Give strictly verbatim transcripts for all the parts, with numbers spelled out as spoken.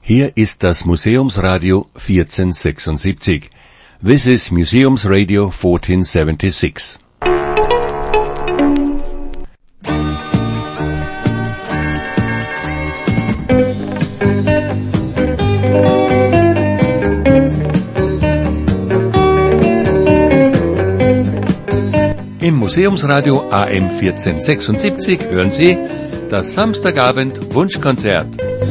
Hier ist das Museumsradio vierzehnhundertsechsundsiebzig. This is Museums Radio fourteen seventy-six. Im Museumsradio A M vierzehnhundertsechsundsiebzig hören Sie das Samstagabend Wunschkonzert.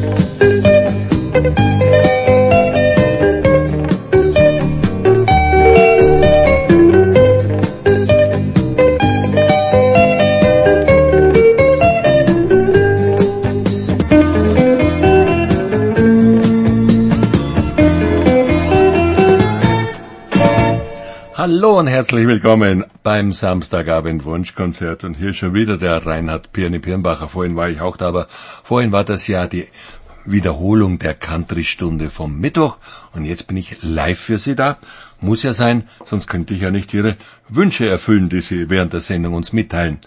Hallo und herzlich willkommen beim Samstagabend Wunschkonzert. Und hier schon wieder der Reinhard Pirni Pirnbacher. Vorhin war ich auch da, aber vorhin war das ja die Wiederholung der Country-Stunde vom Mittwoch. Und jetzt bin ich live für Sie da. Muss ja sein, sonst könnte ich ja nicht Ihre Wünsche erfüllen, die Sie während der Sendung uns mitteilen.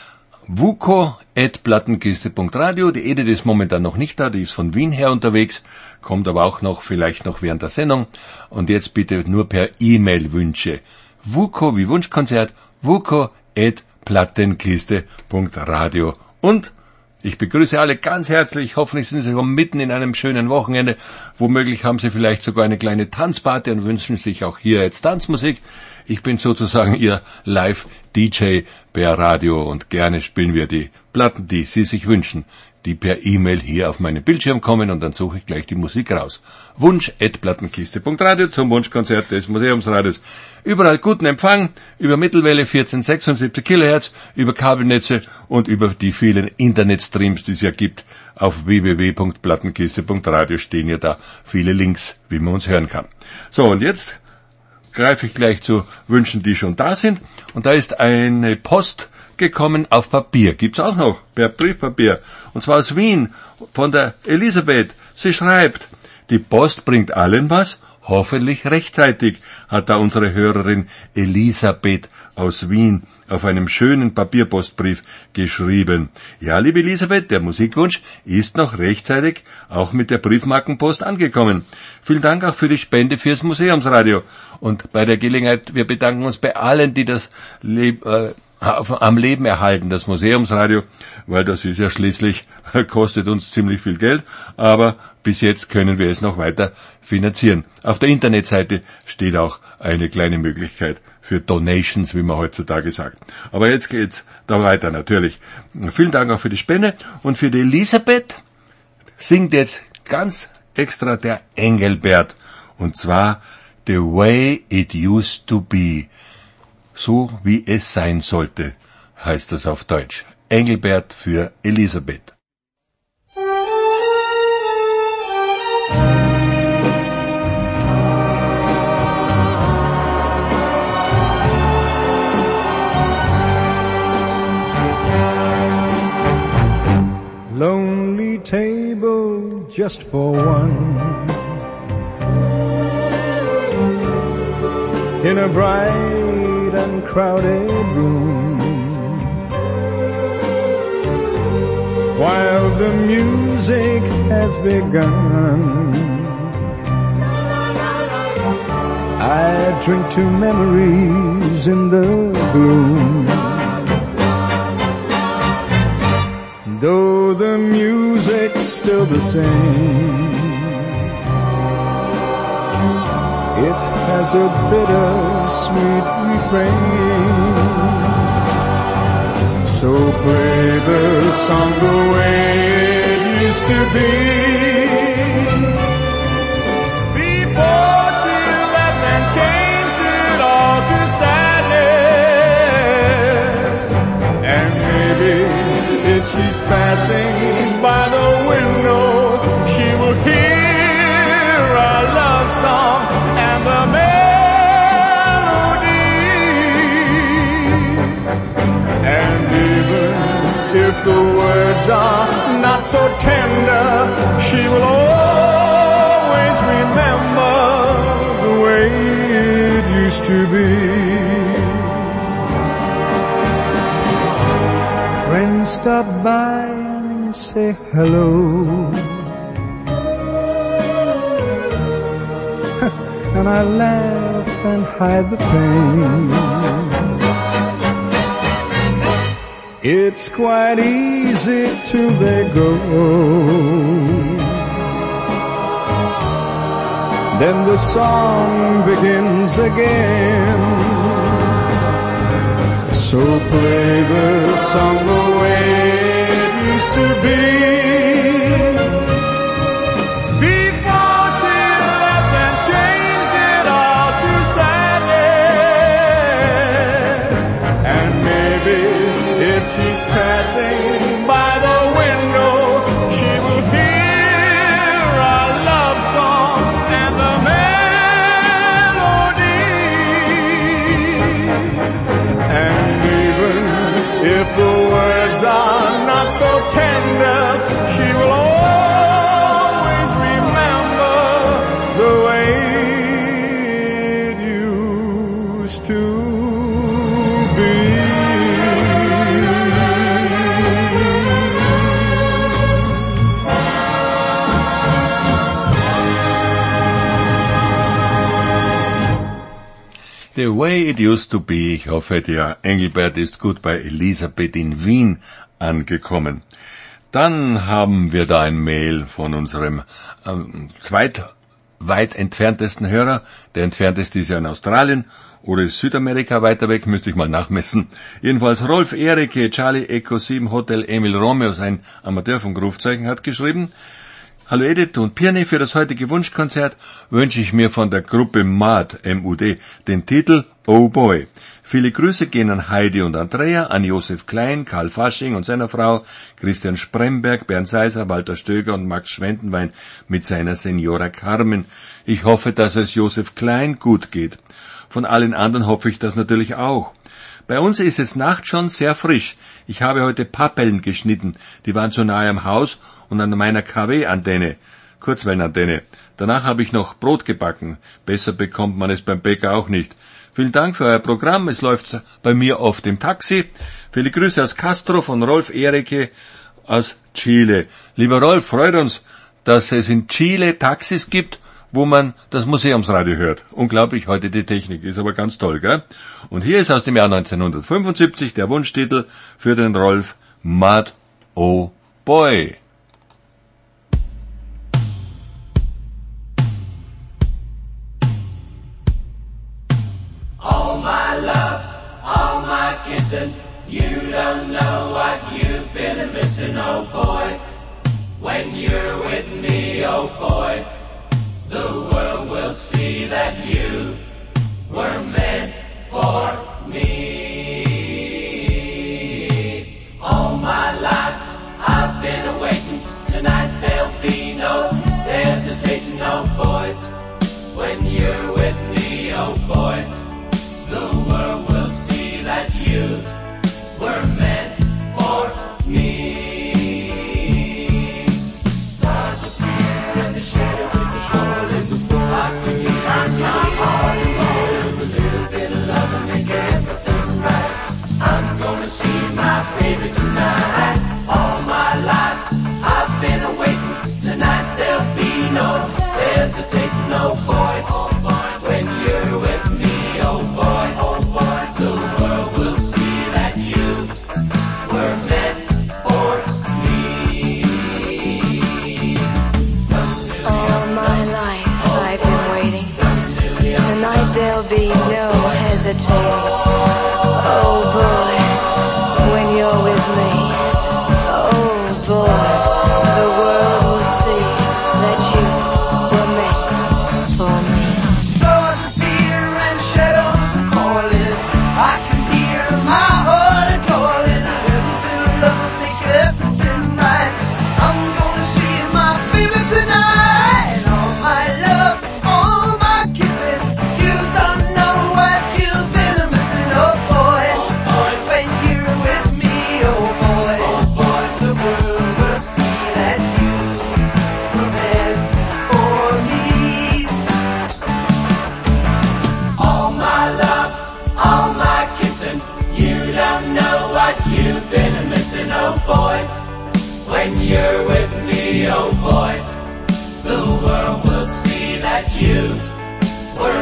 wuko at plattenkiste punkt radio. Die Edith ist momentan noch nicht da, die ist von Wien her unterwegs, kommt aber auch noch, vielleicht noch während der Sendung. Und jetzt bitte nur per E-Mail Wünsche. wuko wie Wunschkonzert, wuko at plattenkiste punkt radio. Und ich begrüße alle ganz herzlich. Hoffentlich sind Sie schon mitten in einem schönen Wochenende. Womöglich haben Sie vielleicht sogar eine kleine Tanzparty und wünschen sich auch hier jetzt Tanzmusik. Ich bin sozusagen Ihr Live-D J per Radio und gerne spielen wir die Platten, die Sie sich wünschen, die per E-Mail hier auf meinen Bildschirm kommen und dann suche ich gleich die Musik raus. Wunsch at plattenkiste punkt radio zum Wunschkonzert des Museumsradios. Überall guten Empfang, über Mittelwelle vierzehntahundertsechsundsiebzig Kilohertz, über Kabelnetze und über die vielen Internetstreams, die es ja gibt. Auf w w w punkt plattenkiste punkt radio stehen ja da viele Links, wie man uns hören kann. So, und jetzt greife ich gleich zu Wünschen, die schon da sind. Und da ist eine Post gekommen auf Papier. Gibt's auch noch, per Briefpapier. Und zwar aus Wien, von der Elisabeth. Sie schreibt, die Post bringt allen was, hoffentlich rechtzeitig, hat da unsere Hörerin Elisabeth aus Wien auf einem schönen Papierpostbrief geschrieben. Ja, liebe Elisabeth, der Musikwunsch ist noch rechtzeitig auch mit der Briefmarkenpost angekommen. Vielen Dank auch für die Spende fürs Museumsradio. Und bei der Gelegenheit, wir bedanken uns bei allen, die das Leb- äh, am Leben erhalten, das Museumsradio, weil das ist ja schließlich, kostet uns ziemlich viel Geld, aber bis jetzt können wir es noch weiter finanzieren. Auf der Internetseite steht auch eine kleine Möglichkeit für Donations, wie man heutzutage sagt. Aber jetzt geht's da weiter, natürlich. Vielen Dank auch für die Spende und für die Elisabeth singt jetzt ganz extra der Engelbert, und zwar The Way It Used to Be. So wie es sein sollte, heißt das auf Deutsch. Engelbert für Elisabeth. Lonely table just for one, in a bright and crowded room, while the music has begun. I drink to memories in the gloom. Though the music's still the same, it has a bitter-sweet refrain. So play the song the way it used to be, before she left and changed it all to sadness. And maybe if she's passing by the window, she will hear our love song and the melody. And even if the words are not so tender, she will always remember the way it used to be. Friends stop by and say hello, and I laugh and hide the pain. It's quite easy till they go. Then the song begins again. So play the song the way it used to be, before she left and changed it all to sadness. And maybe if she's passing by the window, she will hear our love song and the melody. And even if the words are not so tender, she will always remember the way it used to be. The way it used to be. Ich hoffe, der Engelbert ist gut bei Elisabeth in Wien angekommen. Dann haben wir da ein Mail von unserem ähm, zweitweit entferntesten Hörer. Der entfernteste ist ja in Australien oder ist Südamerika weiter weg, müsste ich mal nachmessen. Jedenfalls Rolf Erike, Charlie Echo sieben Hotel Emil Romeo, sein Amateurfunkrufzeichen, hat geschrieben: Hallo Edith und Pirni, für das heutige Wunschkonzert wünsche ich mir von der Gruppe M U D, M U D, den Titel Oh Boy. Viele Grüße gehen an Heidi und Andrea, an Josef Klein, Karl Fasching und seiner Frau, Christian Spremberg, Bernd Seiser, Walter Stöger und Max Schwendenwein mit seiner Senora Carmen. Ich hoffe, dass es Josef Klein gut geht. Von allen anderen hoffe ich das natürlich auch. Bei uns ist es Nacht schon sehr frisch. Ich habe heute Pappeln geschnitten. Die waren so nahe am Haus und an meiner K W-Antenne, Kurzwellenantenne. Danach habe ich noch Brot gebacken. Besser bekommt man es beim Bäcker auch nicht. Vielen Dank für euer Programm. Es läuft bei mir oft im Taxi. Viele Grüße aus Castro von Rolf Erike aus Chile. Lieber Rolf, freut uns, dass es in Chile Taxis gibt, wo man das Museumsradio hört. Unglaublich, heute die Technik, ist aber ganz toll, gell? Und hier ist aus dem Jahr neunzehnhundertfünfundsiebzig der Wunschtitel für den Rolf, Mud Oh Boy. All my love, all my kissing, you don't know what you've been missing, oh boy. When you're with me, oh boy, the world will see that you were meant for me. All my life I've been waiting. Tonight there'll be no hesitating, oh boy. When you're with me, oh boy, the world will see that you were meant for me. Stars appear and the shadow is a trouble is a fool. I can hear my heart and roll. A little bit of love and make everything right. I'm gonna see my baby tonight. All my life I've been waiting. Tonight there'll be no hesitating, oh boy, oh boy. When you're with me, oh boy, oh boy, the world will see that you were meant for me. All my life I've been waiting. Tonight there'll be no hesitating. Oh boy, when you're with me. Oh boy, the world will see that you were meant for me. Stars appear and shadows are calling. I can hear my heart a calling. A little bit of love will make everything right. I'm gonna see my baby tonight. All my love, all my kissing. You don't know what you've been missing, oh boy. Oh boy, when you're with me, oh boy. Oh boy, the world will see that you were meant for me. All my love, all my kissing, you don't know what you've been missing, oh boy. When you're with me, oh boy, the world will see that you were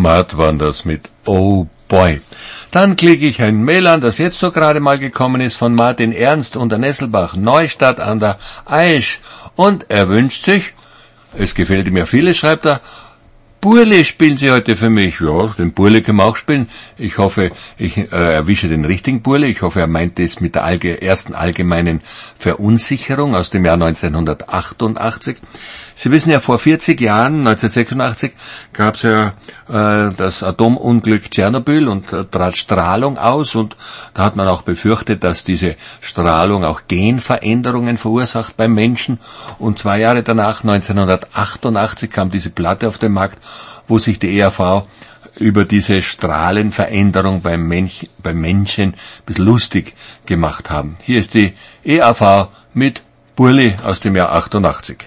Smart waren das mit Oh Boy. Dann klicke ich ein Mail an, das jetzt so gerade mal gekommen ist, von Martin Ernst unter Nesselbach, Neustadt an der Aisch. Und er wünscht sich, es gefällt ihm ja vieles, schreibt er, Burli spielen Sie heute für mich. Ja, den Burli können wir auch spielen. Ich hoffe, ich äh, erwische den richtigen Burli. Ich hoffe, er meint es mit der allge- ersten allgemeinen Verunsicherung aus dem Jahr neunzehnhundertachtundachtzig. Sie wissen ja, vor vierzig Jahren, neunzehnhundertsechsundachtzig, gab es ja äh, das Atomunglück Tschernobyl und äh, trat Strahlung aus, und da hat man auch befürchtet, dass diese Strahlung auch Genveränderungen verursacht beim Menschen. Und zwei Jahre danach, neunzehnhundertachtundachtzig, kam diese Platte auf den Markt, wo sich die E R V über diese Strahlenveränderung beim, Mensch, beim Menschen ein bisschen lustig gemacht haben. Hier ist die E R V mit Burli aus dem Jahr achtundachtzig.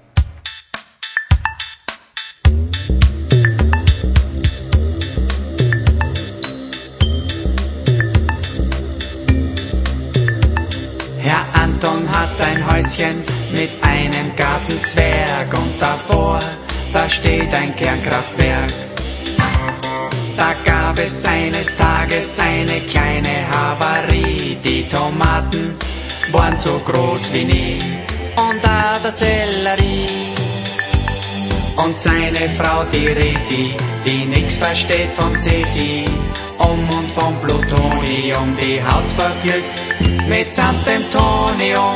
Herr Anton hat ein Häuschen mit einem Gartenzwerg und davor, da steht ein Kernkraftwerk. Da gab es eines Tages eine kleine Havarie, die Tomaten waren so groß wie nie und da der Sellerie. Und seine Frau, die Resi, die nix versteht von Cäsi, um und vom Plutonium, die Haut verglückt mitsamt dem Tonium.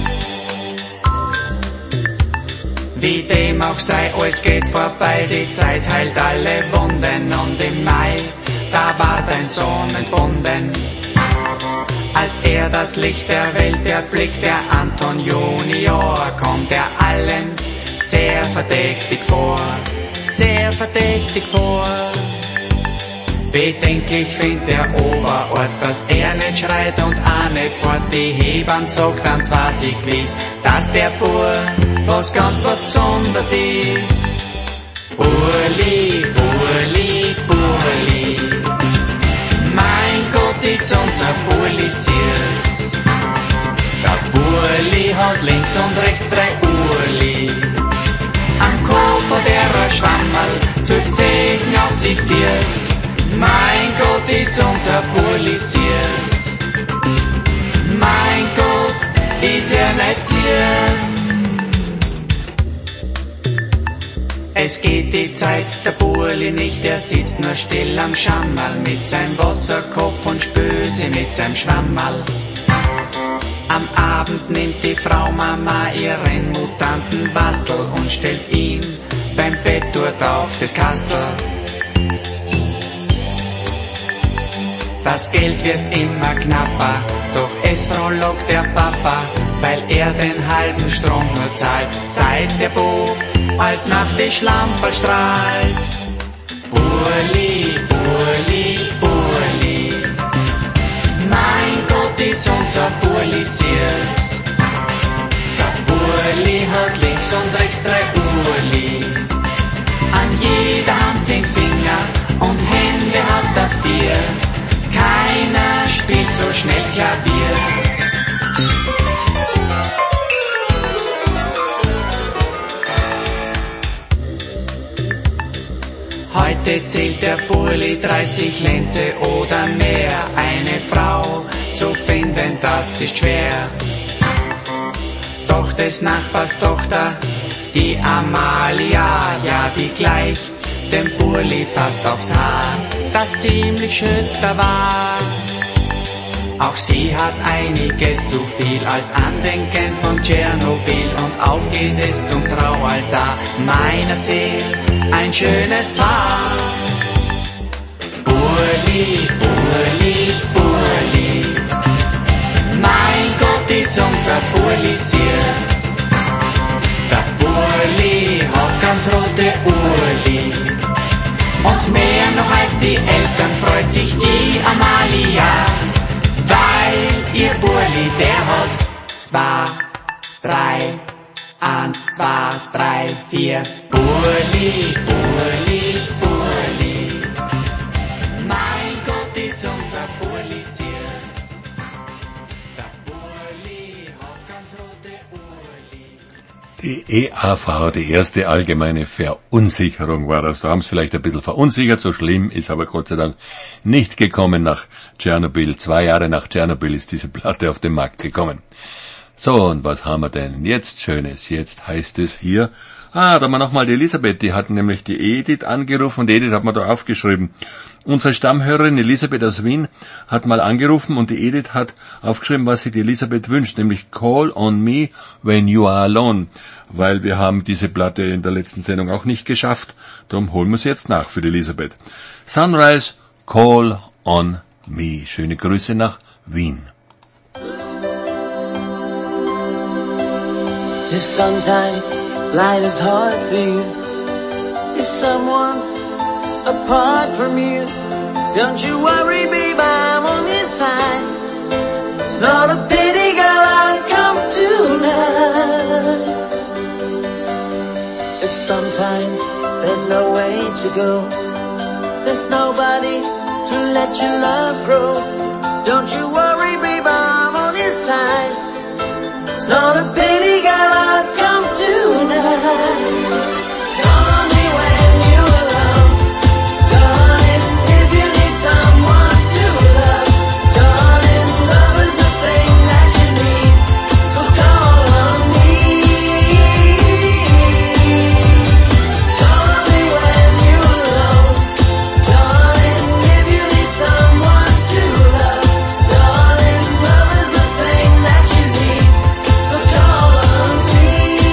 Wie dem auch sei, alles geht vorbei, die Zeit heilt alle Wunden, und im Mai, da ward ein Sohn entbunden. Als er das Licht der Welt erblickt, der Anton Junior, kommt er allen sehr verdächtig vor, sehr verdächtig vor. Bedenklich findet der Oberarzt, dass er nicht schreit und auch nicht fort. Die Hebamme sagt, dann zwar sie gewiss, dass der Bur was ganz was Besonderes ist. Burli, Burli, Burli, mein Gott ist unser Burli süß. Der Burli hat links und rechts drei Urli, am Kopf hat er ein Schwammerl, zwölf Zehen auf die Füße. Mein Gott ist unser Burli süß. Mein Gott ist er nicht süß. Es geht die Zeit, der Burli nicht, er sitzt nur still am Schammerl mit seinem Wasserkopf und spült sie mit seinem Schwammerl. Am Abend nimmt die Frau Mama ihren mutanten Bastel und stellt ihn beim Bett dort auf das Kastel. Das Geld wird immer knapper, doch es frohlockt der Papa, weil er den halben Strom nur zahlt, seit der Bub als nach die Schlamperl strahlt. Burli, Burli, Burli, mein Gott ist unser Burli süß. Der Burli hat links und rechts drei Urli, an jeder Hand zehn Finger und Hände hat er vier. Keiner spielt so schnell Klavier. Heute zählt der Burli dreißig Lenze oder mehr. Eine Frau zu finden, das ist schwer. Doch des Nachbars Tochter, die Amalia, ja die gleicht dem Burli fast aufs Haar, das ziemlich schütter war. Auch sie hat einiges zu viel als Andenken von Tschernobyl, und auf geht es zum Traualtar meiner Seele, ein schönes Paar. Burli, Burli, Burli, mein Gott ist unser Burli süß. Der Burli hat ganz rote Urli, und mehr noch als die Eltern freut sich die Amalia, weil ihr Burli, der hat zwei, drei, eins, zwei, drei, vier. Burli, Burli, Burli, mein Gott ist unser Burli süß. Der Burli hat ganz rote Urli. Die E A V, die erste allgemeine Verunsicherung war das. Da haben sie vielleicht ein bisschen verunsichert, so schlimm ist aber Gott sei Dank nicht gekommen nach Tschernobyl. Zwei Jahre nach Tschernobyl ist diese Platte auf den Markt gekommen. So, und was haben wir denn jetzt Schönes? Jetzt heißt es hier, ah, da haben wir nochmal die Elisabeth, die hat nämlich die Edith angerufen und Edith hat mir da aufgeschrieben. Unsere Stammhörerin Elisabeth aus Wien hat mal angerufen und die Edith hat aufgeschrieben, was sich die Elisabeth wünscht, nämlich Call on Me When You Are Alone, weil wir haben diese Platte in der letzten Sendung auch nicht geschafft, darum holen wir sie jetzt nach für die Elisabeth. Sunrise, Call on Me. Schöne Grüße nach Wien. If sometimes life is hard for you, if someone's apart from you, don't you worry, babe, I'm on your side. It's not a pity, girl, I've come tonight. If sometimes there's no way to go, there's nobody to let your love grow, don't you worry, babe, I'm on your side. It's not a pity, girl, I've come tonight. Call on me when you're alone, darling, if you need someone to love. Darling, love is the thing that you need, so call on me. Call on me when you're alone, darling, if you need someone to love. Darling, love is the thing that you need, so call on me.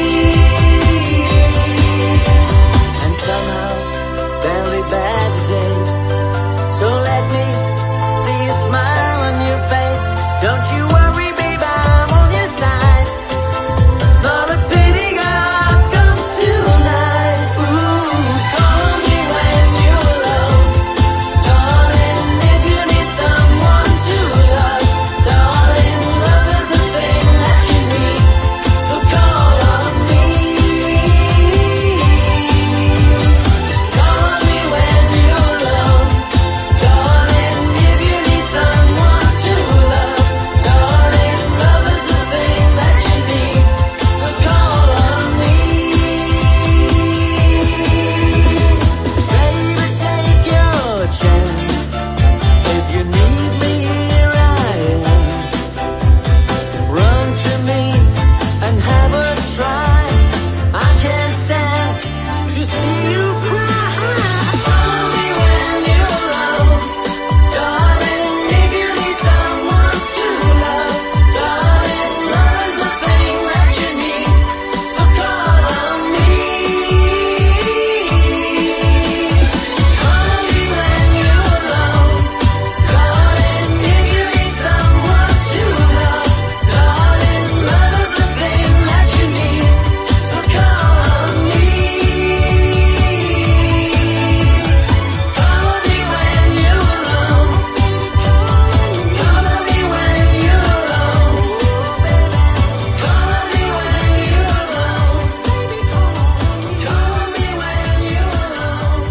And somehow there'll be bad days, so let me see a smile on your face. Don't you worry, babe, I'm on your side. It's not a pity, girl, I've come tonight. Ooh, call on me when you're alone, darling, if you need someone to love. Darling, love is the thing that you need, so call on me. Call on me when you're alone, darling, if you need someone to love. Darling, love is the thing that you need, so call on me. Baby, take your chance. If you need me, here I am. Run to me and have a try. I can't stand to see you cry. Follow me when you're alone, darling, if you need someone to love. Darling, love is the thing that you need, so call on me. Follow me when you're alone, darling, if you need someone to love. Darling, love is the thing that you need, so call on me. Call on me when you're alone. Call on me when you're alone. Call on me when you're alone. Call on me when you're alone.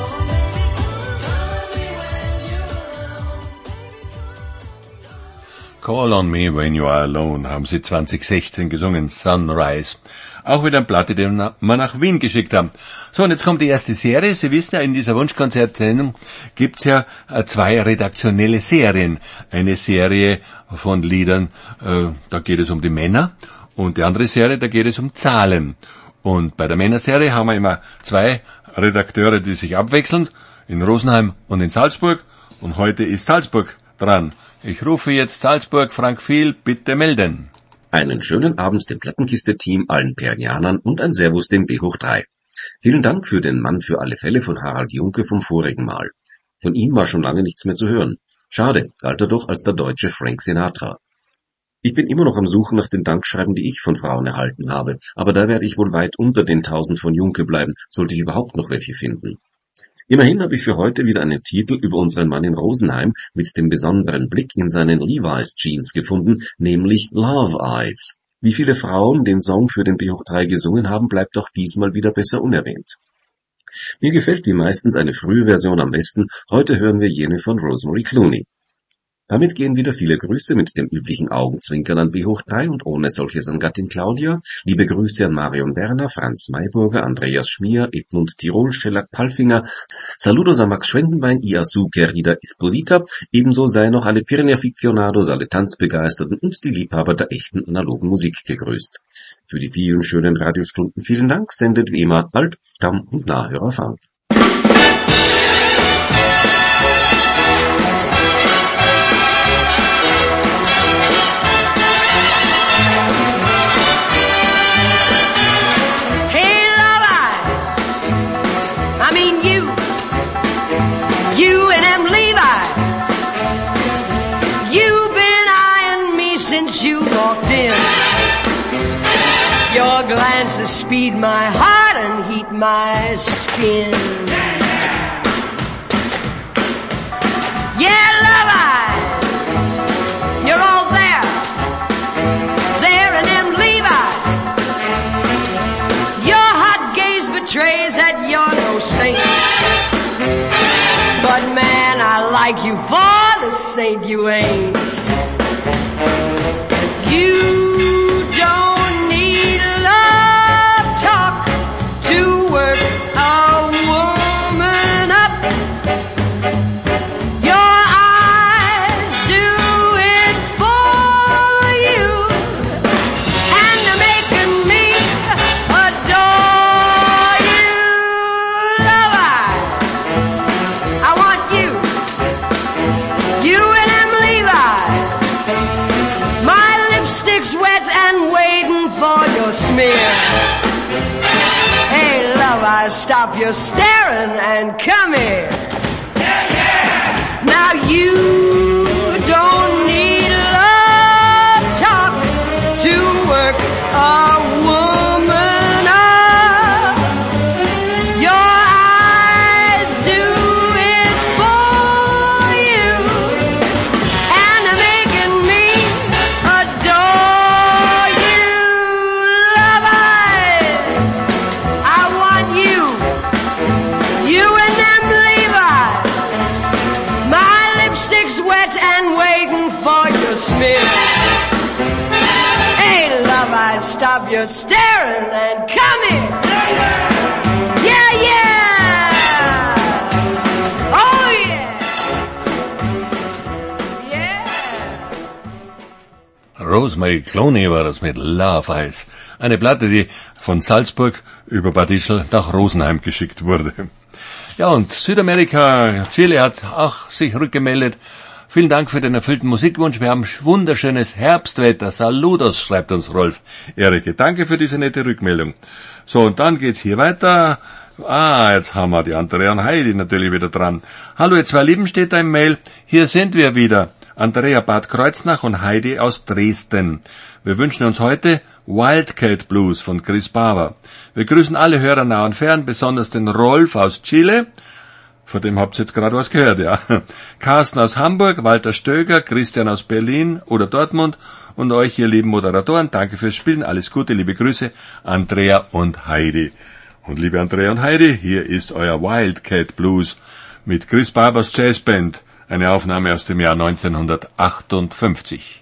Call on Me When You Are Alone haben sie zwanzig sechzehn gesungen, Sunrise. Auch wieder eine Platte, die wir nach Wien geschickt haben. So, und jetzt kommt die erste Serie. Sie wissen ja, in dieser Wunschkonzertsendung gibt's ja äh, zwei redaktionelle Serien. Eine Serie von Liedern, äh, da geht es um die Männer, und die andere Serie, da geht es um Zahlen. Und bei der Männerserie haben wir immer zwei Redakteure, die sich abwechseln, in Rosenheim und in Salzburg. Und heute ist Salzburg dran. Ich rufe jetzt Salzburg, Frank Viel, bitte melden. Einen schönen Abend dem Plattenkiste-Team, allen Perianern und ein Servus dem B hoch drei. Vielen Dank für den Mann für alle Fälle von Harald Junke vom vorigen Mal. Von ihm war schon lange nichts mehr zu hören. Schade, galt er doch als der deutsche Frank Sinatra. Ich bin immer noch am Suchen nach den Dankschreiben, die ich von Frauen erhalten habe, aber da werde ich wohl weit unter den tausend von Junke bleiben, sollte ich überhaupt noch welche finden. Immerhin habe ich für heute wieder einen Titel über unseren Mann in Rosenheim mit dem besonderen Blick in seinen Levi's Jeans gefunden, nämlich Love Eyes. Wie viele Frauen den Song für den B hoch drei gesungen haben, bleibt auch diesmal wieder besser unerwähnt. Mir gefällt wie meistens eine frühe Version am besten, heute hören wir jene von Rosemary Clooney. Damit gehen wieder viele Grüße mit dem üblichen Augenzwinkern an B hoch drei und ohne solches an Gattin Claudia. Liebe Grüße an Marion Berner, Franz Mayburger, Andreas Schmier, Edmund Tirol, Schellack Palfinger. Saludos a Max Schwendenbein, Iasu Querida Esposita. Ebenso seien noch alle Pirni-Aficionados, alle Tanzbegeisterten und die Liebhaber der echten analogen Musik gegrüßt. Für die vielen schönen Radiostunden vielen Dank, sendet wie immer Alt, Stamm und Nahhörer Frank. Your glances speed my heart and heat my skin. Yeah, love eyes, you're all there, there in them Levi's. Your hot gaze betrays that you're no saint. But man, I like you for the saint you ain't. You smear. Hey, love, I stop your staring and come here. Yeah, yeah. Now you don't need love talk to work a woman up. Your eyes do it for you and are making me adore you. Love eyes, I want you, you and them Levi's. My lipstick's wet and waiting for your smear. Hey, love, I stop your staring and come here. Yeah, yeah. Oh, yeah. Yeah. Rosemary Clooney war das mit Love Eyes. Eine Platte, die von Salzburg über Bad Ischl nach Rosenheim geschickt wurde. Ja, und Südamerika, Chile hat auch sich rückgemeldet. Vielen Dank für den erfüllten Musikwunsch. Wir haben wunderschönes Herbstwetter. Saludos, schreibt uns Rolf Erike. Danke für diese nette Rückmeldung. So, und dann geht's hier weiter. Ah, jetzt haben wir die Andrea und Heidi natürlich wieder dran. Hallo, ihr zwei Lieben, steht da im Mail. Hier sind wir wieder. Andrea Bad Kreuznach und Heidi aus Dresden. Wir wünschen uns heute Wildcat Blues von Chris Barber. Wir grüßen alle Hörer nah und fern, besonders den Rolf aus Chile. Von dem habt ihr jetzt gerade was gehört, ja. Carsten aus Hamburg, Walter Stöger, Christian aus Berlin oder Dortmund und euch, ihr lieben Moderatoren, danke fürs Spielen, alles Gute, liebe Grüße, Andrea und Heidi. Und liebe Andrea und Heidi, hier ist euer Wildcat Blues mit Chris Barbers Jazzband, eine Aufnahme aus dem Jahr neunzehnhundertachtundfünfzig.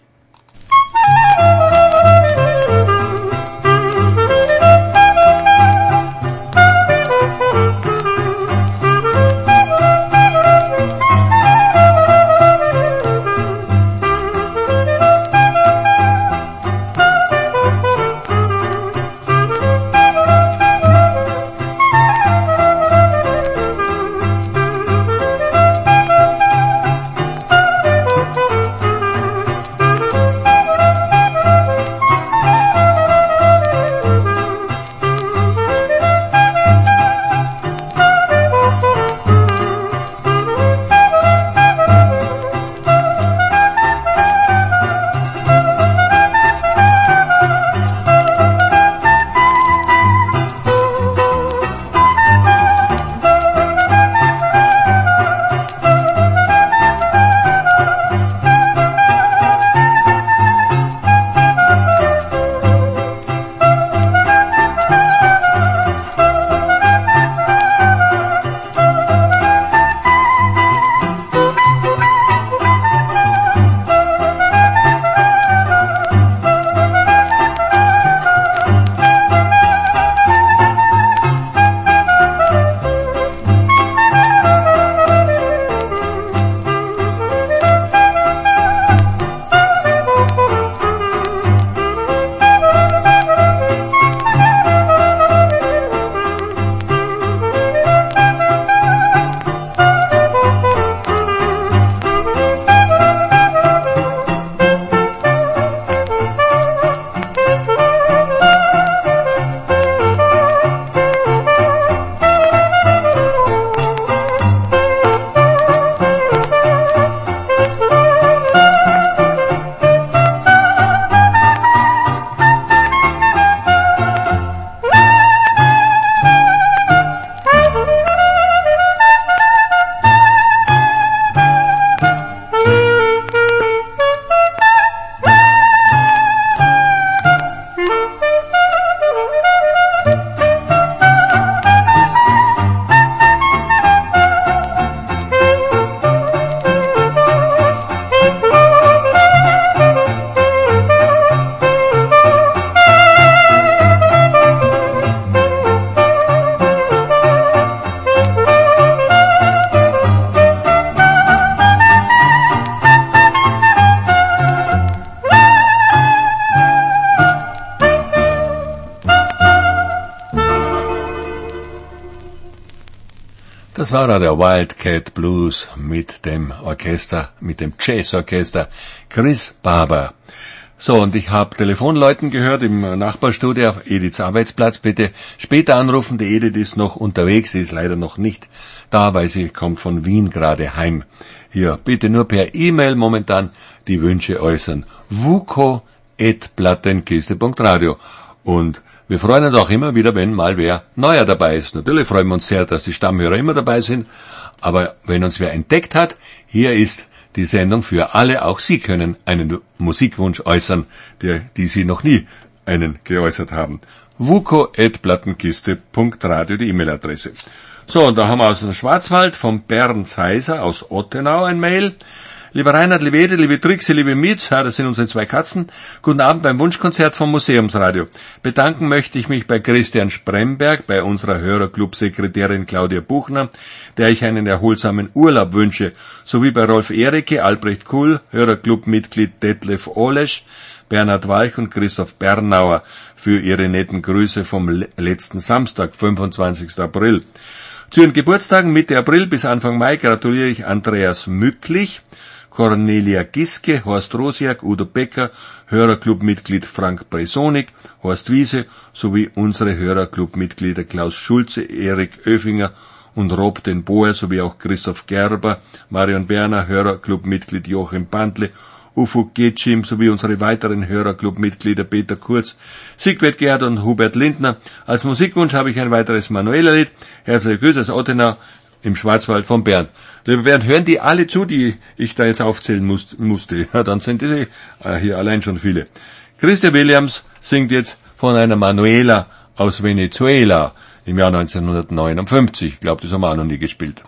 Das war der Wildcat Blues mit dem Orchester, mit dem Jazzorchester Chris Barber. So, und ich habe Telefonleuten gehört im Nachbarstudio auf Ediths Arbeitsplatz. Bitte später anrufen, die Edith ist noch unterwegs, sie ist leider noch nicht da, weil sie kommt von Wien gerade heim. Hier, bitte nur per E-Mail momentan die Wünsche äußern. wuko at plattenkiste punkt radio. Und wir freuen uns auch immer wieder, wenn mal wer neuer dabei ist. Natürlich freuen wir uns sehr, dass die Stammhörer immer dabei sind, aber wenn uns wer entdeckt hat, hier ist die Sendung für alle. Auch Sie können einen Musikwunsch äußern, der, die Sie noch nie einen geäußert haben. wuko at plattenkiste punkt radio, die E-Mail-Adresse. So, und da haben wir aus dem Schwarzwald vom Bernd Seiser aus Ottenau ein Mail. Lieber Reinhard, liebe Edith, liebe Trixie, liebe Mietz, das sind unsere zwei Katzen. Guten Abend beim Wunschkonzert vom Museumsradio. Bedanken möchte ich mich bei Christian Spremberg, bei unserer Hörerclub-Sekretärin Claudia Buchner, der ich einen erholsamen Urlaub wünsche, sowie bei Rolf Ehricke, Albrecht Kuhl, Hörerclub-Mitglied Detlef Olesch, Bernhard Walch und Christoph Bernauer für ihre netten Grüße vom letzten Samstag, fünfundzwanzigsten April. Zu ihren Geburtstagen Mitte April bis Anfang Mai gratuliere ich Andreas Mücklich, Cornelia Giske, Horst Rosiak, Udo Becker, Hörerclub-Mitglied Frank Bresonik, Horst Wiese sowie unsere Hörerclub-Mitglieder Klaus Schulze, Erik Oeffinger und Rob den Boer sowie auch Christoph Gerber, Marion Berner, Hörerclub-Mitglied Joachim Bandle, Ufo Getschim sowie unsere weiteren Hörerclub-Mitglieder Peter Kurz, Sigwert Gerd und Hubert Lindner. Als Musikwunsch habe ich ein weiteres Manuela-Lied. Herzliche Grüße aus Ottenau im Schwarzwald von Bernd. Lieber Bernd, hören die alle zu, die ich da jetzt aufzählen muss, musste? Ja, dann sind diese äh, hier allein schon viele. Christa Williams singt jetzt von einer Manuela aus Venezuela im Jahr neunzehnhundertneunundfünfzig. Ich glaube, das haben wir auch noch nie gespielt.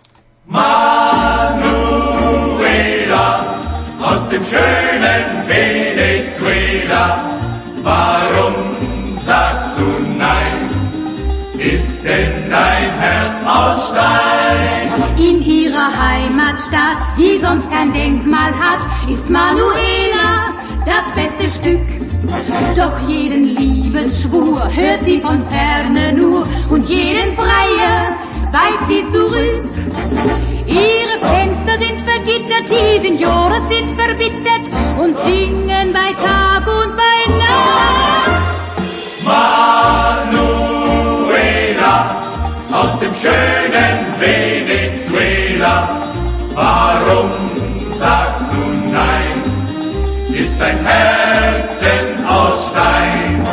Manuela aus dem schönen Venezuela, warum sagst du nein? Ist denn dein Herz aus Stein? In ihrer Heimatstadt, die sonst kein Denkmal hat, ist Manuela das beste Stück. Doch jeden Liebesschwur hört sie von ferne nur und jeden Freier weist sie zurück. Ihre Fenster sind vergittert, die Senioren sind verbittert und singen bei Tag und bei Nacht. Manuela aus dem schönen Venezuela, warum sagst du nein? Ist dein Herz denn aus Stein?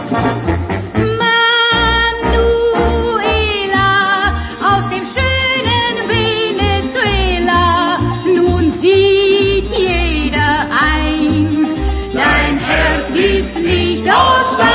Manuela aus dem schönen Venezuela, nun sieht jeder ein, dein Herz ist nicht aus Stein.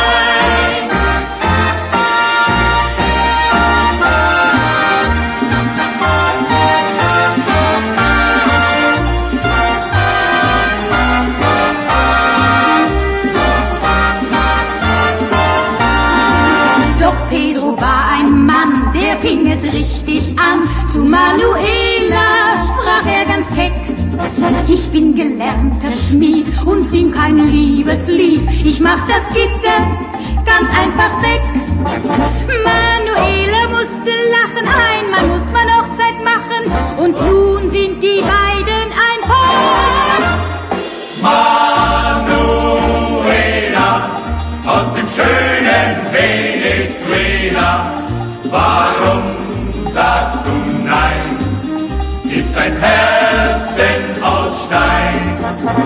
Fing es richtig an, zu Manuela sprach er ganz keck. Ich bin gelernter Schmied und sing kein Liebeslied, ich mach das Gitter ganz einfach weg. Manuela musste lachen, einmal muss man Hochzeit machen und nun sind die beiden ein Paar. Manuela aus dem schönen Venezuela, warum sagst du nein? Ist dein Herz denn aus Stein?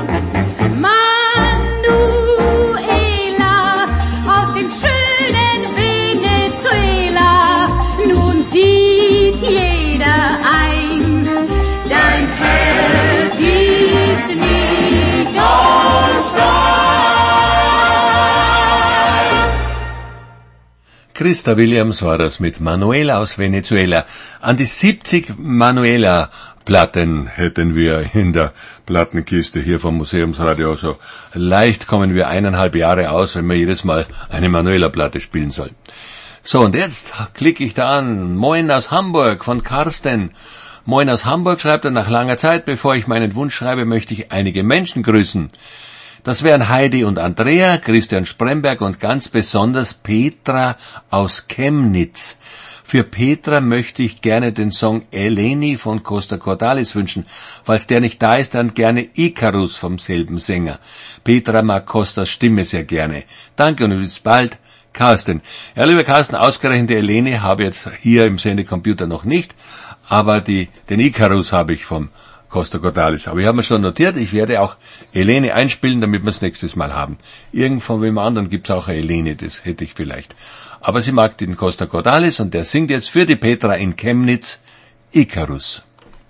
Manuela aus dem schönen Venezuela, nun sieht jeder ein, dein Herz ist nicht aus Stein. Christa Williams war das mit Manuela aus Venezuela. An die siebzig Manuela-Platten hätten wir in der Plattenkiste hier vom Museumsradio. Also leicht kommen wir eineinhalb Jahre aus, wenn wir jedes Mal eine Manuela-Platte spielen sollen. So, und jetzt klicke ich da an. Moin aus Hamburg von Carsten. Moin aus Hamburg, schreibt er, nach langer Zeit, bevor ich meinen Wunsch schreibe, möchte ich einige Menschen grüßen. Das wären Heidi und Andrea, Christian Spremberg und ganz besonders Petra aus Chemnitz. Für Petra möchte ich gerne den Song Eleni von Costa Cordalis wünschen. Falls der nicht da ist, dann gerne Icarus vom selben Sänger. Petra mag Costas Stimme sehr gerne. Danke und bis bald, Carsten. Ja, lieber Carsten, ausgerechnet Eleni habe ich jetzt hier im Sendecomputer noch nicht, aber die, den Icarus habe ich vom Costa Cordalis. Aber ich habe mir schon notiert, ich werde auch Eleni einspielen, damit wir es nächstes Mal haben. Irgend von wem anderen gibt's auch eine Eleni, das hätte ich vielleicht. Aber sie mag den Costa Cordalis und der singt jetzt für die Petra in Chemnitz Icarus.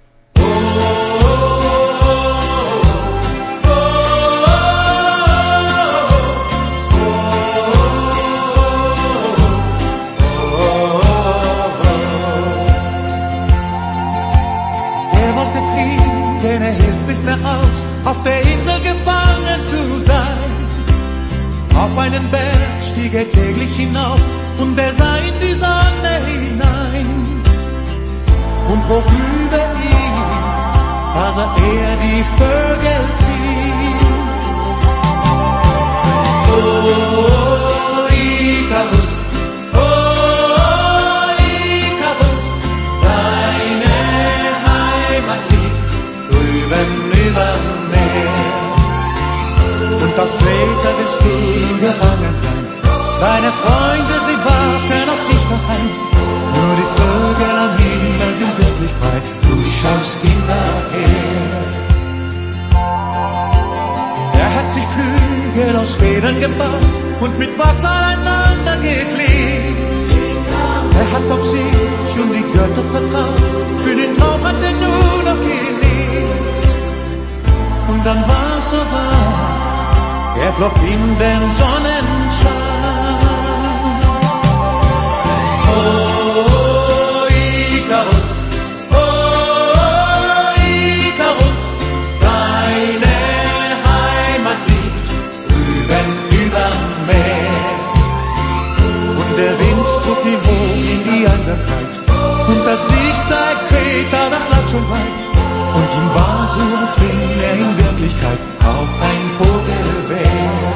Nicht mehr aus, auf der Insel gefangen zu sein. Auf einen Berg stieg er täglich hinauf und er sah in die Sonne hinein. Und hoch über ihm, da sah er die Vögel ziehen. Oh, Icarus, oh, Icarus, deine Heimat liegt drüben überm Meer. Und auf Kreta wirst du gefangen sein. Deine Freunde, sie warten auf dich daheim. Nur die Vögel am Himmel sind wirklich frei. Du schaust hinterher. Er hat sich Flügel aus Federn gebaut und mit Wachs aneinander geklebt. Er hat auf sich und die Götter vertraut. Für den Traum hat er nur noch gelebt. Und dann war's so weit, er flog in den Sonnenschein. Oh, Icarus, oh, Icarus, deine Heimat liegt drüben überm Meer. Und der Wind trug ihn hoch in die Einsamkeit. Und das Sieg sei Kreta, das lag schon weit. Und ihm war so, als wenn er in Wirklichkeit auch ein Vogel wär.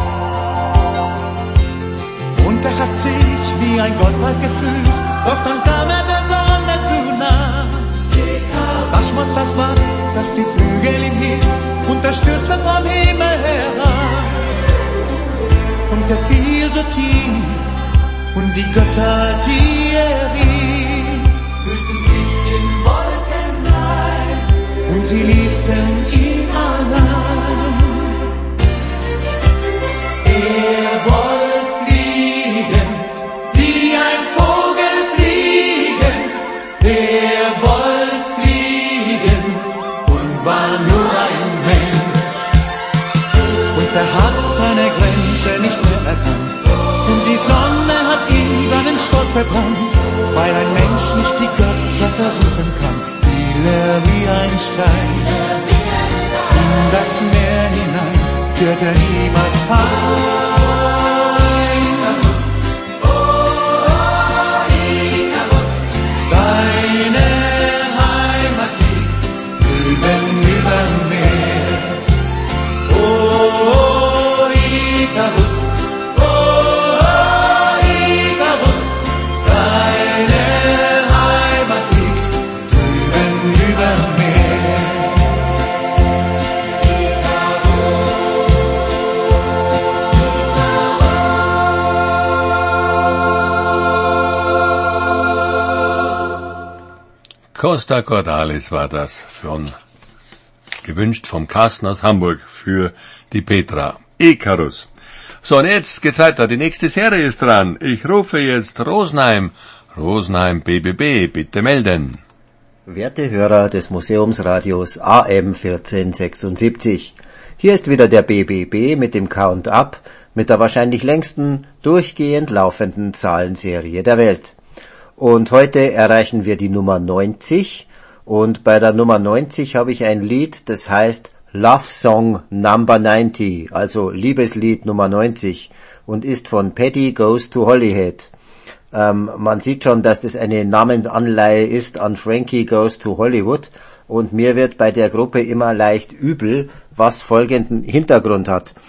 Und er hat sich wie ein Gott bald gefühlt, doch dann kam er der Sonne zu nah. Da schmolz das Wachs, das die Flügel ihm hielt, und er stürzte vom Himmel herab. Und er fiel so tief, und die Götter, die er rief, fühlten sich in Wolken ein, und sie ließen ihn allein. Er wollte fliegen, wie ein Vogel fliegen. Er wollte fliegen und war nur ein Mensch. Und er hat seine Grenze nicht mehr erkannt. Und die Sonne hat ihn seinen Stolz verbrannt. Weil ein Mensch nicht die Götter versuchen kann, fiel er wie ein Stein in das Meer hinein, wird er niemals fallen. Oh, Icarus, deine Heimat liegt drüben überm Meer. Oh, Icarus, oh, Icarus, deine Heimat liegt drüben überm Meer. Costa Cordalis war das, von, gewünscht vom Carsten aus Hamburg für die Petra. Icarus. So, und jetzt geht's weiter. Die nächste Serie ist dran. Ich rufe jetzt Rosenheim. Rosenheim B B B, bitte melden. Werte Hörer des Museumsradios A M vierzehn sechsundsiebzig. Hier ist wieder der B B B mit dem Count-Up, mit der wahrscheinlich längsten, durchgehend laufenden Zahlenserie der Welt. Und heute erreichen wir die Nummer neunzig, und bei der Nummer neunzig habe ich ein Lied, das heißt Love Song Number neunzig, also Liebeslied Nummer neunzig, und ist von Paddy Goes to Holyhead. Ähm, man sieht schon, dass das eine Namensanleihe ist an Frankie Goes to Hollywood, und mir wird bei der Gruppe immer leicht übel, was folgenden Hintergrund hat.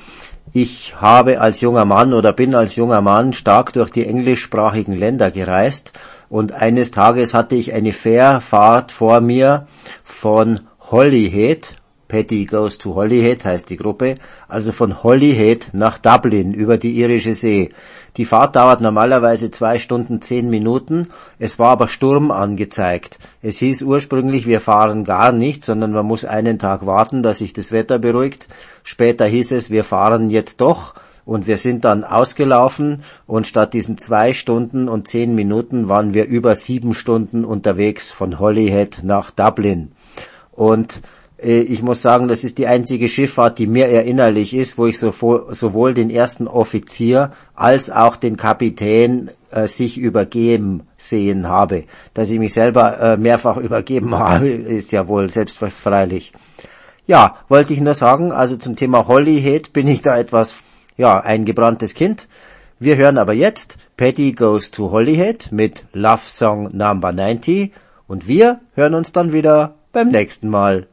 Ich habe als junger Mann oder bin als junger Mann stark durch die englischsprachigen Länder gereist und eines Tages hatte ich eine Fährfahrt vor mir von Holyhead, Paddy Goes to Holyhead heißt die Gruppe, also von Holyhead nach Dublin über die Irische See. Die Fahrt dauert normalerweise zwei Stunden zehn Minuten, es war aber Sturm angezeigt. Es hieß ursprünglich, wir fahren gar nicht, sondern man muss einen Tag warten, dass sich das Wetter beruhigt. Später hieß es, wir fahren jetzt doch und wir sind dann ausgelaufen und statt diesen zwei Stunden und zehn Minuten waren wir über sieben Stunden unterwegs von Holyhead nach Dublin. Und ich muss sagen, das ist die einzige Schifffahrt, die mir erinnerlich ist, wo ich sowohl den ersten Offizier als auch den Kapitän äh, sich übergeben sehen habe. Dass ich mich selber äh, mehrfach übergeben habe, ist ja wohl selbstverständlich. Ja, wollte ich nur sagen, also zum Thema Holyhead bin ich da etwas, ja, ein gebranntes Kind. Wir hören aber jetzt Paddy Goes to Holyhead mit Love Song Number neunzig und wir hören uns dann wieder beim nächsten Mal.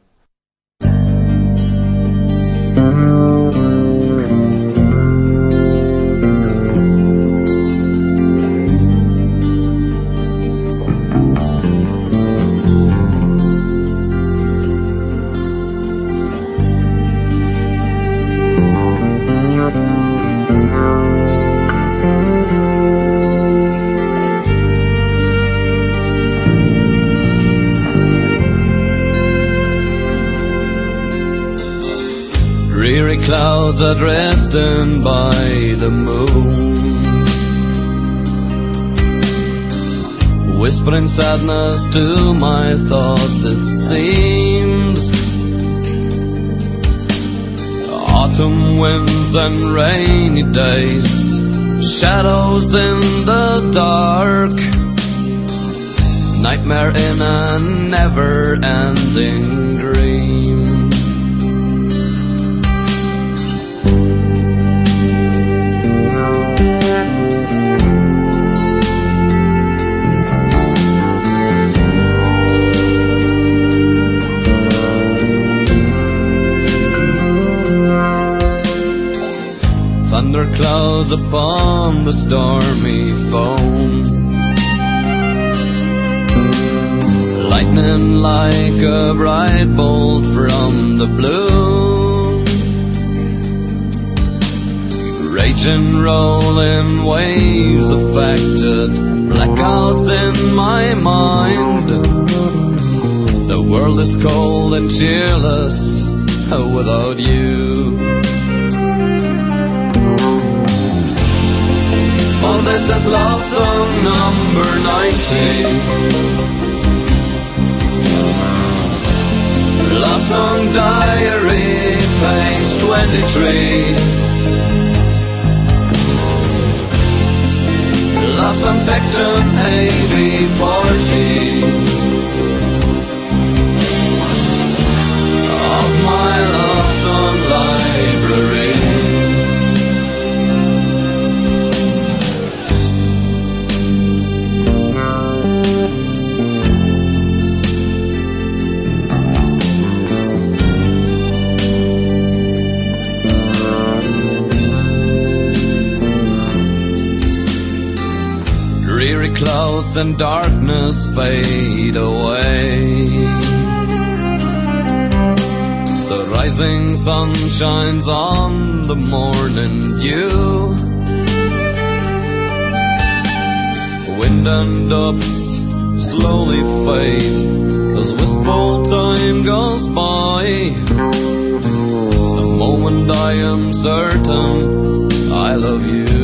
Dreary clouds are drifting by the moon, whispering sadness to my thoughts it seems. Autumn winds and rainy days, shadows in the dark, nightmare in a never-ending dream. Thunder clouds upon the stormy foam, lightning like a bright bolt from the blue, raging rolling waves affected, blackouts in my mind. The world is cold and cheerless without you. Oh, this is love song number ninety. Love song diary, page twenty-three. Love song section A B forty. Of my love song library. Dreary clouds and darkness fade away. The rising sun shines on the morning dew. Wind and dubs slowly fade as wistful time goes by. The moment I am certain I love you.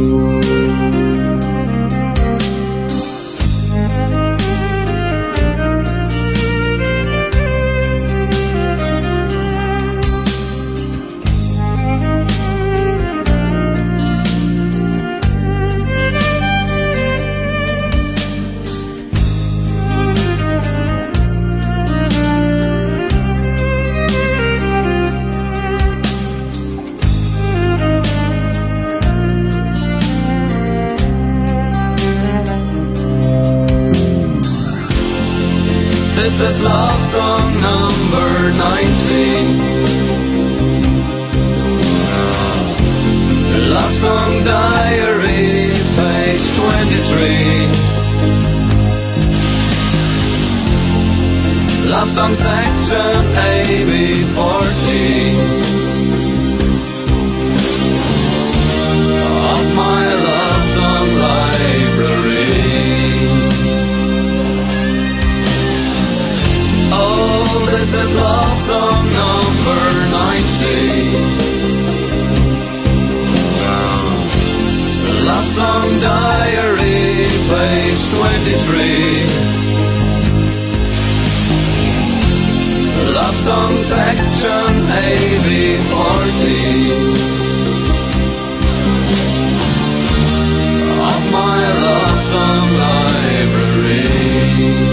This is love song number ninety. song diary, page twenty-three. Love song section A B forty. Of my love song library. Oh, this is love song number ninety. Love song diary, page twenty-three. Love song section A B forty. Of my love song library.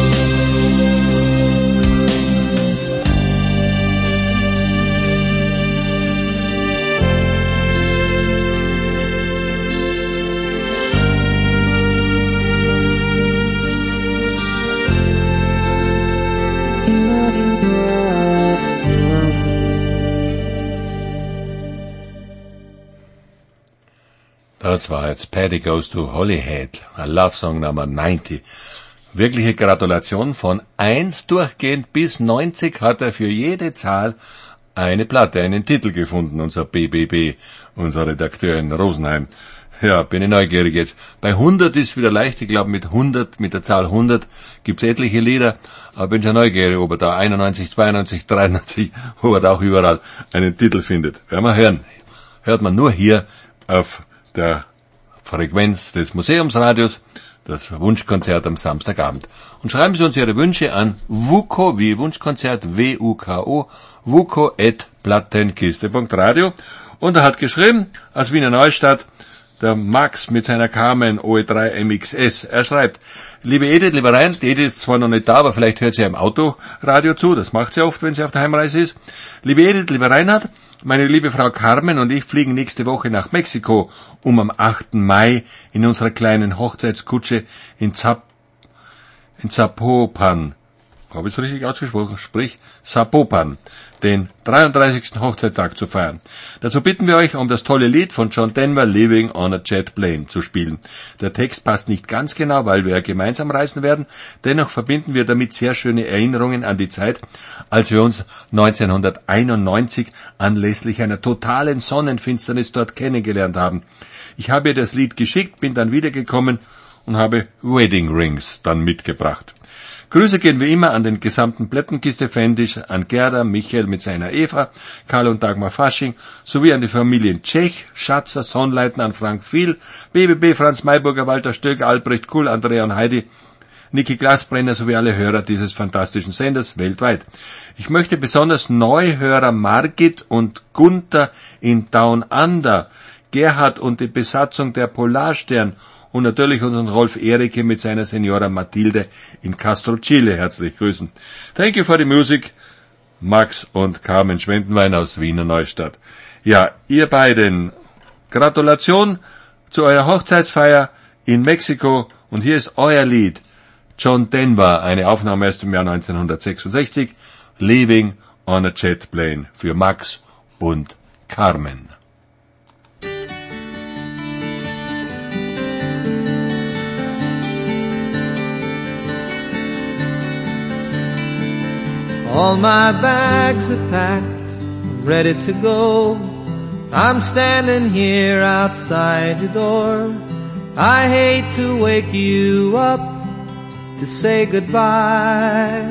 Das war jetzt Paddy Goes to Holyhead, ein Love Song Nummer neunzig. Wirkliche Gratulation, von eins durchgehend bis neunzig hat er für jede Zahl eine Platte, einen Titel gefunden, unser B B B, unser Redakteur in Rosenheim. Ja, bin ich neugierig jetzt. Bei hundert ist wieder leicht, ich glaube mit hundert, mit der Zahl hundert gibt's etliche Lieder, aber bin schon neugierig, ob er da einundneunzig, zweiundneunzig, dreiundneunzig, ob er da auch überall einen Titel findet. Werden wir hören. Hört man nur hier auf der Frequenz des Museumsradios, das Wunschkonzert am Samstagabend. Und schreiben Sie uns Ihre Wünsche an wuko, wie Wunschkonzert, W U K O, wuko at plattenkiste punkt radio. Und er hat geschrieben, aus Wiener Neustadt, der Max mit seiner Carmen O E drei M X S. Er schreibt, liebe Edith, lieber Reinhard, die Edith ist zwar noch nicht da, aber vielleicht hört sie im Autoradio zu, das macht sie oft, wenn sie auf der Heimreise ist. Liebe Edith, lieber Reinhard, meine liebe Frau Carmen und ich fliegen nächste Woche nach Mexiko, um am achten Mai in unserer kleinen Hochzeitskutsche in Zap, in Zapopan, habe ich es richtig ausgesprochen, sprich Zapopan, den dreiunddreißigsten Hochzeitstag zu feiern. Dazu bitten wir euch, um das tolle Lied von John Denver, Living on a Jet Plane, zu spielen. Der Text passt nicht ganz genau, weil wir gemeinsam reisen werden. Dennoch verbinden wir damit sehr schöne Erinnerungen an die Zeit, als wir uns neunzehnhunderteinundneunzig anlässlich einer totalen Sonnenfinsternis dort kennengelernt haben. Ich habe ihr das Lied geschickt, bin dann wiedergekommen und habe Wedding Rings dann mitgebracht. Grüße gehen wie immer an den gesamten Plättenkiste-Fandisch, an Gerda, Michael mit seiner Eva, Karl und Dagmar Fasching, sowie an die Familien Tschech, Schatzer, Sonnleitner, an Frank Viel, B B B, Franz Mayburger, Walter Stöck, Albrecht Kuhl, Andrea und Heidi, Niki Glasbrenner sowie alle Hörer dieses fantastischen Senders weltweit. Ich möchte besonders Neuhörer Margit und Gunther in Down Under, Gerhard und die Besatzung der Polarstern und natürlich unseren Rolf Erike mit seiner Senora Mathilde in Castro, Chile herzlich grüßen. Thank you for the music, Max und Carmen Schwendenwein aus Wiener Neustadt. Ja, ihr beiden, Gratulation zu eurer Hochzeitsfeier in Mexiko und hier ist euer Lied, John Denver, eine Aufnahme aus dem Jahr neunzehnhundertsechsundsechzig, Living on a Jet Plane für Max und Carmen. All my bags are packed, ready to go. I'm standing here outside your door. I hate to wake you up to say goodbye,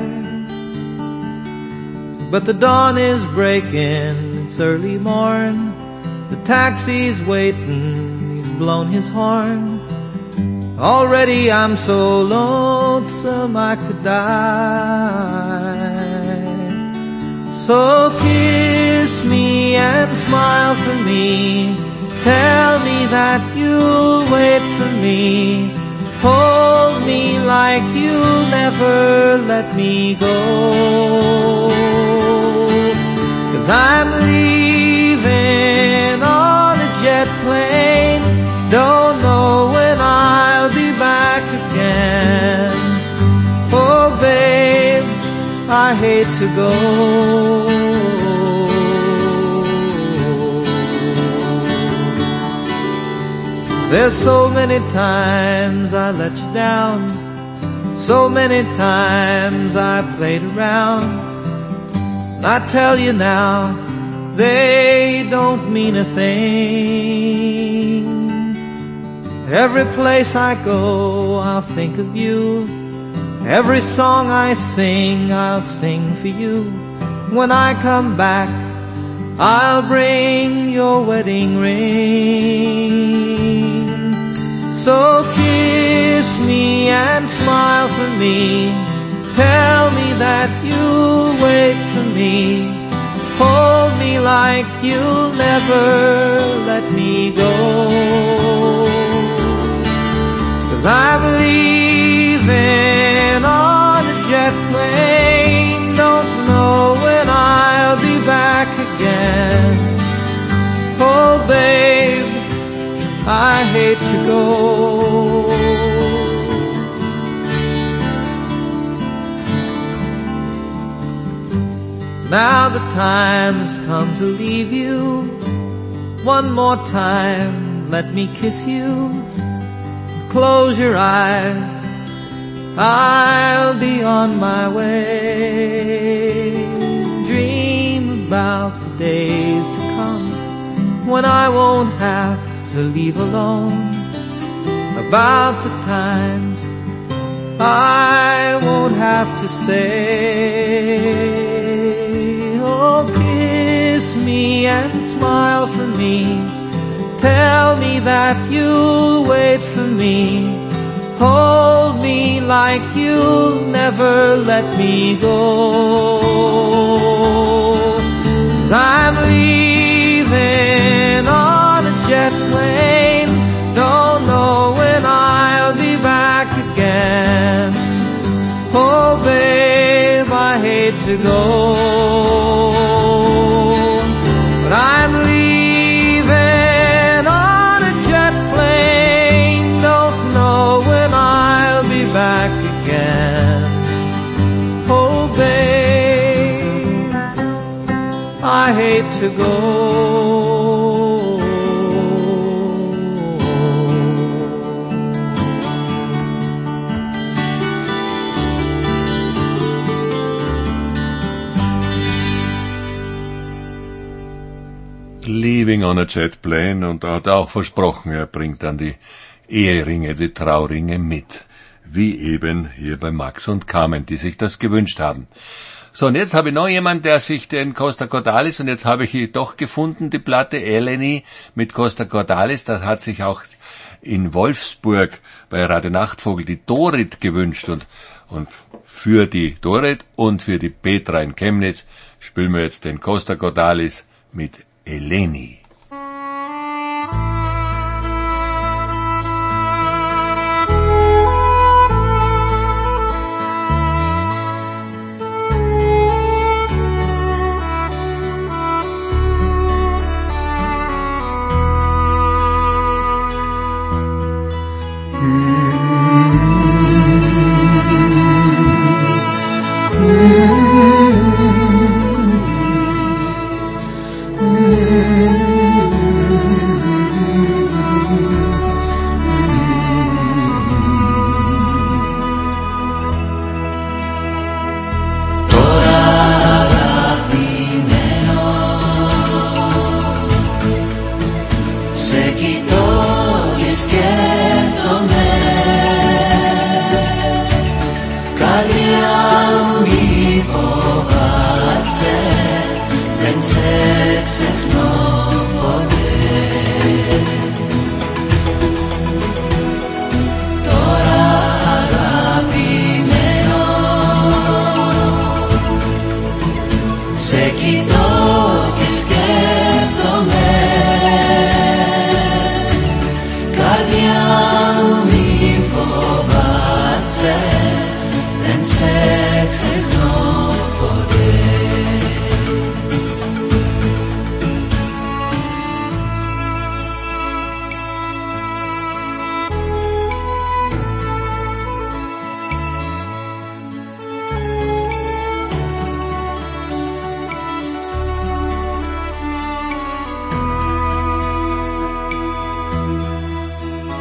but the dawn is breaking, it's early morn. The taxi's waiting, he's blown his horn. Already I'm so lonesome I could die. So kiss me and smile for me. Tell me that you'll wait for me. Hold me like you'll never let me go. 'Cause I'm leaving on a jet plane. Don't know when I'll be back again. Oh babe, I hate to go. There's so many times I let you down, so many times I played around. I tell you now, they don't mean a thing. Every place I go, I'll think of you. Every song I sing, I'll sing for you. When I come back, I'll bring your wedding ring. So kiss me and smile for me. Tell me that you'll wait for me. Hold me like you'll never let me go. 'Cause I'm leaving on a jet plane. Don't know when I'll be back again. Oh babe, I hate to go. Now the time's come to leave you. One more time, let me kiss you. Close your eyes, I'll be on my way. Dream about the days to come when I won't have to leave alone. About the times I won't have to say. Oh, kiss me and smile for me. Tell me that you'll wait for me. Hold me like you'll never let me go. 'Cause I'm leaving on a jet plane. Don't know when I'll be back again. Oh babe, I hate to go, but I'm leaving on a jet plane. Don't know when I'll be back again. Oh babe, I hate to go. Leaving on a Jet Plane, und da hat er auch versprochen, er bringt dann die Eheringe, die Trauringe mit. Wie eben hier bei Max und Carmen, die sich das gewünscht haben. So, und jetzt habe ich noch jemand, der sich den Costa Cordalis, und jetzt habe ich hier doch gefunden, die Platte Eleni mit Costa Cordalis, das hat sich auch in Wolfsburg bei Radio Nachtvogel die Dorit gewünscht, und, und für die Dorit und für die Petra in Chemnitz spielen wir jetzt den Costa Cordalis mit Eleni.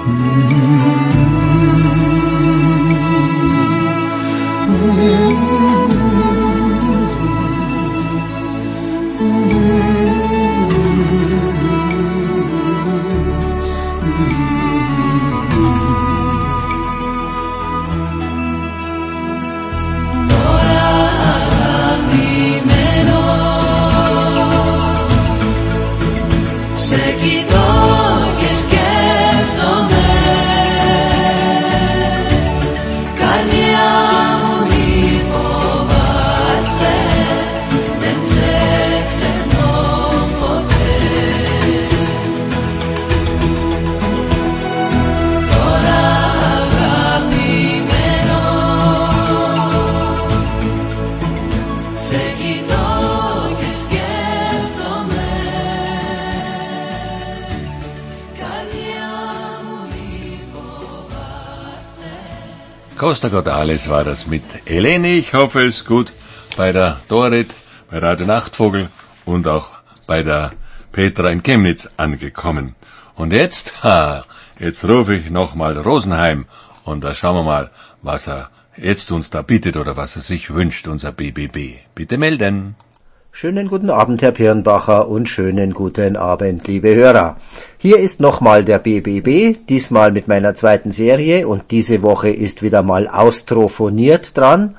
Costa Cordalis war das mit Eleni. Ich hoffe, es ist gut bei der Dorit, bei Radio Nachtvogel und auch bei der Petra in Chemnitz angekommen. Und jetzt, ha, jetzt rufe ich nochmal Rosenheim und da schauen wir mal, was er jetzt uns da bietet oder was er sich wünscht, unser B B B. Bitte melden. Schönen guten Abend, Herr Pirnbacher, und schönen guten Abend, liebe Hörer. Hier ist nochmal der B B B, diesmal mit meiner zweiten Serie, und diese Woche ist wieder mal austrophoniert dran.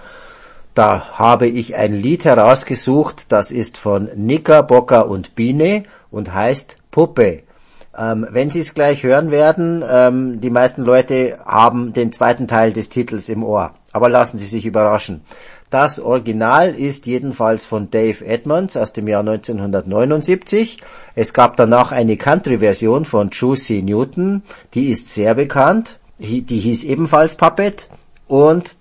Da habe ich ein Lied herausgesucht, das ist von Knickerbocker und Biene und heißt Puppe. Ähm, wenn Sie es gleich hören werden, ähm, die meisten Leute haben den zweiten Teil des Titels im Ohr, aber lassen Sie sich überraschen. Das Original ist jedenfalls von Dave Edmunds aus dem Jahr neunzehnhundertneunundsiebzig. Es gab danach eine Country-Version von Juicy Newton, die ist sehr bekannt, die hieß ebenfalls Puppet. Und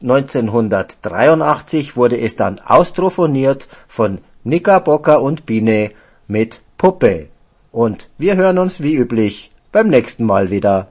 neunzehnhundertdreiundachtzig wurde es dann austrophoniert von Knickerbocker und Biene mit Puppe. Und wir hören uns wie üblich beim nächsten Mal wieder.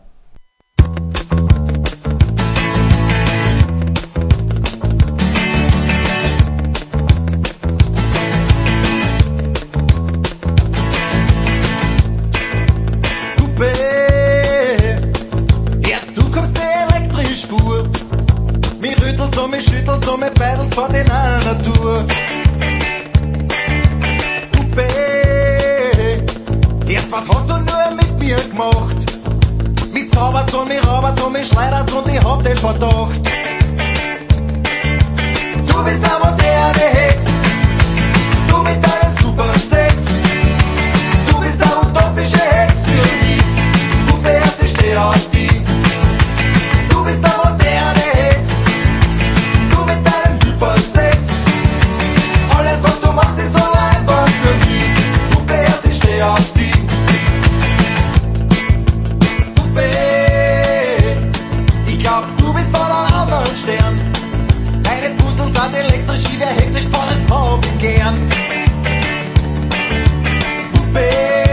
Von der Natur. Puppe, erst was hast du nur mit mir gemacht? Mit zaubert und mich raubert und mich schleudert und ich hab den Verdacht. Du bist eine moderne Hex, du mit deinem Supersex. Du bist eine utopische Hex für mich. Puppe, erst ich steh auf dich. Du bist eine moderne Hex, du mit deinem Supersex. Alles was du machst ist so einfach für mich. Puppe, erst ich steh auf dich. Puppe, ich glaub du bist von einem anderen Stern. Deine Pusteln sind elektrisch, wie wer hektisch von es Hauben gern. Puppe,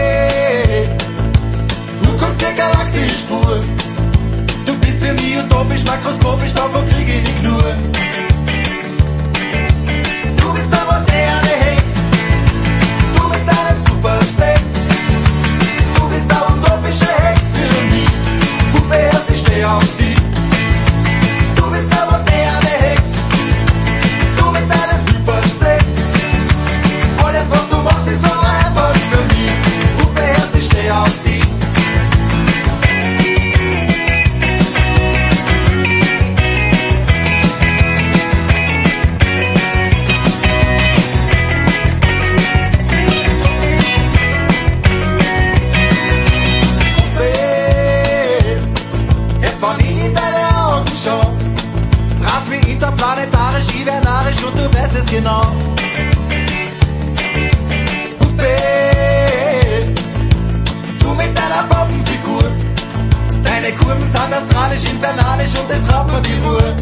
du kommst dir galaktisch vor. Du bist für mich utopisch, makroskopisch, davon krieg ich nicht nur. Du bist eine moderne Hex, du mit deinem Supersex. Du bist eine utopische Hex für mich. Puppe, erst ich steh auf dich. Du bist eine moderne Hex, du mit deinem Supersex. Alles was du machst ist so einfach für mich. Puppe, erst ich steh auf dich. Interplanetarisch, hibernarisch und du weißt es genau. Puppe, du mit deiner Poppenfigur. Deine Kurven sind astralisch, infernalisch und es raubt mir die Ruhe.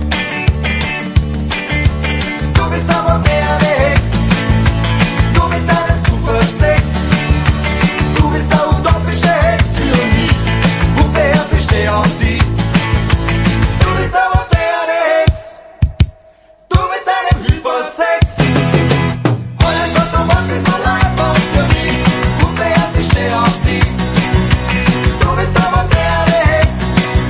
Du bist eine moderne Hex, du mit deinem Supersex. Du bist eine utopische Hex für mich. Puppe, erst ich steh auf dich. Du bist eine moderne Hex, du mit deinem Hypersex. Alles was du machst ist allein was für mich. Puppe, erst ich steh auf dich. Du bist eine moderne Hex,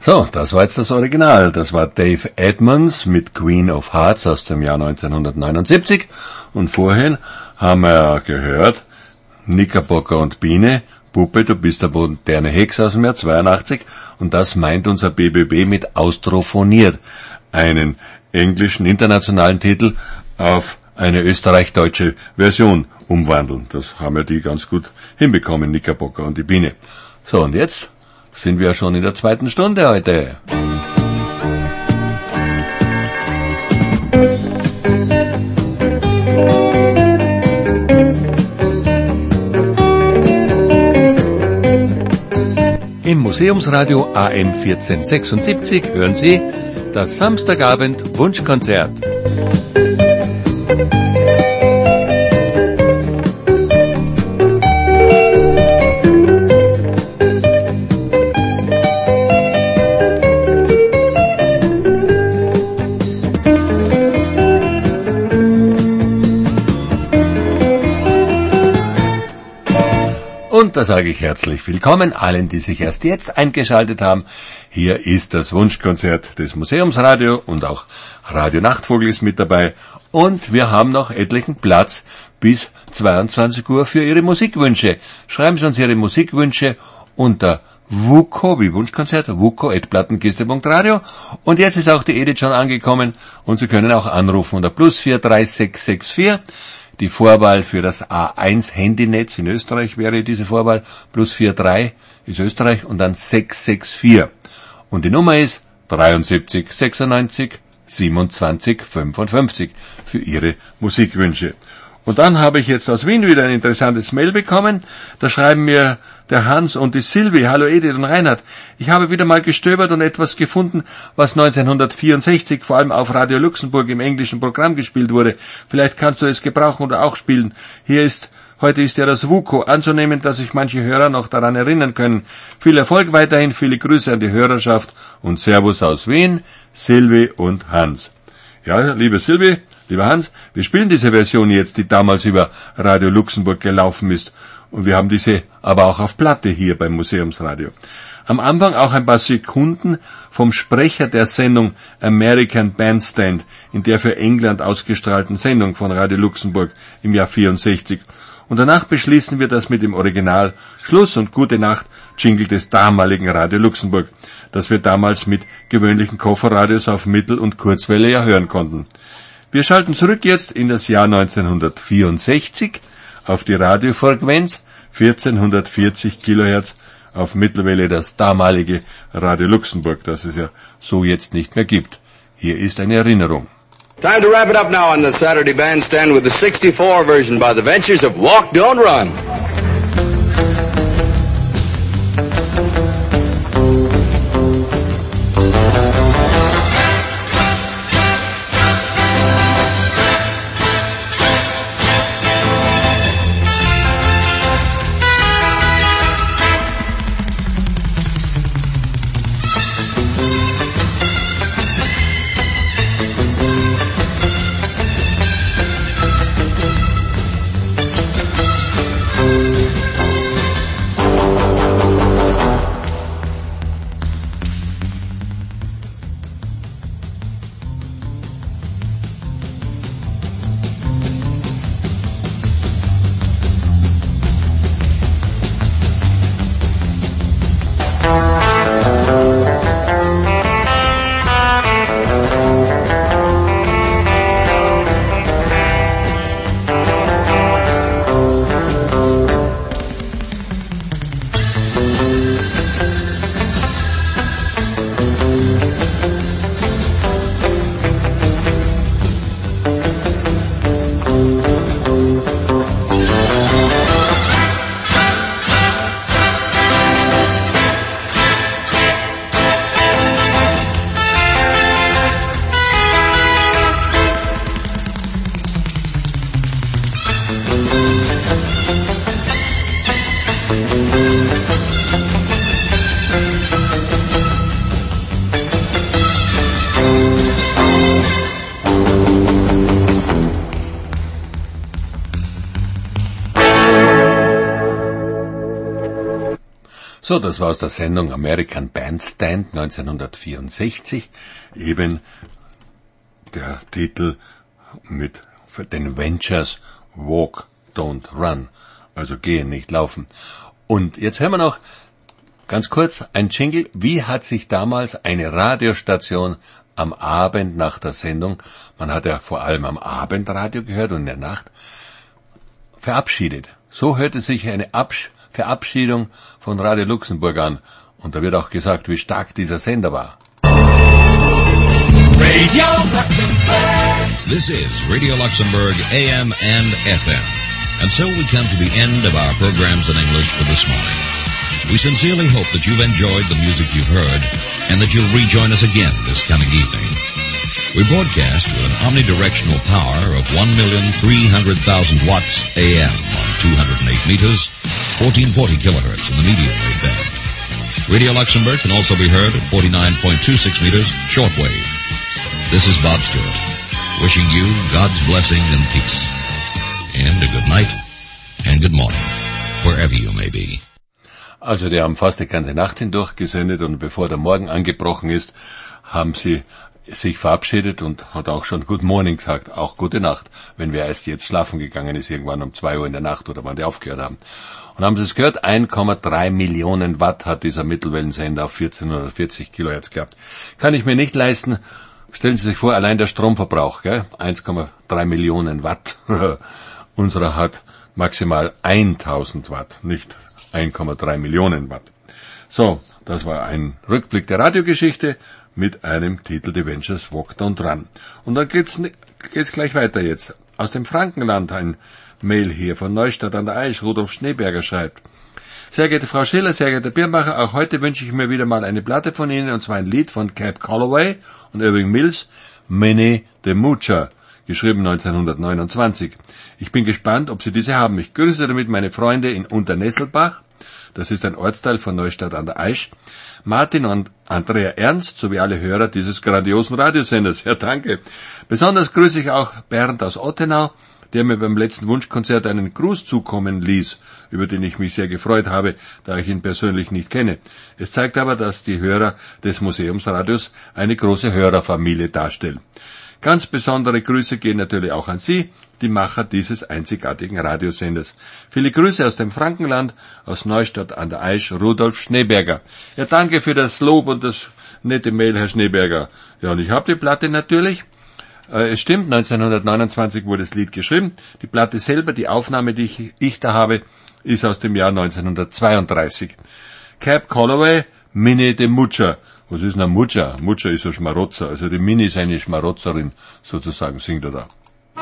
So, das war jetzt das Original. Das war Dave Edmunds mit Queen of Hearts aus dem Jahr neunzehnhundertneunundsiebzig. Und vorhin haben wir gehört, Knickerbocker und Biene, Puppe, du bist der moderne Hex aus dem Jahr zweiundachtzig. Und das meint unser B B B mit austrophoniert. Einen englischen, internationalen Titel auf eine österreich-deutsche Version umwandeln. Das haben ja die ganz gut hinbekommen, Knickerbocker und die Biene. So, und jetzt sind wir schon in der zweiten Stunde heute. Im Museumsradio A M vierzehn-sechsundsiebzig hören Sie das Samstagabend Wunschkonzert. Und da sage ich herzlich willkommen allen, die sich erst jetzt eingeschaltet haben. Hier ist das Wunschkonzert des Museumsradio und auch Radio Nachtvogel ist mit dabei. Und wir haben noch etlichen Platz bis zweiundzwanzig Uhr für Ihre Musikwünsche. Schreiben Sie uns Ihre Musikwünsche unter wuko, wie Wunschkonzert, wuko at plattenkiste punkt radio. Und jetzt ist auch die Edith schon angekommen und Sie können auch anrufen unter plus vier drei sechs sechs vier. Die Vorwahl für das A eins Handynetz in Österreich wäre diese Vorwahl, plus vier drei ist Österreich und dann sechs sechs vier. Und die Nummer ist dreiundsiebzig sechsundneunzig siebenundzwanzig fünfundfünfzig für Ihre Musikwünsche. Und dann habe ich jetzt aus Wien wieder ein interessantes Mail bekommen. Da schreiben mir der Hans und die Silvi, hallo Edith und Reinhard. Ich habe wieder mal gestöbert und etwas gefunden, was neunzehnhundertvierundsechzig vor allem auf Radio Luxemburg im englischen Programm gespielt wurde. Vielleicht kannst du es gebrauchen oder auch spielen. Hier ist, heute ist ja das WUKO, anzunehmen, dass sich manche Hörer noch daran erinnern können. Viel Erfolg weiterhin, viele Grüße an die Hörerschaft und Servus aus Wien, Silvi und Hans. Ja, liebe Silvi, lieber Hans, wir spielen diese Version jetzt, die damals über Radio Luxemburg gelaufen ist. Und wir haben diese aber auch auf Platte hier beim Museumsradio. Am Anfang auch ein paar Sekunden vom Sprecher der Sendung American Bandstand, in der für England ausgestrahlten Sendung von Radio Luxemburg im Jahr vierundsechzig. Und danach beschließen wir das mit dem Original Schluss und Gute Nacht Jingle des damaligen Radio Luxemburg, das wir damals mit gewöhnlichen Kofferradios auf Mittel- und Kurzwelle ja hören konnten. Wir schalten zurück jetzt in das Jahr neunzehnhundertvierundsechzig auf die Radiofrequenz vierzehnhundertvierzig Kilohertz auf Mittelwelle, das damalige Radio Luxemburg, das es ja so jetzt nicht mehr gibt. Hier ist eine Erinnerung. Time to wrap it up now on the Saturday Bandstand with the sixty-four version by the Ventures of Walk, Don't Run. So, das war aus der Sendung American Bandstand neunzehnhundertvierundsechzig, eben der Titel mit den Ventures Walk, Don't Run, also gehen, nicht laufen. Und jetzt hören wir noch ganz kurz ein Jingle. Wie hat sich damals eine Radiostation am Abend nach der Sendung, man hat ja vor allem am Abend Radio gehört und in der Nacht, verabschiedet? So hörte sich eine Absch- Verabschiedung von Radio Luxemburg an. Und da wird auch gesagt, wie stark dieser Sender war. Radio Luxembourg. This is Radio Luxembourg, A M and F M. And so we come to the end of our programs in English for this morning. We sincerely hope that you've enjoyed the music you've heard and that you'll rejoin us again this coming evening. We broadcast with an omnidirectional power of one million three hundred thousand watts A M on two hundred eight meters, fourteen forty kilohertz in the medium wave band. Radio Luxembourg can also be heard at forty-nine point two six meters shortwave. This is Bob Stewart, wishing you God's blessing and peace. And a good night and good morning, wherever you may be. Also, die haben fast die ganze Nacht hindurch gesendet und bevor der Morgen angebrochen ist, haben sie sich verabschiedet und hat auch schon Good Morning gesagt, auch gute Nacht, wenn wer erst jetzt schlafen gegangen ist, irgendwann um zwei Uhr in der Nacht oder wann die aufgehört haben. Und haben Sie es gehört, eins Komma drei Millionen Watt hat dieser Mittelwellensender auf vierzehnhundertvierzig Kilohertz gehabt. Kann ich mir nicht leisten. Stellen Sie sich vor, allein der Stromverbrauch, gell? eins Komma drei Millionen Watt. Unserer hat maximal tausend Watt, nicht eins Komma drei Millionen Watt. So, das war ein Rückblick der Radiogeschichte mit einem Titel The Ventures Walk Don't Run. Und dann geht's, geht's gleich weiter jetzt. Aus dem Frankenland ein Mail hier von Neustadt an der Aisch. Rudolf Schneeberger schreibt: Sehr geehrte Frau Schiller, sehr geehrter Birnbacher, auch heute wünsche ich mir wieder mal eine Platte von Ihnen, und zwar ein Lied von Cab Calloway und Irving Mills, Minnie the Moocher, geschrieben neunzehnhundertneunundzwanzig. Ich bin gespannt, ob Sie diese haben. Ich grüße damit meine Freunde in Unternesselbach, das ist ein Ortsteil von Neustadt an der Aisch, Martin und Andrea Ernst sowie alle Hörer dieses grandiosen Radiosenders. Ja, danke. Besonders grüße ich auch Bernd aus Ottenau, der mir beim letzten Wunschkonzert einen Gruß zukommen ließ, über den ich mich sehr gefreut habe, da ich ihn persönlich nicht kenne. Es zeigt aber, dass die Hörer des Museumsradios eine große Hörerfamilie darstellen. Ganz besondere Grüße gehen natürlich auch an Sie, die Macher dieses einzigartigen Radiosenders. Viele Grüße aus dem Frankenland, aus Neustadt an der Aisch, Rudolf Schneeberger. Ja, danke für das Lob und das nette Mail, Herr Schneeberger. Ja, und ich habe die Platte natürlich. Äh, es stimmt, neunzehnhundertneunundzwanzig wurde das Lied geschrieben. Die Platte selber, die Aufnahme, die ich, ich da habe, ist aus dem Jahr neunzehnhundertzweiunddreißig. Cab Calloway, Minnie the Moocher. Was ist denn ein Mutter? Mutter ist ein Schmarotzer. Also die Minnie ist eine Schmarotzerin, sozusagen, singt er da.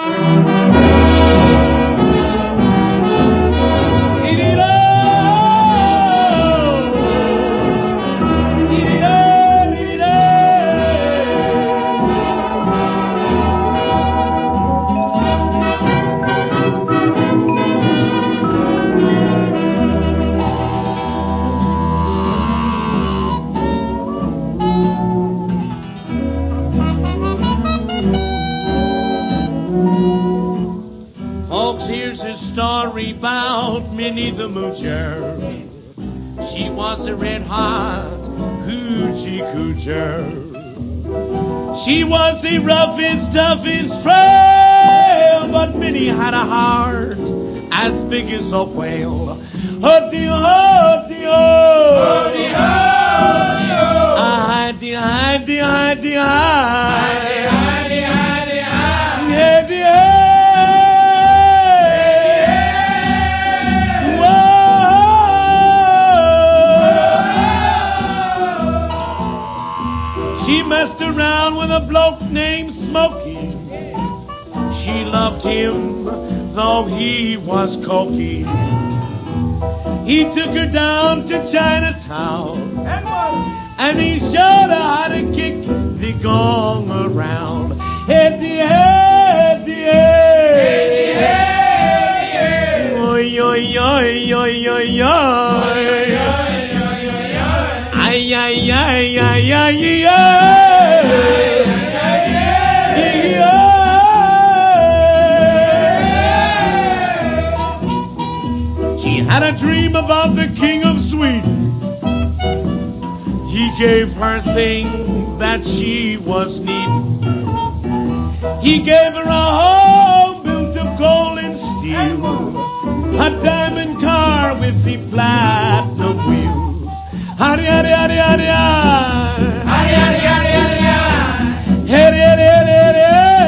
About Minnie the Moocher. She was a red-hot hoochie coocher. She was the roughest, toughest frail, but Minnie had a heart as big as a whale. Huddy, huddy, ho! Huddy, huddy, ho! Huddy, huddy, huddy, huddy, huddy, huddy, huddy, huddy. She messed around with a bloke named Smokey. She loved him, though he was cokey. He took her down to Chinatown, and he showed her how to kick the gong around. Heady, heady, heady, heady, heady. Oi, oi, oi, oi, oi, oi. Ay, ay, ay, ay, ay, ay. She had a dream about the king of Sweden. He gave her things that she was needing. He gave her a home built of gold and steel, a diamond car with the platinum wheels. Howdy, howdy, howdy, howdy, howdy, howdy, howdy, howdy, howdy, howdy, howdy, howdy, howdy,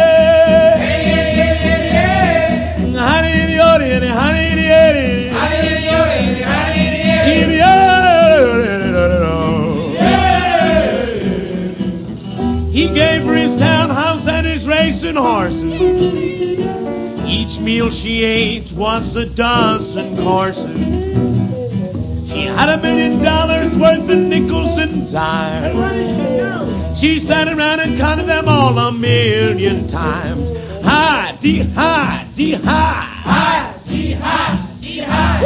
he gave her his townhouse and his racing horses. Each meal she ate was a dozen courses. She had a million dollars worth of nickels and dimes. She sat around and counted them all a million times. Hi, dee, hi, dee, hi. Hi, dee, hi, dee, hi.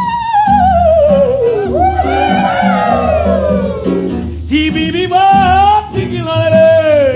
Dee, bee, bee, bop, dee, dee, la, la.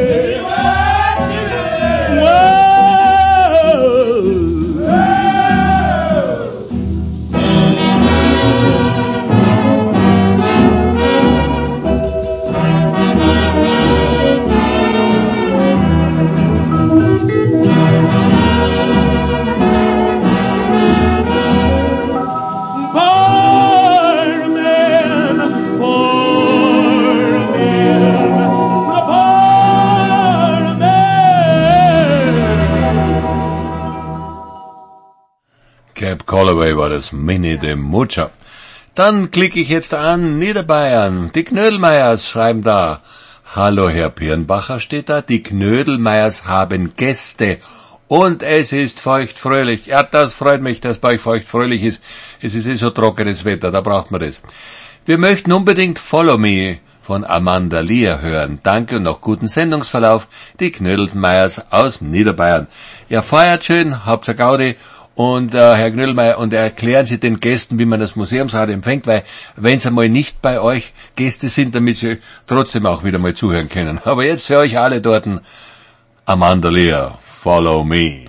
Cab Calloway war das, Minnie de Mucha. Dann klicke ich jetzt an Niederbayern. Die Knödelmeiers schreiben da. Hallo Herr Pirnbacher steht da. Die Knödelmeiers haben Gäste und es ist feuchtfröhlich. Ja, das freut mich, dass bei euch feuchtfröhlich ist. Es ist eh so trockenes Wetter, da braucht man das. Wir möchten unbedingt Follow Me von Amanda Lear hören. Danke und noch guten Sendungsverlauf. Die Knödelmeiers aus Niederbayern. Ja, feiert schön, habt ihr Gaudi. Und äh, Herr Knödelmeier, und erklären Sie den Gästen, wie man das Museumsradio empfängt, weil wenn es einmal nicht bei euch Gäste sind, damit sie trotzdem auch wieder mal zuhören können. Aber jetzt für euch alle dort Amanda Lear, Follow Me.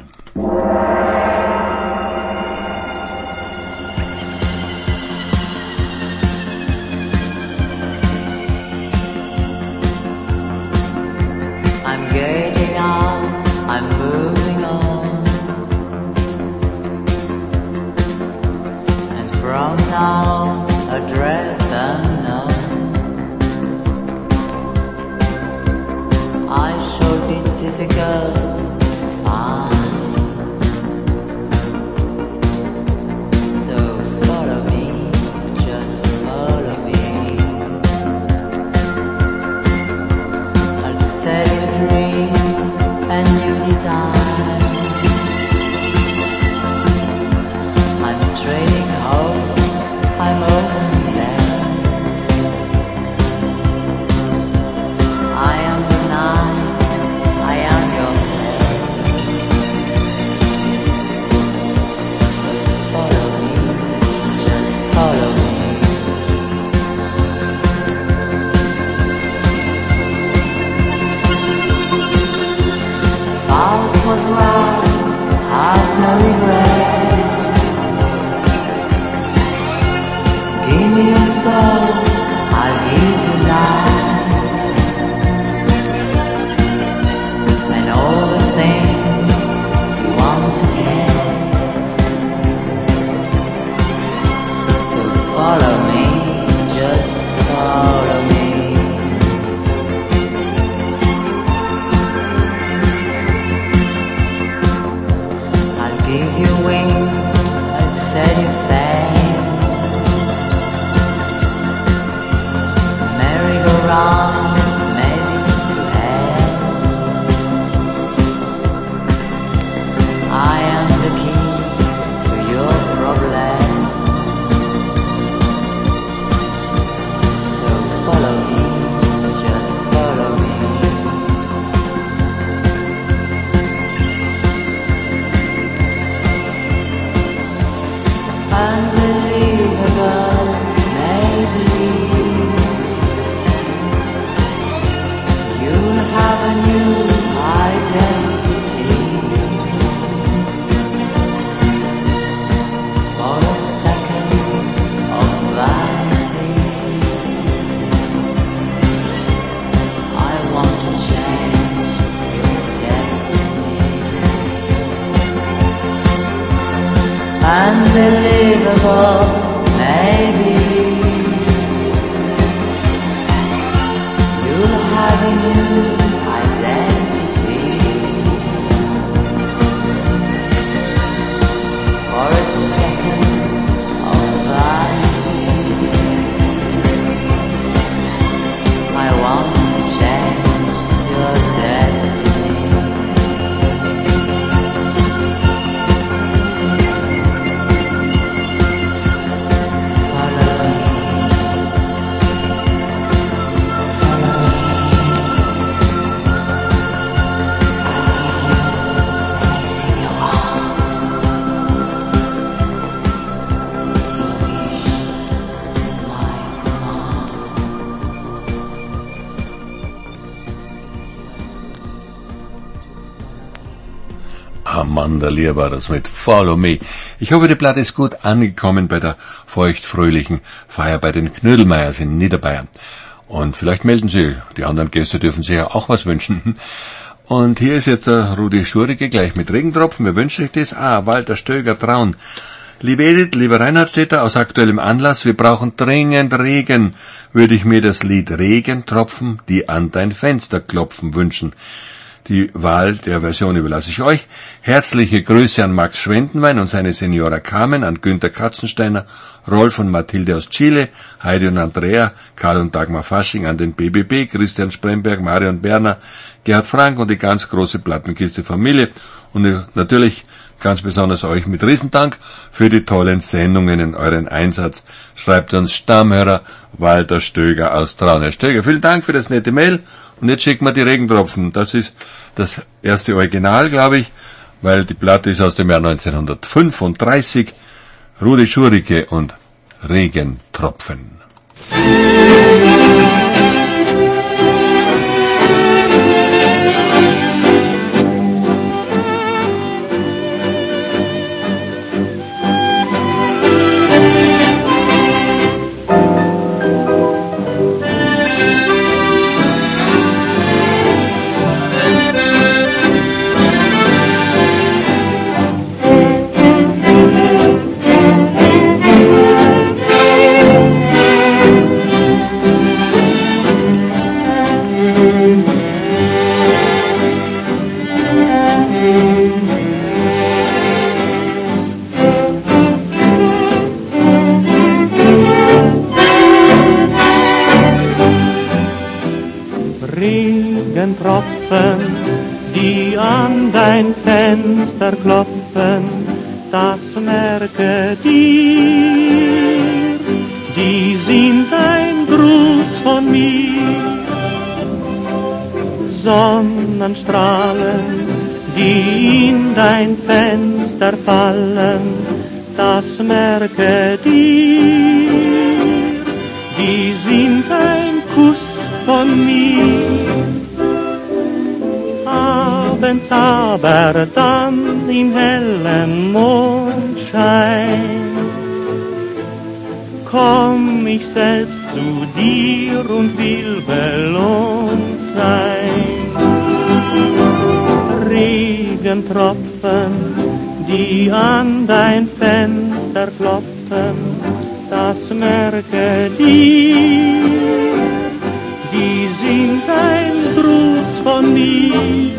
I'm getting on, I'm moving on. From now, addressed unknown, I shall be difficult to find. unbelievable, maybe. You'll have a new identity. For a second of vanity, I want to change your destiny. Amanda Lear war das mit Follow Me. Ich hoffe, die Platte ist gut angekommen bei der feuchtfröhlichen Feier bei den Knödelmeiers in Niederbayern. Und vielleicht melden Sie, die anderen Gäste dürfen sich ja auch was wünschen. Und hier ist jetzt der Rudi Schurige gleich mit Regentropfen. Wer wünscht sich das? Ah, Walter Stöger Traun. Liebe Edith, lieber Reinhard Stetter, aus aktuellem Anlass, wir brauchen dringend Regen, würde ich mir das Lied Regentropfen, die an dein Fenster klopfen, wünschen. Die Wahl der Version überlasse ich euch. Herzliche Grüße an Max Schwendenwein und seine Senora Carmen, an Günther Katzensteiner, Rolf und Mathilde aus Chile, Heidi und Andrea, Karl und Dagmar Fasching, an den B B B, Christian Spremberg, Mario und Berner, Gerhard Frank und die ganz große Plattenkiste Familie und natürlich ganz besonders euch mit Riesendank für die tollen Sendungen in euren Einsatz. Schreibt uns Stammhörer Walter Stöger aus Traun. Herr Stöger, vielen Dank für das nette Mail. Und jetzt schicken wir die Regentropfen. Das ist das erste Original, glaube ich, weil die Platte ist aus dem Jahr neunzehnhundertfünfunddreißig. Rudi Schurike und Regentropfen. Regentropfen, die an dein Fenster klopfen, das merke dir, die sind ein Gruß von mir. Sonnenstrahlen, die in dein Fenster fallen, das merke dir, die sind ein Kuss von mir. Abends aber dann im hellen Mondschein komm ich selbst zu dir und will belohnt sein. Regentropfen, die an dein Fenster klopfen, das merke dir, die sind ein Gruß von mir.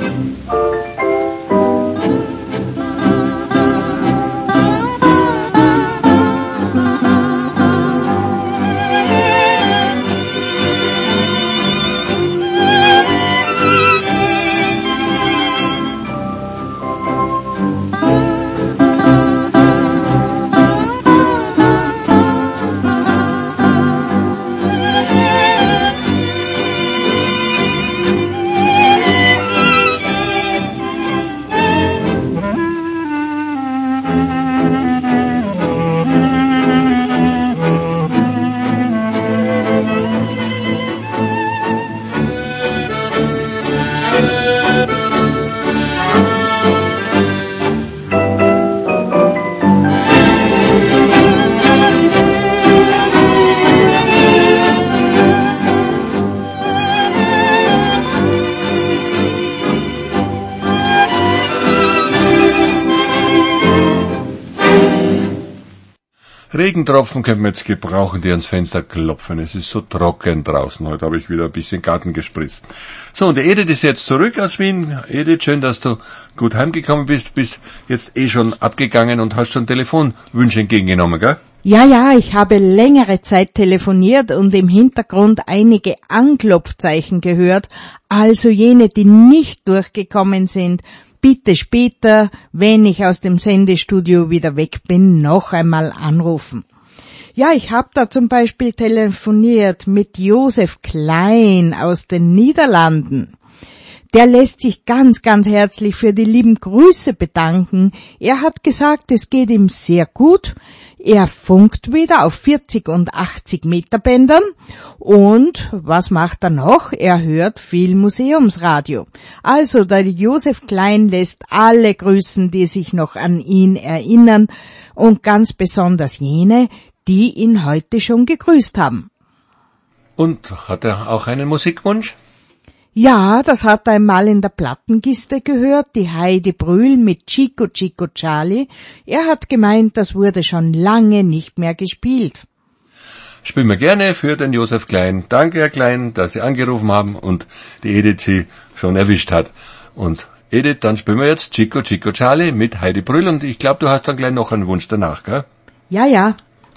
Regentropfen könnte man jetzt gebrauchen, die ans Fenster klopfen. Es ist so trocken draußen. Heute habe ich wieder ein bisschen Garten gespritzt. So, und die Edith ist jetzt zurück aus Wien. Edith, schön, dass du gut heimgekommen bist. Bist jetzt eh schon abgegangen und hast schon Telefonwünsche entgegengenommen, gell? Ja, ja, ich habe längere Zeit telefoniert und im Hintergrund einige Anklopfzeichen gehört, also jene, die nicht durchgekommen sind. Bitte später, wenn ich aus dem Sendestudio wieder weg bin, noch einmal anrufen. Ja, ich habe da zum Beispiel telefoniert mit Josef Klein aus den Niederlanden. Der lässt sich ganz, ganz herzlich für die lieben Grüße bedanken. Er hat gesagt, es geht ihm sehr gut. Er funkt wieder auf vierzig und achtzig Meter Bändern und was macht er noch? Er hört viel Museumsradio. Also der Josef Klein lässt alle grüßen, die sich noch an ihn erinnern und ganz besonders jene, die ihn heute schon gegrüßt haben. Und hat er auch einen Musikwunsch? Ja, das hat er einmal in der Plattenkiste gehört, die Heidi Brühl mit Chico Chico Charlie. Er hat gemeint, das wurde schon lange nicht mehr gespielt. Spielen wir gerne für den Josef Klein. Danke, Herr Klein, dass Sie angerufen haben und die Edith Sie schon erwischt hat. Und Edith, dann spielen wir jetzt Chico Chico Charlie mit Heidi Brühl und ich glaube, du hast dann gleich noch einen Wunsch danach, gell? Ja, ja.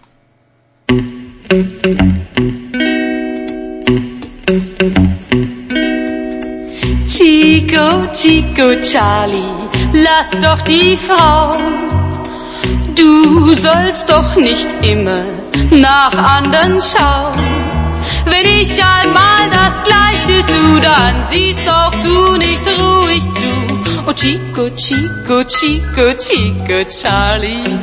Chico, Chico, Charlie, lass doch die Frau. Du sollst doch nicht immer nach anderen schauen. Wenn ich einmal das Gleiche tu, dann siehst doch du nicht ruhig zu. Oh Chico, Chico, Chico, Chico, Charlie.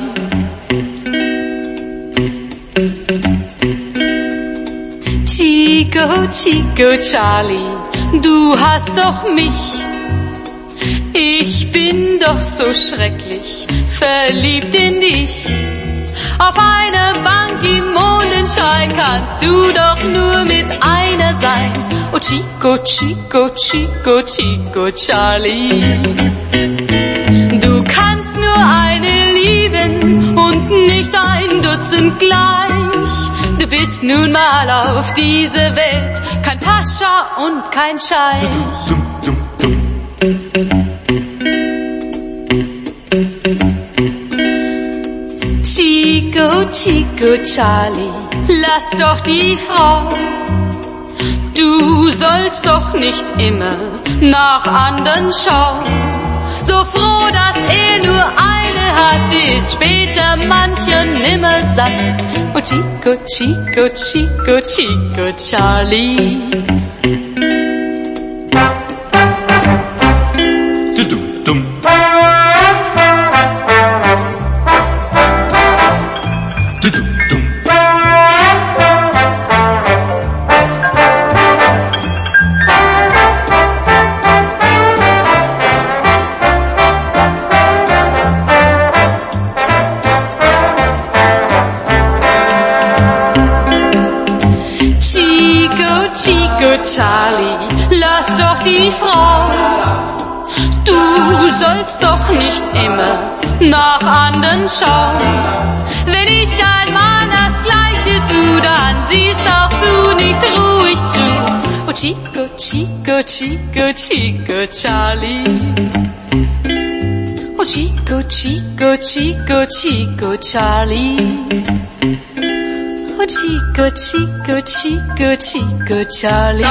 Chico, Chico, Charlie, du hast doch mich. Ich bin doch so schrecklich verliebt in dich. Auf einer Bank im Mondenschein kannst du doch nur mit einer sein. Oh Chico, Chico, Chico, Chico, Charlie. Du kannst nur eine lieben und nicht ein Dutzend gleich. Du bist nun mal auf dieser Welt kein Pascha und kein Scheich. Chico, Chico, Charlie, lass doch die Frau. Du sollst doch nicht immer nach anderen schauen. So froh, dass er nur eine hat, ist später mancher nimmer satt. Oh Chico, Chico, Chico, Chico, Charlie. Du-du-dum. Du-du-dum. Charlie, lass doch die Frau. Du sollst doch nicht immer nach anderen schauen. Wenn ich einmal das Gleiche tu, dann siehst auch du nicht ruhig zu. Oh Chico, Chico, Chico, Chico, Charlie. Oh Chico, Chico, Chico, Chico, Charlie. Oh Chico, Chico, Chico, Chico, Charlie.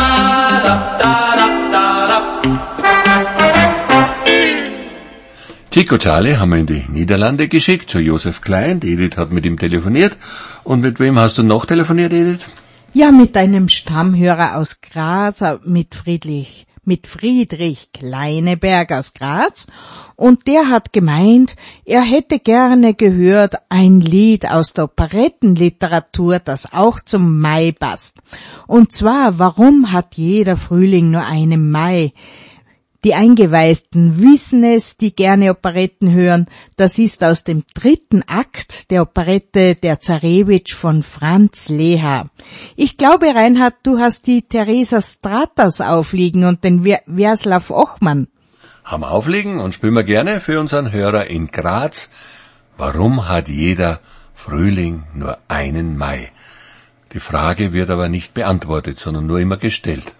Chico Charlie haben wir in die Niederlande geschickt, zu Josef Klein. Die Edith hat mit ihm telefoniert. Und mit wem hast du noch telefoniert, Edith? Ja, mit einem Stammhörer aus Graz, mit Friedrich, mit Friedrich Kleineberg aus Graz. Und der hat gemeint, er hätte gerne gehört ein Lied aus der Operettenliteratur, das auch zum Mai passt. Und zwar, warum hat jeder Frühling nur einen Mai? Die Eingeweihten wissen es, die gerne Operetten hören. Das ist aus dem dritten Akt der Operette Der Zarewitsch von Franz Leha. Ich glaube, Reinhard, du hast die Theresa Stratas aufliegen und den Werslav Ochmann. Haben aufliegen und spielen wir gerne für unseren Hörer in Graz. Warum hat jeder Frühling nur einen Mai. Die Frage wird aber nicht beantwortet, sondern nur immer gestellt.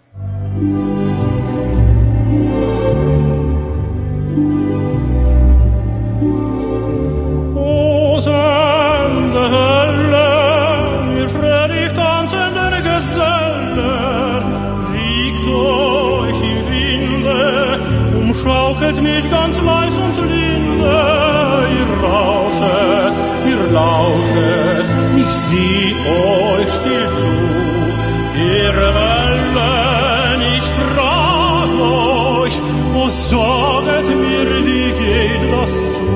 O sende Hölle, ihr fröhlich tanzenden Gesellen, wiegt euch im Winde, umschaukelt mich ganz leis und linde, ihr rauschet, ihr lauschet, ich sieh euch still zu, ihr Wellen, ich frag euch, o saget mir, wie geht das zu?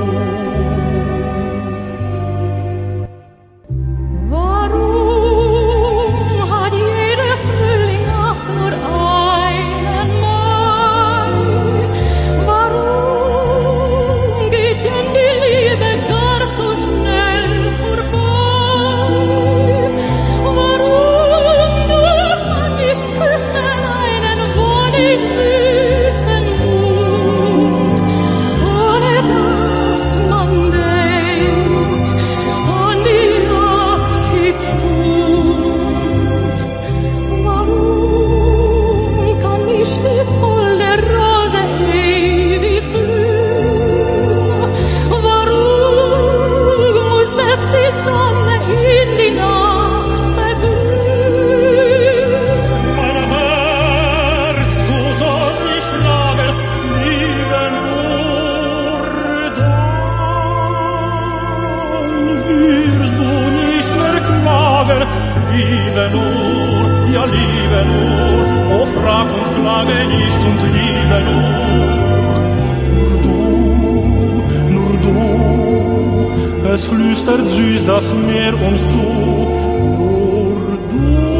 Warum hat jeder Frühling auch nur einen Mai? Warum geht denn die Liebe gar so schnell vorbei? Warum darf man nicht küssen einen wohlig süßen Mund, ohne dass man denkt an die Abschiedsstund? Warum kann nicht die holde Rose ewig blühen? Warum muss selbst die Sonne in die Nacht verglühen? Mein Herz, du sollst mich fragen, liebe nur, dann wirst du nicht mehr klagen, liebe nur, ja liebe nur, o frag und klage nicht und liebe nur, nur du, nur du, es flüstert süß das Meer uns zu, nur du.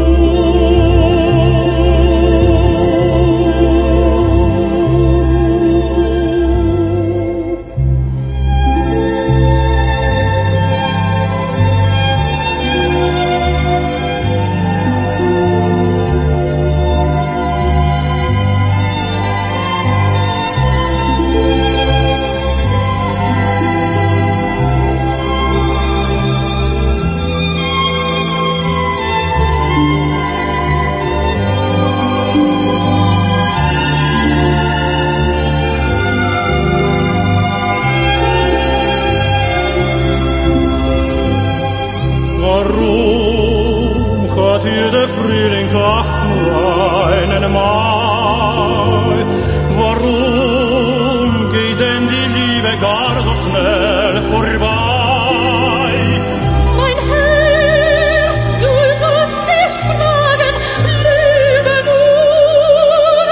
Warum hat hier der Frühling ach nur einen Mai? Warum geht denn die Liebe gar so schnell vorbei? Mein Herz, du sollst nicht klagen, liebe nur,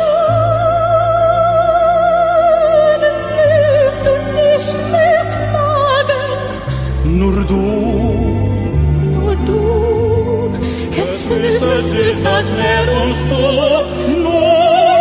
dann willst du nicht mehr klagen. Nur du, Nur du, es flüstert süß das Meer uns zu, nur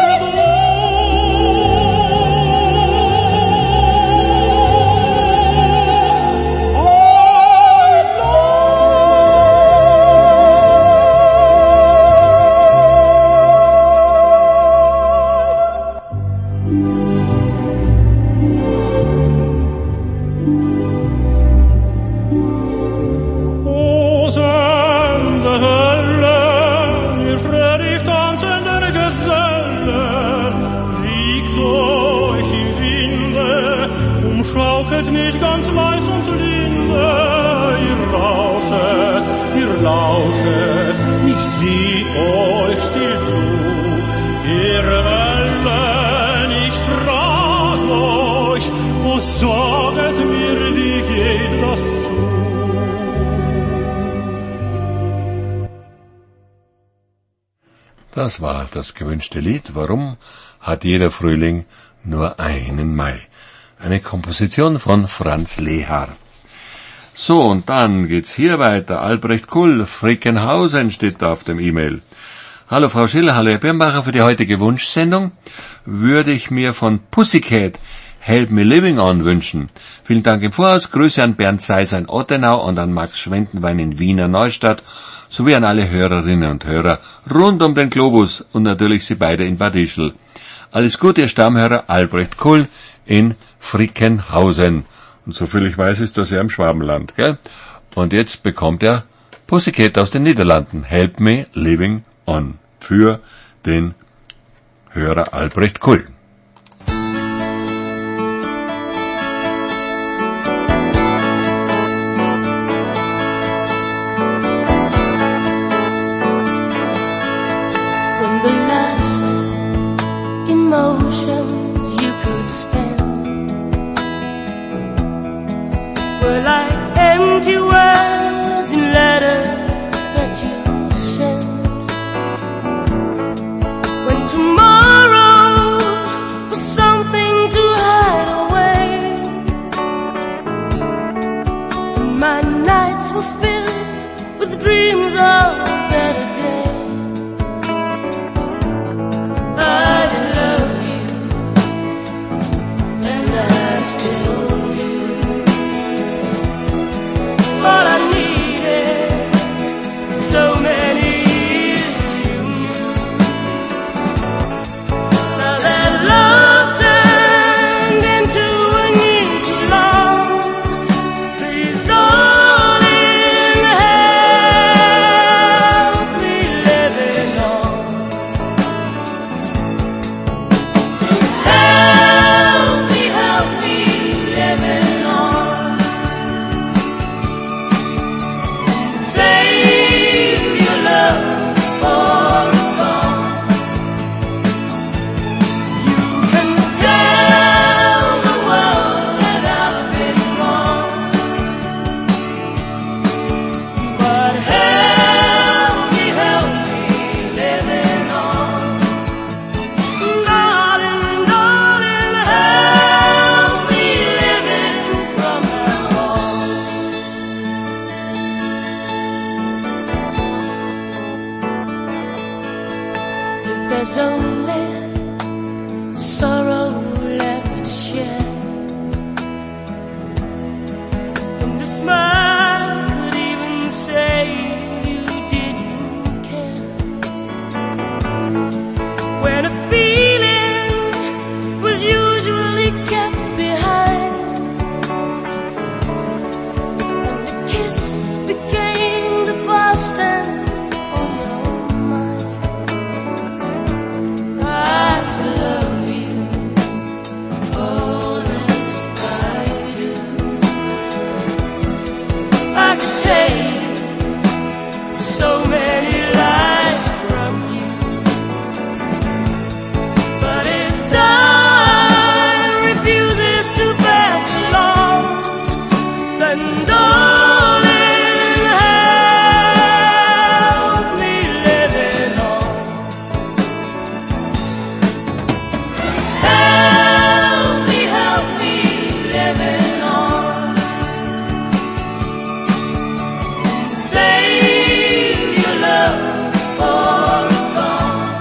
O sende Hölle, ihr fröhlich tanzenden Gesellen, wiegt euch im Winde, umschaukelt mich ganz leis und linde, ihr rauschet, ihr lauschet, ich sieh euch still zu, ihr Wellen, ich frag euch, o saget mir, wie geht das zu? Das war das gewünschte Lied. Warum hat jeder Frühling nur einen Mai? Eine Komposition von Franz Lehar. So, und dann geht's hier weiter. Albrecht Kull, Frickenhausen steht da auf dem E-Mail. Hallo Frau Schiller, hallo Herr Birnbacher, für die heutige Wunschsendung würde ich mir von Pussycat Help Me Living On wünschen. Vielen Dank im Voraus. Grüße an Bernd Seiser in Ottenau und an Max Schwendenwein in Wiener Neustadt sowie an alle Hörerinnen und Hörer rund um den Globus und natürlich Sie beide in Bad Ischl. Alles Gute, Ihr Stammhörer Albrecht Kull in Frickenhausen. Und soviel ich weiß, ist das ja im Schwabenland, gell? Und jetzt bekommt er Pussycat aus den Niederlanden, Help Me Living On, für den Hörer Albrecht Kull. When the last emotions you could spend were like empty words in letters that you sent, when tomorrow was something to hide away, and my nights were filled with dreams of a better day. I love you, and I still do. All I needed so many years you knew. Now that love turned into a need to love, please darling, help me living on. Help me, help me living on. Save your love for it's gone. You can tell the world that I've been wrong, but help me, help me living on. Darling, darling, help me living from now on. If there's only sorrow left to share, and a smile could even say you didn't care, when a feeling was usually kept behind, and the kiss became the first and on your mind. I still love you, honest I do. I could take so many lives from you, but if time refuses to pass along, then darling, help me living on. Help me, help me living on. Save your love for it's gone.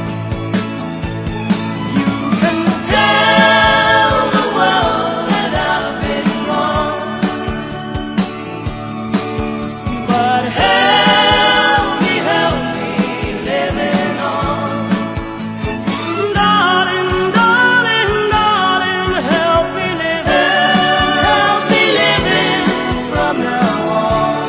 You can tell the world that I've been wrong, but help me, help me living on. Darling, darling, darling, help me living, help me living from now on.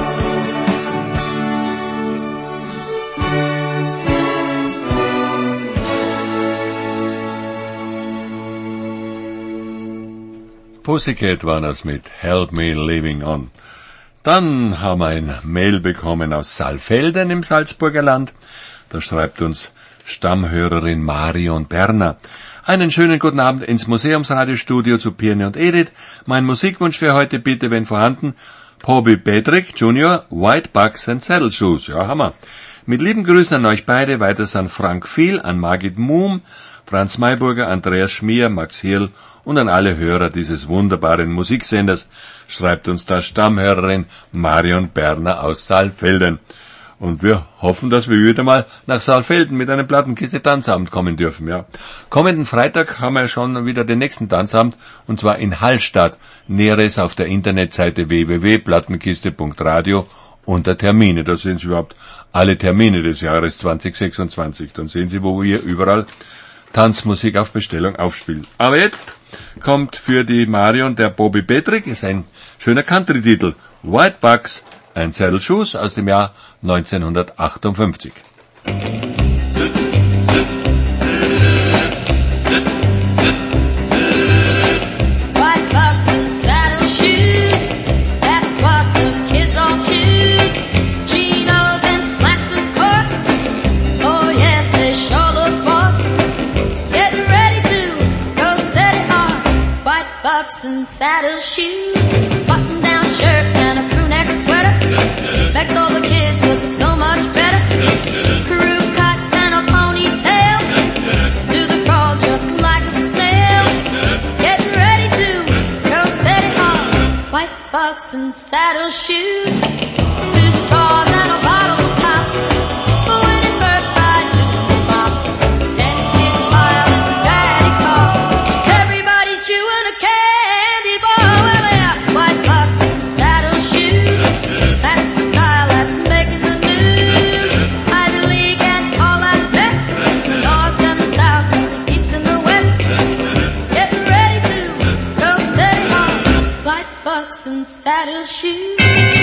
Pussycat war das mit Help Me Living On. Dann haben wir ein Mail bekommen aus Saalfelden im Salzburger Land. Da schreibt uns Stammhörerin Marion Berner. Einen schönen guten Abend ins Museumsradiostudio zu Pirne und Edith. Mein Musikwunsch für heute bitte, wenn vorhanden, Bobby Bedrick Junior, White Bucks and Saddle Shoes. Ja, Hammer. Mit lieben Grüßen an euch beide, weiter an Frank Viel, an Margit Muhm, Franz Mayburger, Andreas Schmier, Max Hirl und an alle Hörer dieses wunderbaren Musiksenders, schreibt uns da Stammhörerin Marion Berner aus Saalfelden. Und wir hoffen, dass wir wieder mal nach Saalfelden mit einem Plattenkiste Tanzabend kommen dürfen, ja. Kommenden Freitag haben wir schon wieder den nächsten Tanzabend, und zwar in Hallstatt. Näheres auf der Internetseite w w w punkt plattenkiste punkt radio unter Termine. Da sehen Sie überhaupt alle Termine des Jahres zwanzig sechsundzwanzig. Dann sehen Sie, wo wir überall Tanzmusik auf Bestellung aufspielen. Aber jetzt kommt für die Marion der Bobby Petrik, ist ein schöner Country-Titel, White Bucks and Saddle Shoes aus dem Jahr neunzehnhundertachtundfünfzig. White bucks and saddle shoes, that's what the kids all choose. Chinos and slacks, of course, oh yes, they sure look boss. Getting ready to go steady on. White bucks and saddle shoes, button-down shirt and a crew neck sweater, makes all the kids look so much better. Crew cut and a ponytail, do the crawl just like a snail. Getting ready to go steady on. White bucks and saddle shoes, two straws and a bottle of pop, winning first prize doing the bop. Ten kids piled into daddy's car, everybody's chewing a candy bar. Well, yeah, white bucks and saddle shoes, that's the style that's making the news. Ivy League and all that best, in the north and the south and the east and the west. Getting ready to go steady on. White bucks and saddle shoes.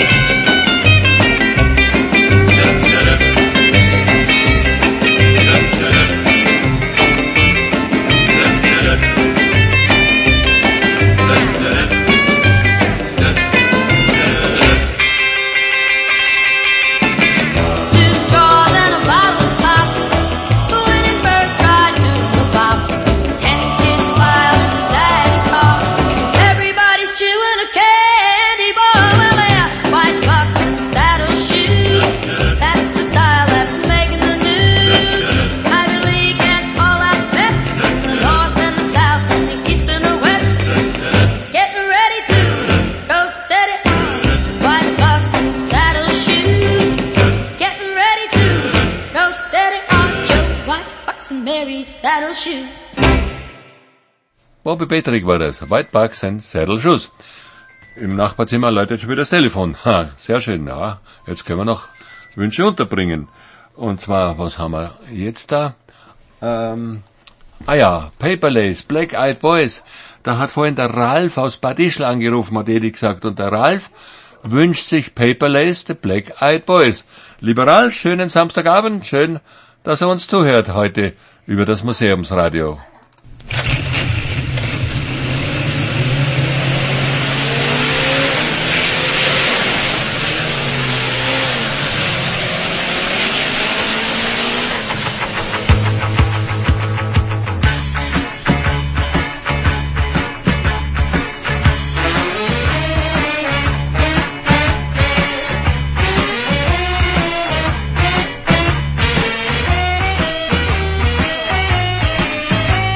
Two straws and a bottle of pop, winning first prize doing the bop. Ten kids piled into daddy's car, everybody's chewing a candy bar. Well, yeah, white bucks and saddle shoes, that's the style that's making the news. Ivy League and all that best, in the north and the south and the east and the west. Getting ready to go steady on. White bucks and saddle shoes, getting ready to go steady on. Joe, white bucks and Mary saddle shoes. Bobby Petrik war das, White Bucks and Saddle Shoes. Im Nachbarzimmer läutet schon wieder das Telefon. Ha, sehr schön, ja. Jetzt können wir noch Wünsche unterbringen. Und zwar, was haben wir jetzt da? Ähm, ah ja, Paper Lace, Black Eyed Boys. Da hat vorhin der Ralf aus Bad Ischl angerufen, hat Edi gesagt. Und der Ralf wünscht sich Paper Lace, the Black Eyed Boys. Lieber Ralf, schönen Samstagabend. Schön, dass er uns zuhört heute über das Museumsradio. White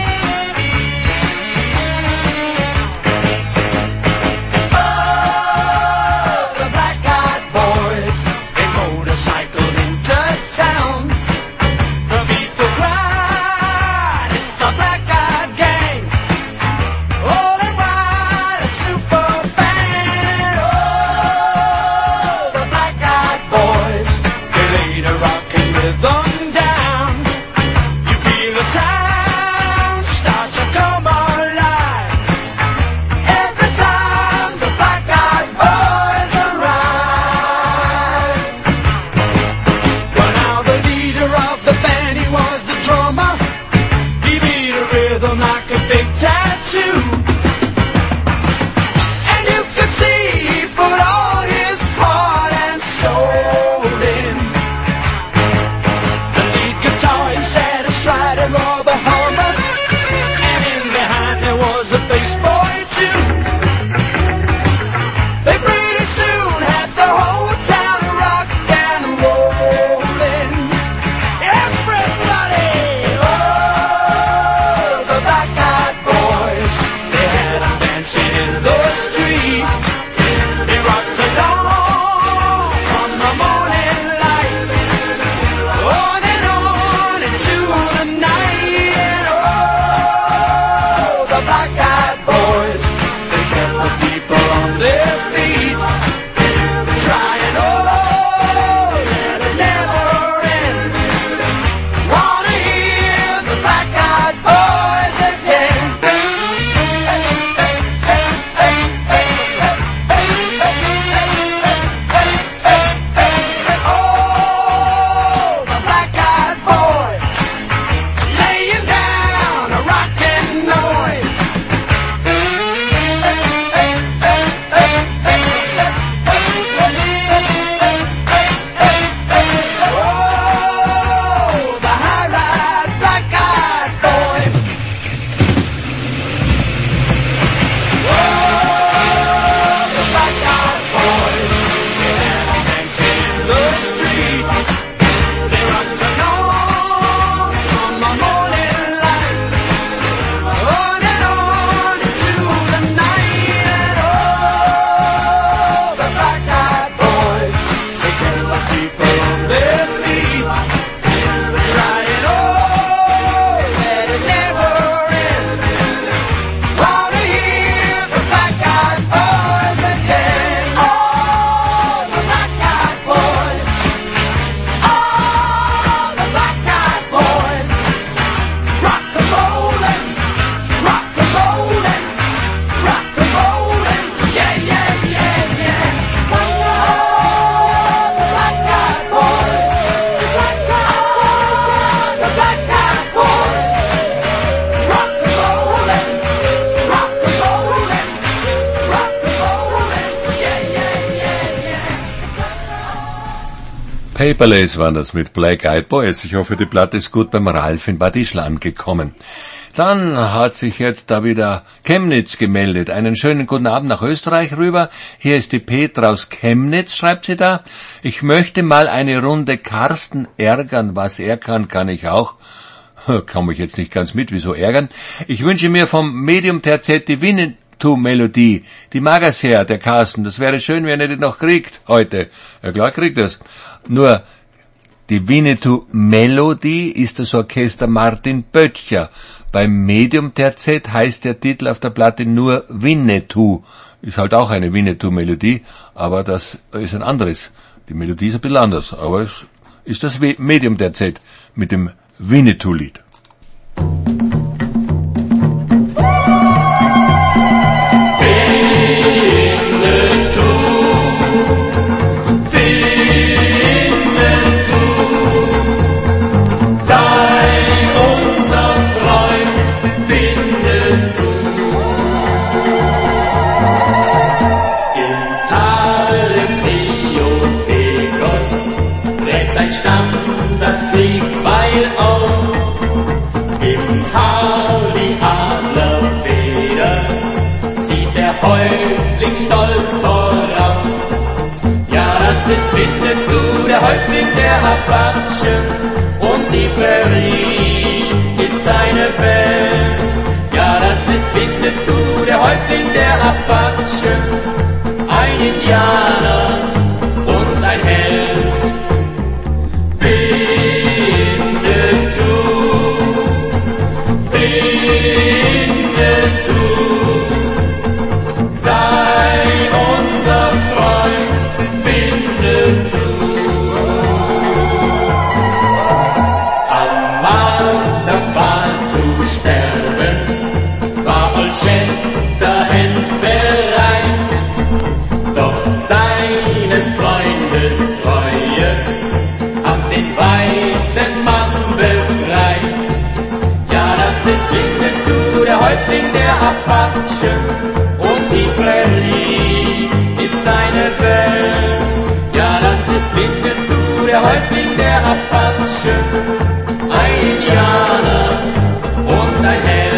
Paperless waren das mit Black Eyed Boys. Ich hoffe, die Platte ist gut beim Ralf in Bad Ischl angekommen. Dann hat sich jetzt da wieder Chemnitz gemeldet. Einen schönen guten Abend nach Österreich rüber. Hier ist die Petra aus Chemnitz, schreibt sie da. Ich möchte mal eine Runde Carsten ärgern. Was er kann, kann ich auch. Kann mich jetzt nicht ganz mit, wieso ärgern. Ich wünsche mir vom Medium Terzett die Winnetou-Melodie. Die mag er sehr, der Carsten. Das wäre schön, wenn er die noch kriegt heute. Ja klar kriegt er's. Nur die Winnetou-Melodie ist das Orchester Martin Böttcher. Beim Medium Terzett heißt der Titel auf der Platte nur Winnetou. Ist halt auch eine Winnetou-Melodie, aber das ist ein anderes. Die Melodie ist ein bisschen anders, aber es ist das Medium Terzett mit dem Winnetou-Lied. Kriegsbeil aus, im Haar die Adlerfeder, zieht der Häuptling stolz voraus. Ja, das ist Winnetou, der Häuptling der Apachen, und die Prärie ist seine Welt. Ja, das ist Winnetou, der Häuptling der Apachen, ein Indianer und ein Held. Hinterhand bereit, doch seines Freundes Treue hat den weißen Mann befreit. Ja, das ist Winnetou, der Häuptling der Apachen, und die Prärie ist seine Welt. Ja, das ist Winnetou, der Häuptling der Apachen, ein Indianer und ein Held.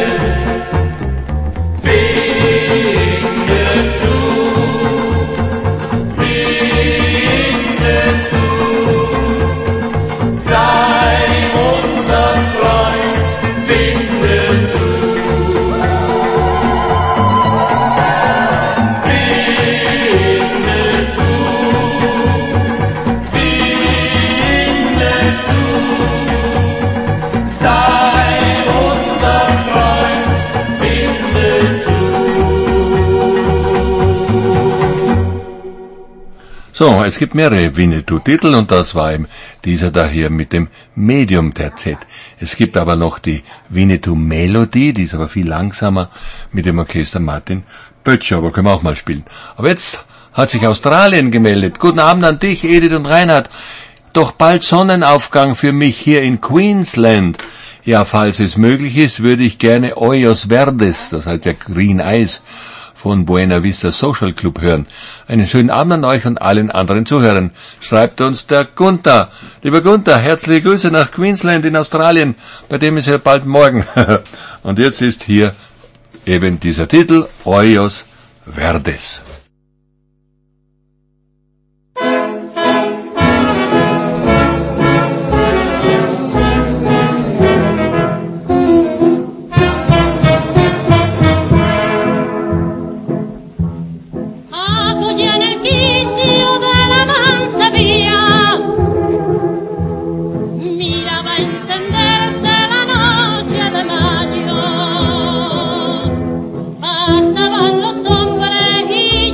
So, es gibt mehrere Winnetou-Titel und das war eben dieser da hier mit dem Medium Terzett. Es gibt aber noch die Winnetou-Melodie, die ist aber viel langsamer mit dem Orchester Martin Böttcher, aber können wir auch mal spielen. Aber jetzt hat sich Australien gemeldet. Guten Abend an dich, Edith und Reinhard. Doch bald Sonnenaufgang für mich hier in Queensland. Ja, falls es möglich ist, würde ich gerne Hoyos Verdes, das heißt ja Green Eyes, von Buena Vista Social Club hören. Einen schönen Abend an euch und allen anderen Zuhörern. Schreibt uns der Gunther. Lieber Gunther, herzliche Grüße nach Queensland in Australien, bei dem ist ja bald morgen. Und jetzt ist hier eben dieser Titel, Hoyos Verdes. Pasaban los hombres y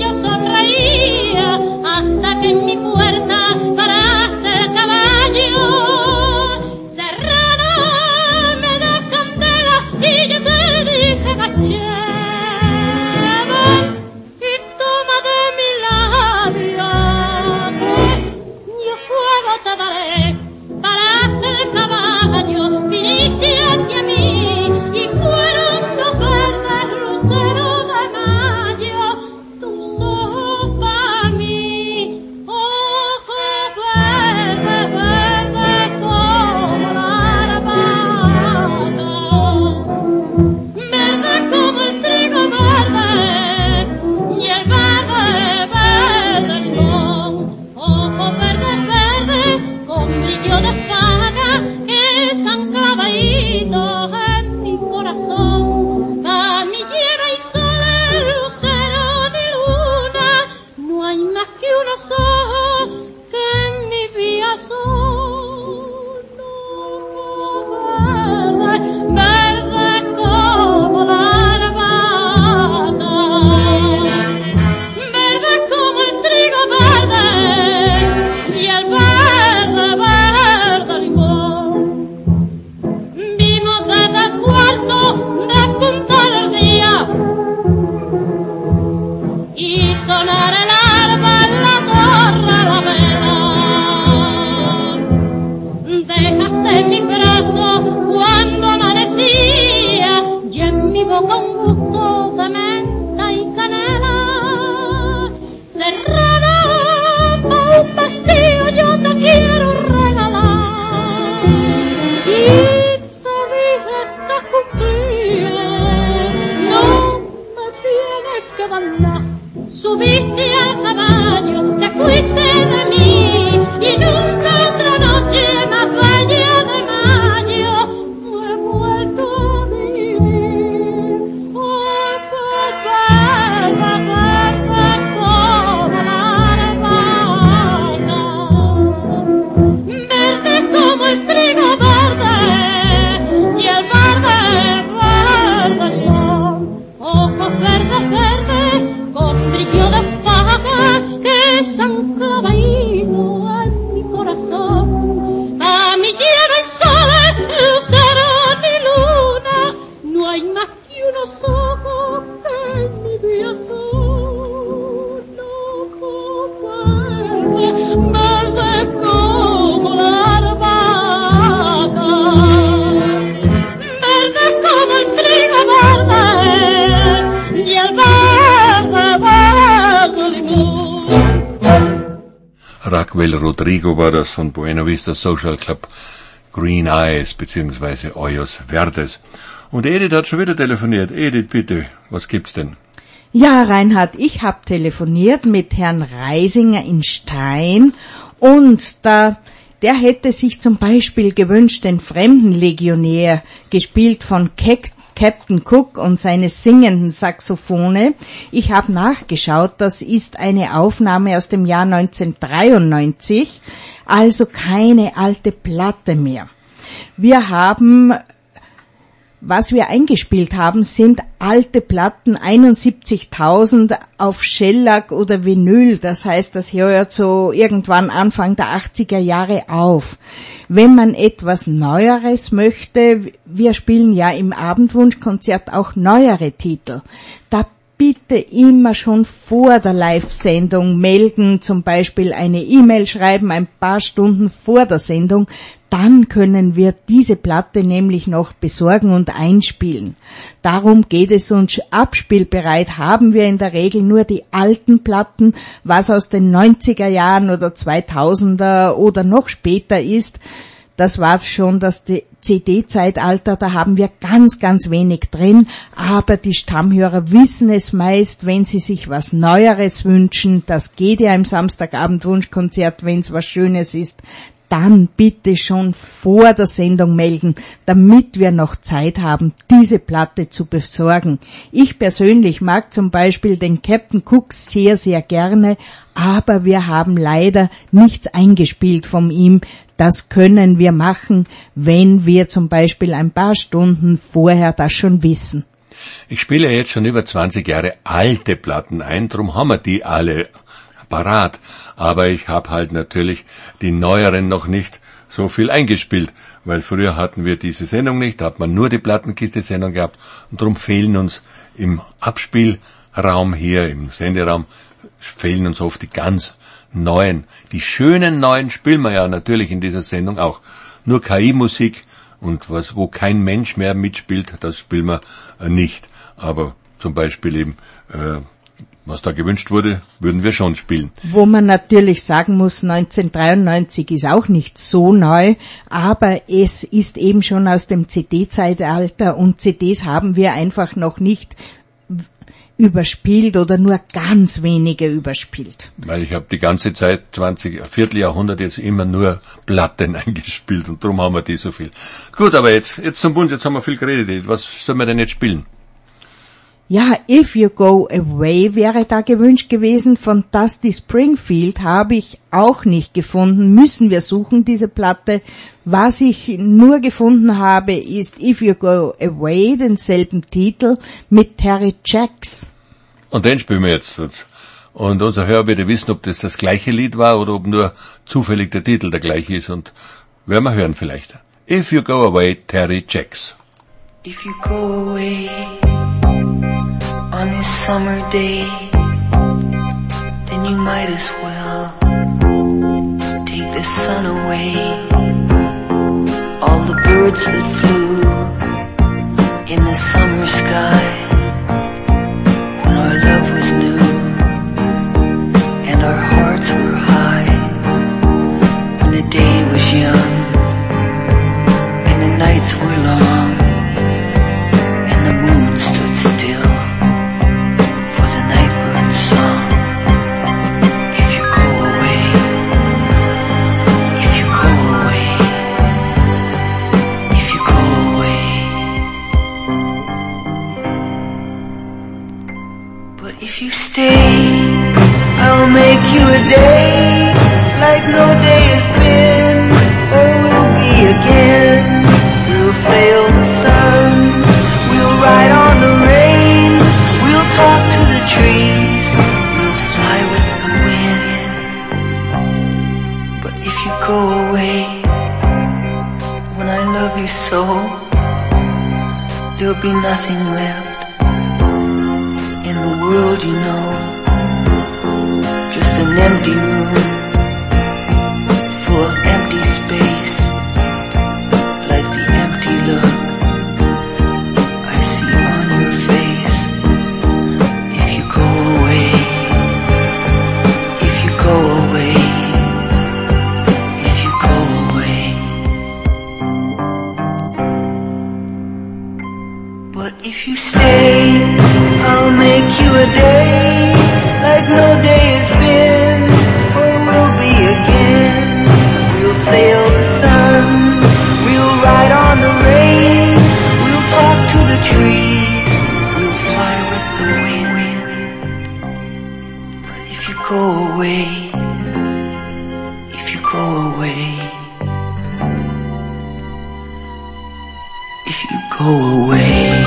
Raquel Rodrigo war das von Buena Vista Social Club Green Eyes beziehungsweise Ojos Verdes. Und Edith hat schon wieder telefoniert. Edith, bitte, was gibt's denn? Ja, Reinhard, ich habe telefoniert mit Herrn Reisinger in Stein und da, der hätte sich zum Beispiel gewünscht, den Fremdenlegionär, gespielt von Ke- Captain Cook und seine singenden Saxophone. Ich habe nachgeschaut, das ist eine Aufnahme aus dem Jahr neunzehnhundertdreiundneunzig, also keine alte Platte mehr. Wir haben, was wir eingespielt haben, sind alte Platten, einundsiebzigtausend auf Shellac oder Vinyl, das heißt, das hört so irgendwann Anfang der achtziger Jahre auf. Wenn man etwas Neueres möchte, wir spielen ja im Abendwunschkonzert auch neuere Titel, da bitte immer schon vor der Live-Sendung melden, zum Beispiel eine E-Mail schreiben, ein paar Stunden vor der Sendung, dann können wir diese Platte nämlich noch besorgen und einspielen. Darum geht es uns. Abspielbereit haben wir in der Regel nur die alten Platten, was aus den neunziger Jahren oder zweitausender oder noch später ist. Das war schon das C D-Zeitalter, da haben wir ganz, ganz wenig drin, aber die Stammhörer wissen es meist, wenn sie sich was Neueres wünschen, das geht ja im Samstagabend-Wunschkonzert, wenn es was Schönes ist, dann bitte schon vor der Sendung melden, damit wir noch Zeit haben, diese Platte zu besorgen. Ich persönlich mag zum Beispiel den Captain Cook sehr, sehr gerne, aber wir haben leider nichts eingespielt von ihm. Das können wir machen, wenn wir zum Beispiel ein paar Stunden vorher das schon wissen. Ich spiele jetzt schon über zwanzig Jahre alte Platten ein, drum haben wir die alle parat. Aber ich habe halt natürlich die neueren noch nicht so viel eingespielt, weil früher hatten wir diese Sendung nicht, da hat man nur die Plattenkiste-Sendung gehabt und darum fehlen uns im Abspielraum hier, im Senderaum, fehlen uns oft die ganz neuen. Die schönen neuen spielen wir ja natürlich in dieser Sendung auch. Nur K I-Musik und was, wo kein Mensch mehr mitspielt, das spielen wir äh, nicht. Aber zum Beispiel eben, äh, was da gewünscht wurde, würden wir schon spielen. Wo man natürlich sagen muss, neunzehnhundertdreiundneunzig ist auch nicht so neu, aber es ist eben schon aus dem C D-Zeitalter und C Ds haben wir einfach noch nicht überspielt oder nur ganz wenige überspielt. Weil ich habe die ganze Zeit, zwanzig, Vierteljahrhundert jetzt immer nur Platten eingespielt und darum haben wir die so viel. Gut, aber jetzt, jetzt zum Wunsch, jetzt haben wir viel geredet. Was sollen wir denn jetzt spielen? Ja, If You Go Away wäre da gewünscht gewesen. Von Dusty Springfield habe ich auch nicht gefunden. Müssen wir suchen, diese Platte. Was ich nur gefunden habe, ist If You Go Away, denselben Titel, mit Terry Jacks. Und den spielen wir jetzt. Und unser Hörer würde wissen, ob das das gleiche Lied war oder ob nur zufällig der Titel der gleiche ist. Und werden wir hören vielleicht. If You Go Away, Terry Jacks. If you go away on this summer day, then you might as well take the sun away. All the birds that flew in the summer sky when our love was new and our hearts were high, when the day was young and the nights were long and the moon stood still for the nightbird's song. If you go away, if you go away, if you go away. But if you stay, I'll make you a day like no day has been or will be again. We'll sail the sun, we'll ride on the rain, we'll talk to the trees, we'll fly with the wind. But if you go away, when I love you so, there'll be nothing left in the world, you know, just an empty room full of empty space, like the empty look I see on your face. If you go away, if you go away, day like no day has been or will be again. We'll sail the sun, we'll ride on the rain, we'll talk to the trees, we'll fly with the wind. But if you go away, if you go away, if you go away.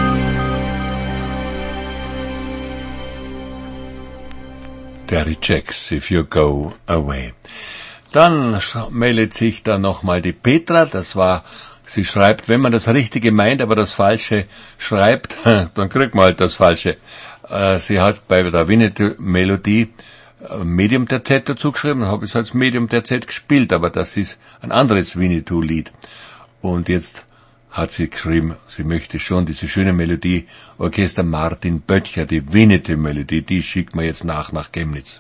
Der rejects if you go away. Dann meldet sich da nochmal die Petra, das war, sie schreibt, wenn man das Richtige meint, aber das Falsche schreibt, dann kriegt man halt das Falsche. Sie hat bei der Winnetou-Melodie Medium der Z dazu geschrieben, dann habe ich es als Medium der Z gespielt, aber das ist ein anderes Winnetou-Lied. Und jetzt hat sie geschrieben, sie möchte schon diese schöne Melodie, Orchester Martin Böttcher, die Winnetou-Melodie, die schickt man jetzt nach nach Chemnitz.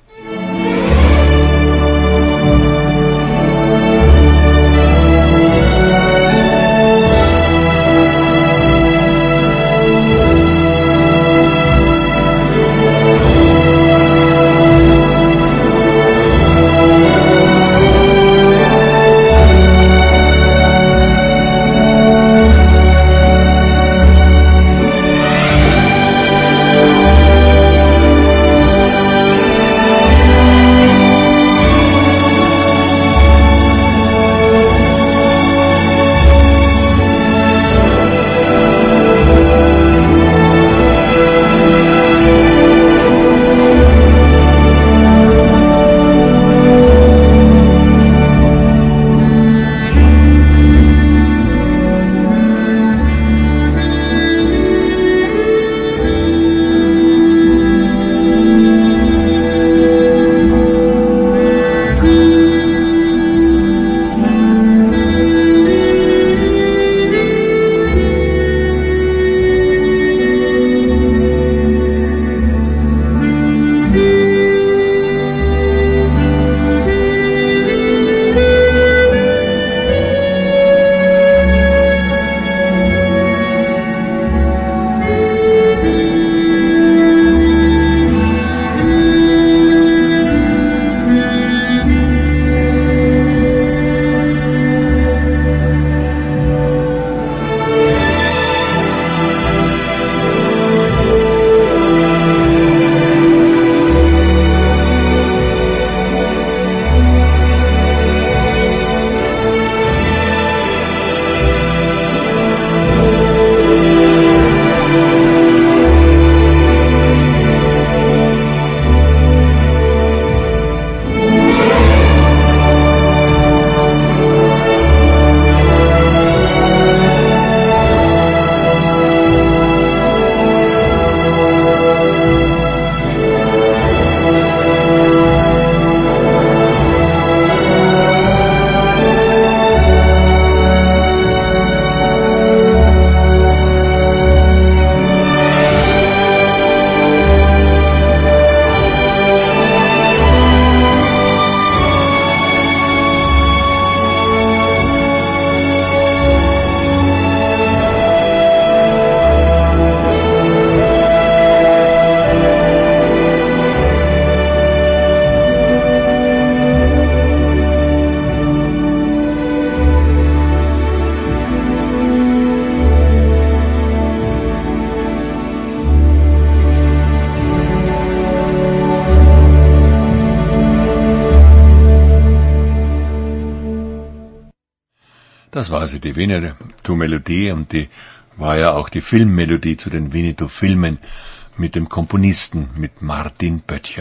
Das war sie, die Winnetou-Melodie, und die war ja auch die Filmmelodie zu den Winnetou-Filmen mit dem Komponisten, mit Martin Böttcher.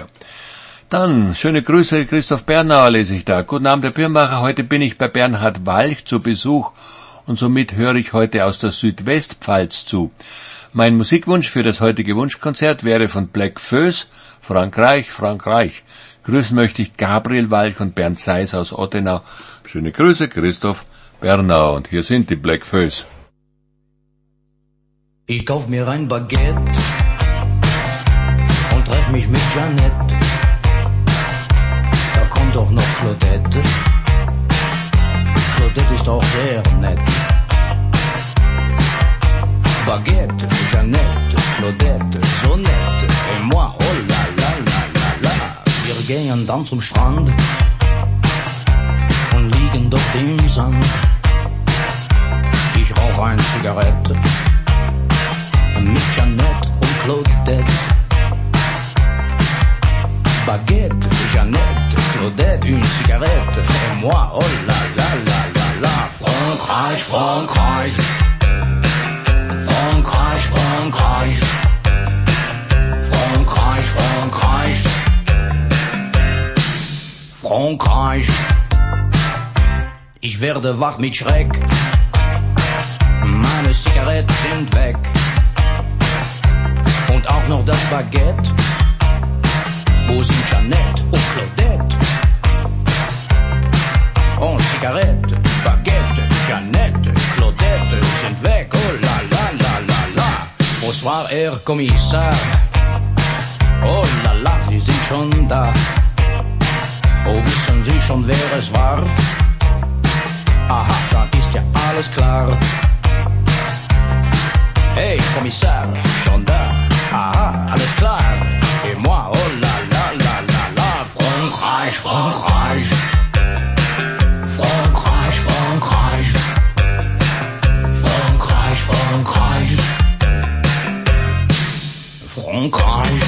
Dann, schöne Grüße, Christoph Bernauer lese ich da. Guten Abend, Herr Birnbacher, heute bin ich bei Bernhard Walch zu Besuch und somit höre ich heute aus der Südwestpfalz zu. Mein Musikwunsch für das heutige Wunschkonzert wäre von Black Föß, Frankreich, Frankreich. Grüßen möchte ich Gabriel Walch und Bernd Seis aus Ottenau. Schöne Grüße, Christoph Bernau, und hier sind die Black Föß. Ich kauf mir ein Baguette und treff mich mit Jeanette. Da kommt doch noch Claudette. Claudette ist auch sehr nett. Baguette, Jeanette, Claudette, so nett. gehen dann zum Strand und liegen dort im Sand. Ich rauch eine Zigarette mit Jeanette und Claudette. Baguette, Jeannette, Claudette, une cigarette, et moi, oh la la la la la. Frankreich, Frankreich, Frankreich, Frankreich, Frankreich, Frankreich, Frankreich. Ich werde wach mit Schreck, meine Zigaretten sind weg und auch noch das Baguette. Wo sind Jeannette und Claudette? Und Zigarette, Baguette, Jeannette, Claudette sind weg. Oh la la la la la. Bonsoir, Herr Kommissar. Oh la la, Sie sind schon da. Oh, wissen Sie schon, wer es war? Aha, dann ist ja alles klar. Hey, Kommissar, schon da. Aha, alles klar. Et moi, oh la la la la la. Frankreich, Frankreich, Frankreich, Frankreich, Frankreich, Frankreich, Frankreich.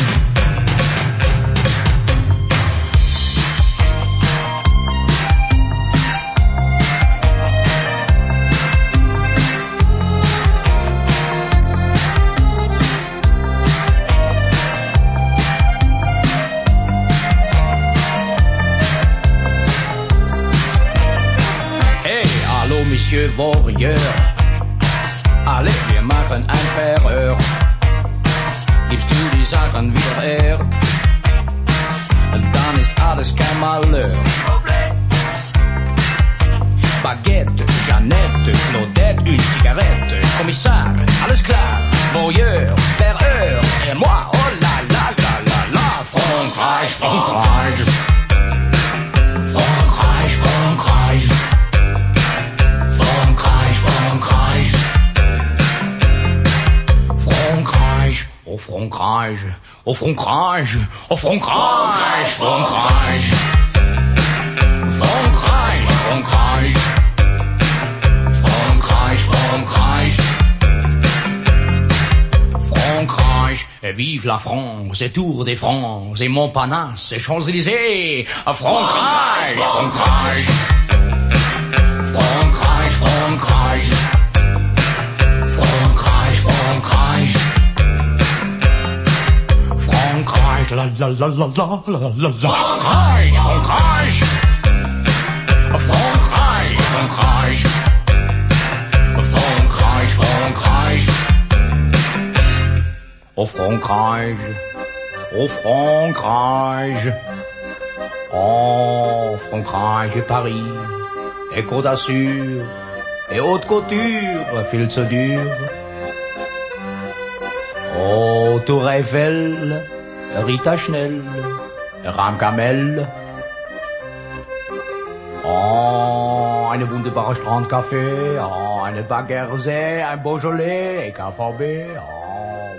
Monsieur Warrior, allez, wir machen ein Verhör. Gibst du die Sachen wieder her, dann ist alles kein Malheur. Baguette, Jeannette, Claudette, une cigarette. Kommissar, alles klar. Warrior, Verhör, et moi, oh la la la la la. Frankreich, Frankreich, Frankreich, Frankreich. Frankreich, Frankreich, oh Frankreich, oh Frankreich, oh Frankreich, Frankreich, Frankreich, Frankreich, Frankreich, Frankreich, Frankreich, et vive la France, et Tour de France, et Montparnasse, et Champs-Élysées, Frankreich, Frankreich, Frankreich, Frankreich, Frankreich, Frankreich, Frankreich, la la la la la la la la. Frankreich, Frankreich, Frankreich, Frankreich, Frankreich, Frankreich, oh Frankreich, oh Frankreich, oh Frankreich et Paris. Et Côte d'Azur, et haute couture, viel zu dur. Oh, Tour Eiffel, Rita Schnell, Ramkamel. Oh, eine wunderbare Strandcafé, oh, eine Baguette, ein Beaujolais, et K V B, oh,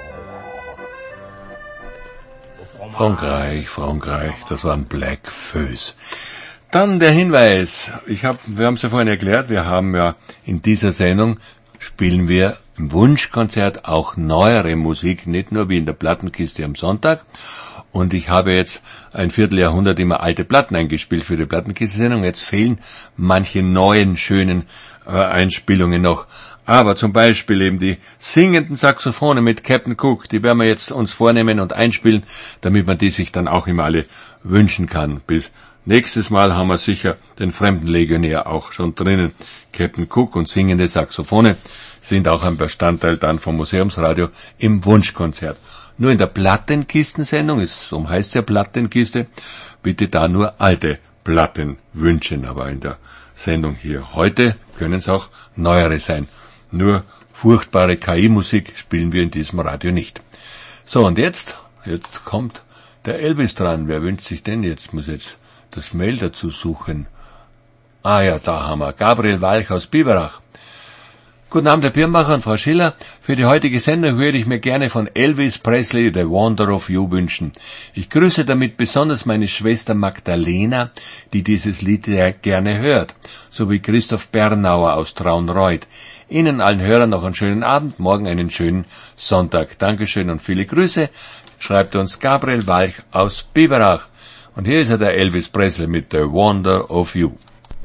oui, oh. Frankreich, Frankreich, das war ein Black Föß. Dann der Hinweis, ich hab, wir haben es ja vorhin erklärt, wir haben ja in dieser Sendung, spielen wir im Wunschkonzert auch neuere Musik, nicht nur wie in der Plattenkiste am Sonntag. Und ich habe jetzt ein Vierteljahrhundert immer alte Platten eingespielt für die Plattenkiste-Sendung. Jetzt fehlen manche neuen, schönen äh, Einspielungen noch. Aber zum Beispiel eben die singenden Saxophone mit Captain Cook, die werden wir jetzt uns vornehmen und einspielen, damit man die sich dann auch immer alle wünschen kann. Bis nächstes Mal haben wir sicher den Fremdenlegionär auch schon drinnen. Captain Cook und singende Saxophone sind auch ein Bestandteil dann vom Museumsradio im Wunschkonzert. Nur in der Plattenkistensendung, es um heißt ja Plattenkiste, bitte da nur alte Platten wünschen. Aber in der Sendung hier heute können es auch neuere sein. Nur furchtbare K I-Musik spielen wir in diesem Radio nicht. So, und jetzt, jetzt kommt der Elvis dran. Wer wünscht sich denn jetzt? Muss jetzt das Mail dazu suchen. Ah ja, da haben wir Gabriel Walch aus Biberach. Guten Abend, Herr Birnbacher und Frau Schiller. Für die heutige Sendung würde ich mir gerne von Elvis Presley The Wonder of You wünschen. Ich grüße damit besonders meine Schwester Magdalena, die dieses Lied sehr gerne hört, sowie Christoph Bernauer aus Traunreuth. Ihnen allen Hörern noch einen schönen Abend, morgen einen schönen Sonntag. Dankeschön und viele Grüße, schreibt uns Gabriel Walch aus Biberach. Und hier ist er, der Elvis Presley mit The Wonder of You.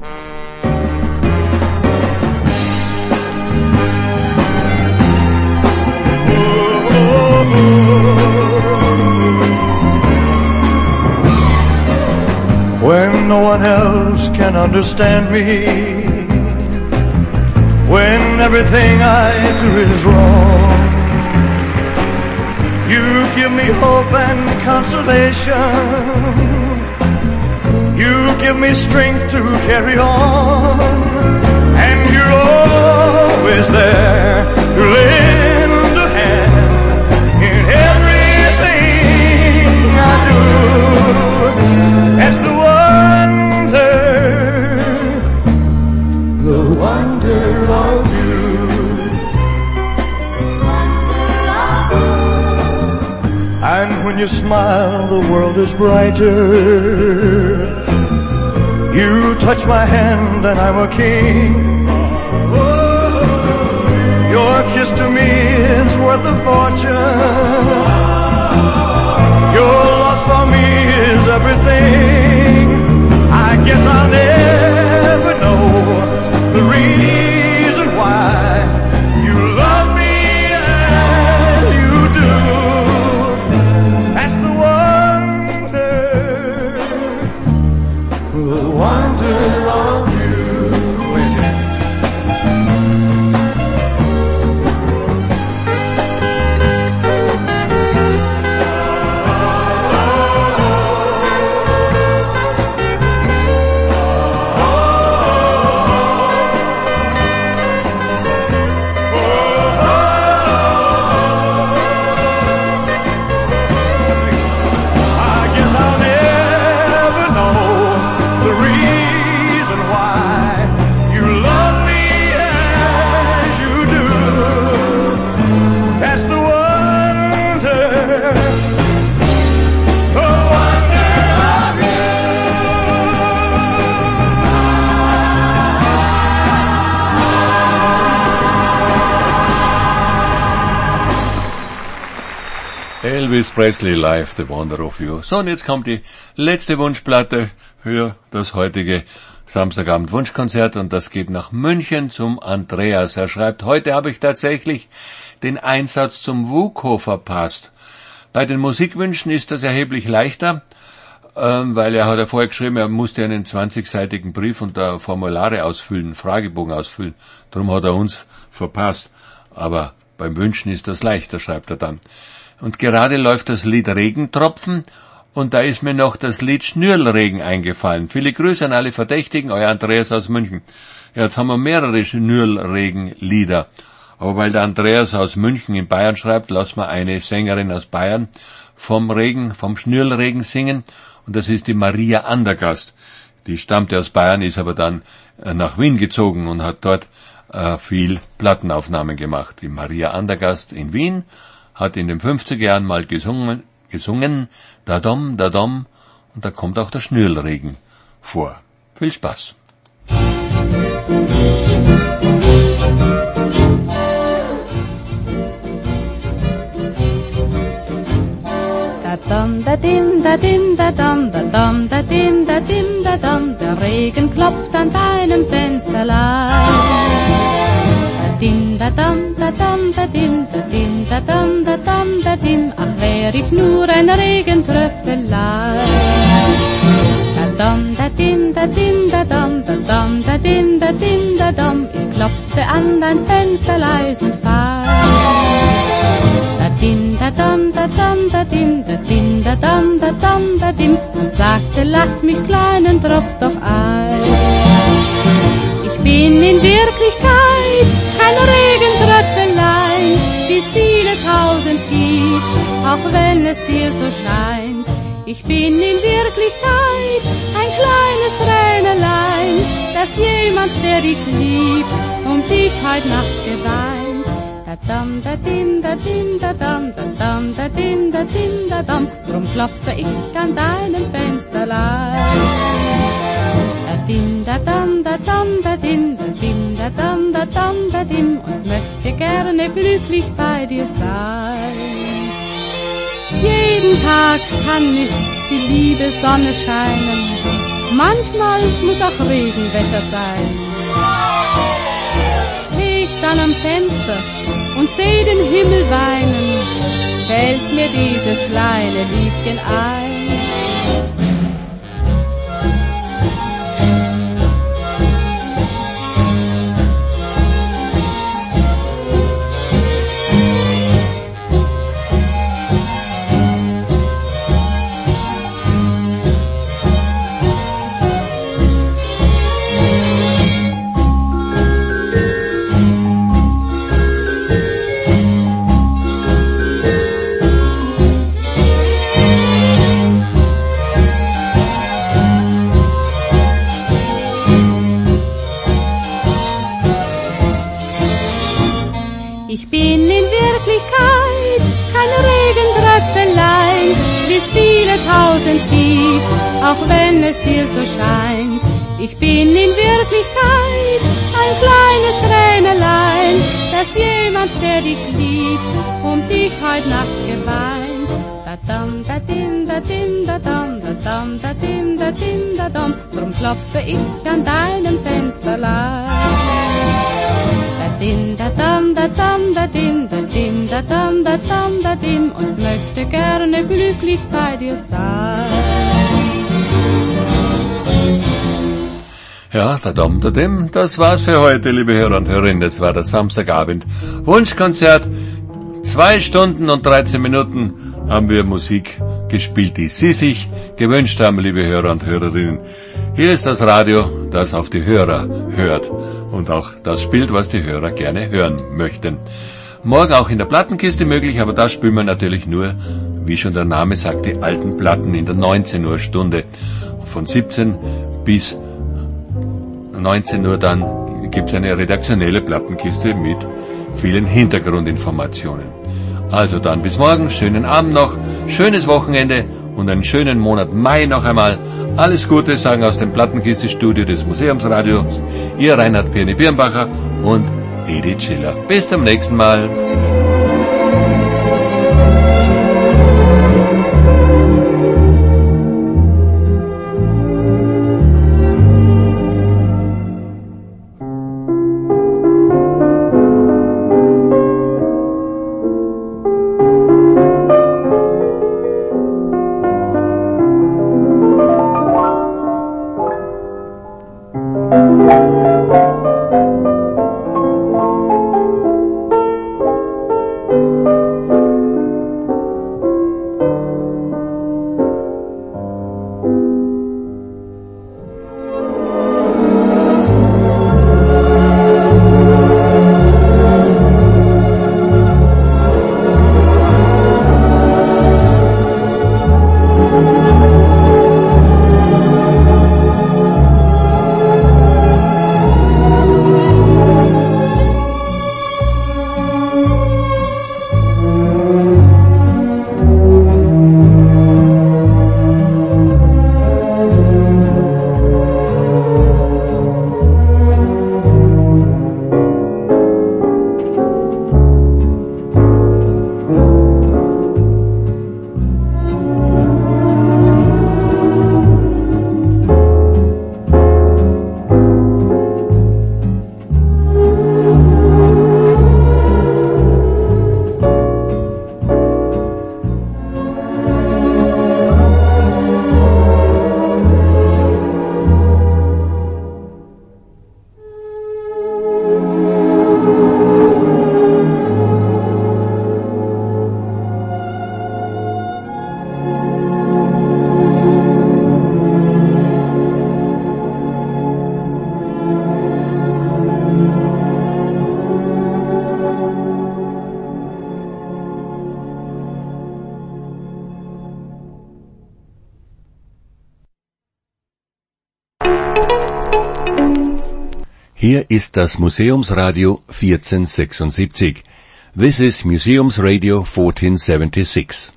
When no one else can understand me, when everything I do is wrong, you give me hope and consolation, you give me strength to carry on, and you're always there to lend a hand in everything I do. That's the wonder, the wonder of you. And when you smile, the world is brighter. You touch my hand and I'm a king. Your kiss to me is worth a fortune. Your love for me is everything. I guess I'll never know the reason why you love me as you do. That's the wonder, the wonder of you. Elvis Presley live, The Wonder of You. So, und jetzt kommt die letzte Wunschplatte für das heutige Samstagabend Wunschkonzert, und das geht nach München zum Andreas. Er schreibt, heute habe ich tatsächlich den Einsatz zum WUKO verpasst. Bei den Musikwünschen ist das erheblich leichter, ähm, weil er hat ja vorher geschrieben, er musste einen zwanzigseitigen Brief und da Formulare ausfüllen, Fragebogen ausfüllen. Darum hat er uns verpasst. Aber beim Wünschen ist das leichter, schreibt er dann. Und gerade läuft das Lied Regentropfen, und da ist mir noch das Lied Schnürlregen eingefallen. Viele Grüße an alle Verdächtigen, euer Andreas aus München. Ja, jetzt haben wir mehrere Schnürlregen-Lieder. Aber weil der Andreas aus München in Bayern schreibt, lassen wir eine Sängerin aus Bayern vom Regen, vom Schnürlregen singen. Und das ist die Maria Andergast. Die stammte aus Bayern, ist aber dann nach Wien gezogen und hat dort äh, viel Plattenaufnahmen gemacht. Die Maria Andergast in Wien hat in den fünfziger Jahren mal gesungen, gesungen, da-dom, da-dom, und da kommt auch der Schnürlregen vor. Viel Spaß. Da-dam, da-dim, da-dim, da-dam, da-dam, da-dim, da-dim, da-dam, der Regen klopft an deinem Fensterlein. Da-dim, da-dam, da-dam, da-dim, da-dim, da-dam, da-dam, da-dim, ach, wär ich nur ein Regentröpfelein. Da-dam, da-dim, da-dim, da-dam, da-dam, da-dim, da-dim, da-dam, ich klopfte an dein Fenster leis und fein. Da-dim, da-dam, da-dam, da-dim, da-dim, da-dam, da-dam, da-dim, und sagte, lass mich kleinen Tropf doch ein. Ich bin in Wirklichkeit kein Regentröpfelein, wie's viele tausend gibt, auch wenn es dir so scheint. Ich bin in Wirklichkeit ein kleines Tränelein, das jemand, der dich liebt, um dich heut Nacht geweint. Da dam, da dim, da dim, da dam, da dam, da dim, da dim, da dam. Drum klopfe ich an deinem Fensterlein. Da dim, da dam, da dam, da dim, da dim, da dam, da dam, da dim. Und möchte gerne glücklich bei dir sein. Jeden Tag kann nicht die liebe Sonne scheinen. Manchmal muss auch Regenwetter sein. Steh ich dann am Fenster und seh den Himmel weinen, fällt mir dieses kleine Liedchen ein. Ich bin in Wirklichkeit kein Regentröpfelein, wie's viele tausend gibt, auch wenn es dir so scheint. Ich bin in Wirklichkeit ein kleines Tränelein, das jemand, der dich liebt, um dich heut Nacht geweint. Da dam, da dim, da dim, da dam, da dam, da dim, da dim, da dam. Drum klopfe ich an deinem Fensterlein. Da dim, da dam, da dam, da dim, da dim, da dam, da dam, da dim. Und möchte gerne glücklich bei dir sein. Ja, da dam, da dim, das war's für heute, liebe Hörer und Hörerinnen. Das war das Samstagabend Wunschkonzert. Zwei Stunden und dreizehn Minuten haben wir Musik gespielt, die Sie sich gewünscht haben, liebe Hörer und Hörerinnen. Hier ist das Radio, das auf die Hörer hört und auch das spielt, was die Hörer gerne hören möchten. Morgen auch in der Plattenkiste möglich, aber da spielen wir natürlich nur, wie schon der Name sagt, die alten Platten in der neunzehn Uhr Stunde. Von siebzehn bis neunzehn Uhr dann gibt's eine redaktionelle Plattenkiste mit vielen Hintergrundinformationen. Also dann bis morgen, schönen Abend noch, schönes Wochenende und einen schönen Monat Mai noch einmal. Alles Gute sagen aus dem Plattenkiste-Studio des Museumsradios Ihr Reinhard Pirni Birnbacher und Edith Schiller. Bis zum nächsten Mal. Hier ist das Museumsradio vierzehnhundertsechsundsiebzig. This is Museumsradio fourteen seventy-six.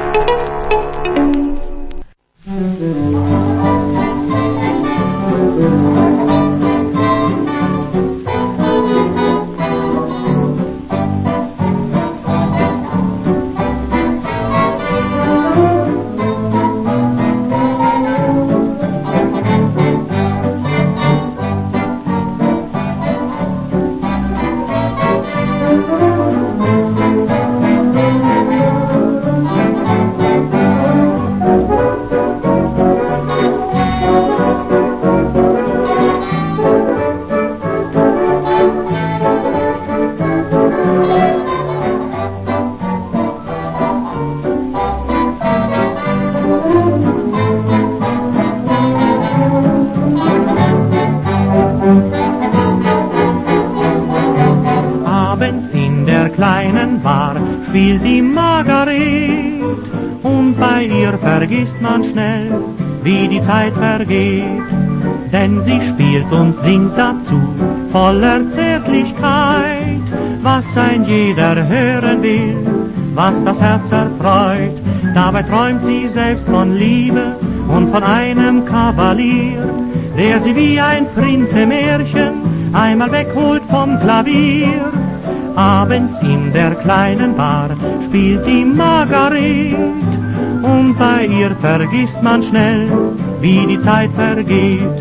Spielt die Margaret und bei ihr vergisst man schnell, wie die Zeit vergeht, denn sie spielt und singt dazu voller Zärtlichkeit, was ein jeder hören will, was das Herz erfreut. Dabei träumt sie selbst von Liebe und von einem Kavalier, der sie wie ein Prinz im Märchen einmal wegholt vom Klavier. Abends in der kleinen Bar spielt die Margaret und bei ihr vergisst man schnell, wie die Zeit vergeht.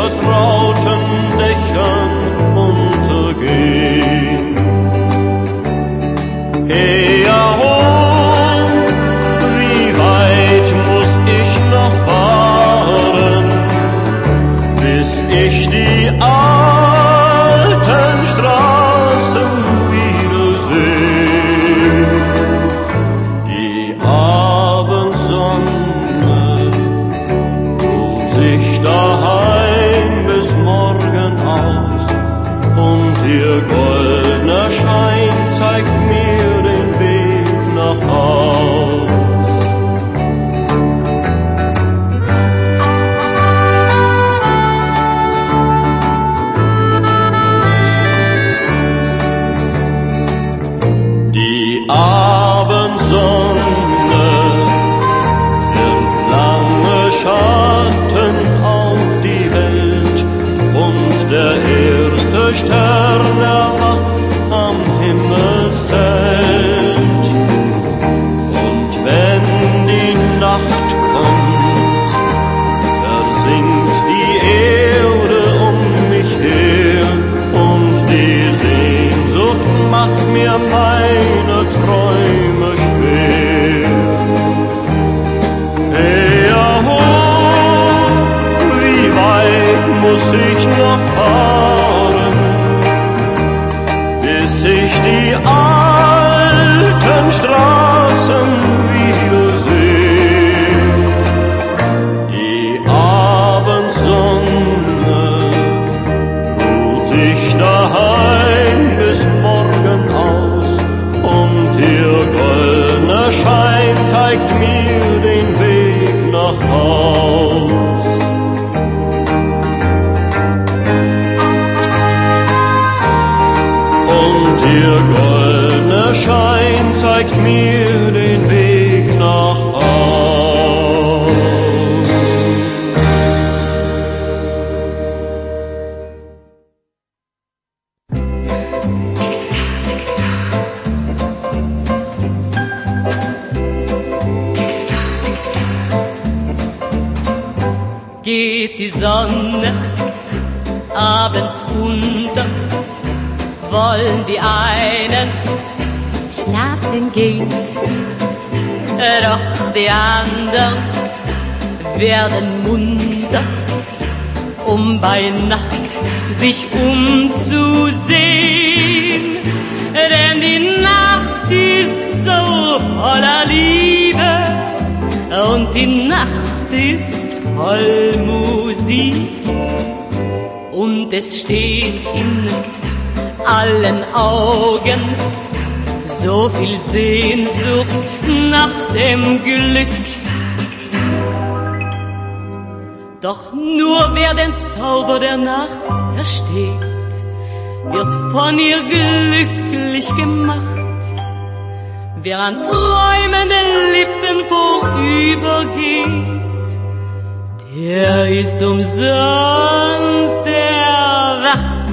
vertrauten Dächern untergehen. Hey, aho, wie weit muss ich noch fahren, bis ich die alten Straßen wiedersehe? Die Abendsonne ruht sich daheim bis morgen aus und ihr goldener Schein zeigt mir den Weg nach Haus. Die Abendsonne wirft lange Schatten auf die Welt und der erste Stern erwacht am Himmelszelt. Und wenn die Nacht kommt, versinkt die Erde um mich her und die Sehnsucht macht mir meine Träume schwer. Hey, aho, wie weit muss ich noch fahren, bis ich die alten Straßen wiedersehe? Die Abendsonne ruht sich daheim bis morgen aus und ihr goldener Schein zeigt mir den Weg nach Haus. Und ihr goldener Schein zeigt mir den Weg nach Haus. Geht die Sonne abends unter, wollen die einen schlafen gehen, doch die anderen werden munter, um bei Nacht sich umzusehen. Denn die Nacht ist so voller Liebe und die Nacht ist voll Musik und es steht in allen Augen so viel Sehnsucht nach dem Glück. Doch nur wer den Zauber der Nacht versteht, wird von ihr glücklich gemacht. Wer an träumenden Lippen vorübergeht, der ist umsonst erwacht.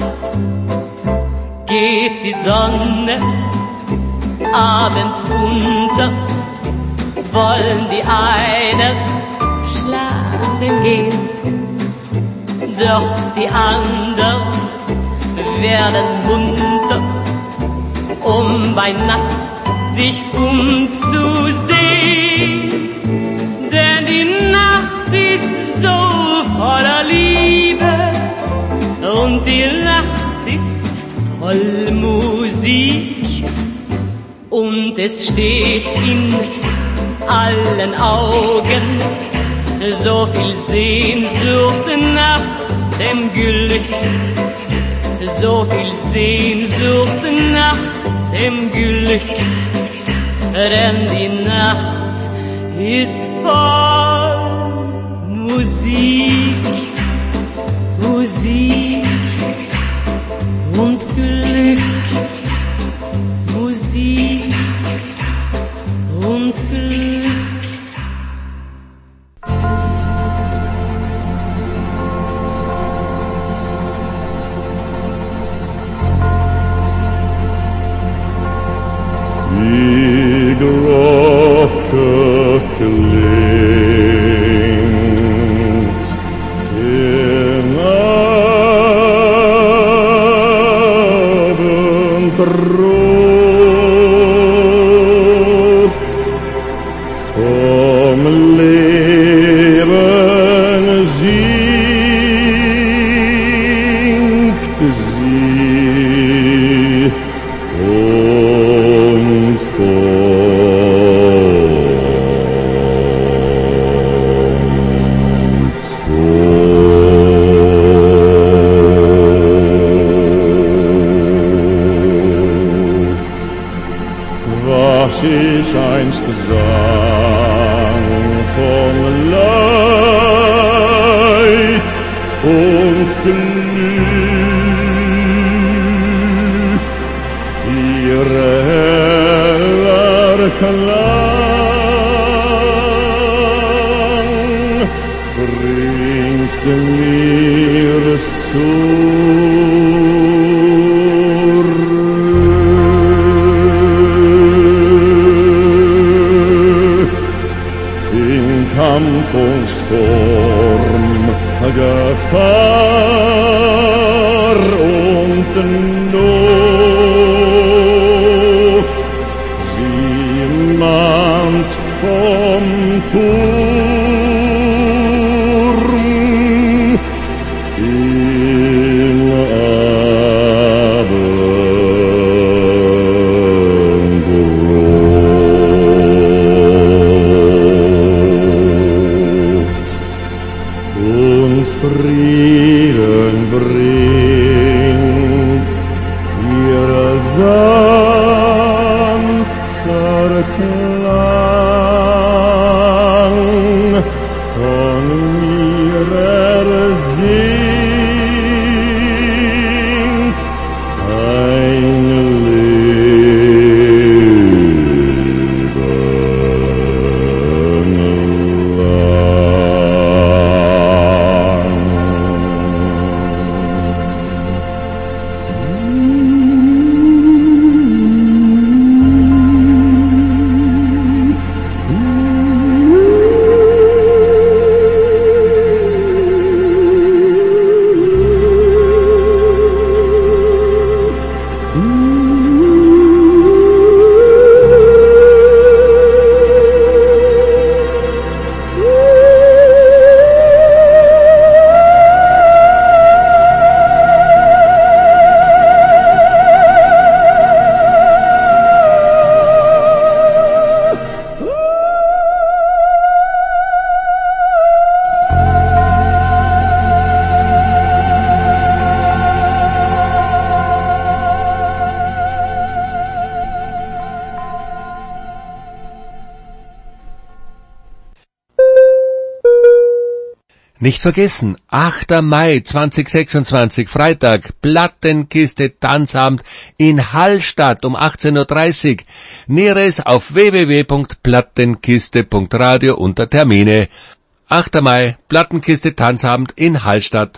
Geht die Sonne abends unter, wollen die einen schlafen gehen, doch die anderen werden munter, um bei Nacht sich umzusehen. Denn die Nacht ist so voller Liebe und die Nacht ist voll Musik und es steht in allen Augen so viel Sehnsucht nach dem Glück, so viel Sehnsucht nach dem Glück, denn die Nacht ist voll Musik, Musik und Glück, Musik und Glück. Die Glocke klingt Brot vom Leben singt sie und was ich einst sang vom Leid und Glück, ihre heller Klang bringt mir's zurück. In Kampf und Sturm, Gefahr und Not, sie mahnt vom Turm im Abendrot und Frieden bringt ihr sanfter Klang von mir ersingt ein Leben lang. Nicht vergessen, achter Mai zweitausendsechsundzwanzig, Freitag, Plattenkiste Tanzabend in Hallstatt um achtzehn Uhr dreißig. Näheres auf w w w punkt plattenkiste punkt radio unter Termine. achter Mai, Plattenkiste Tanzabend in Hallstatt.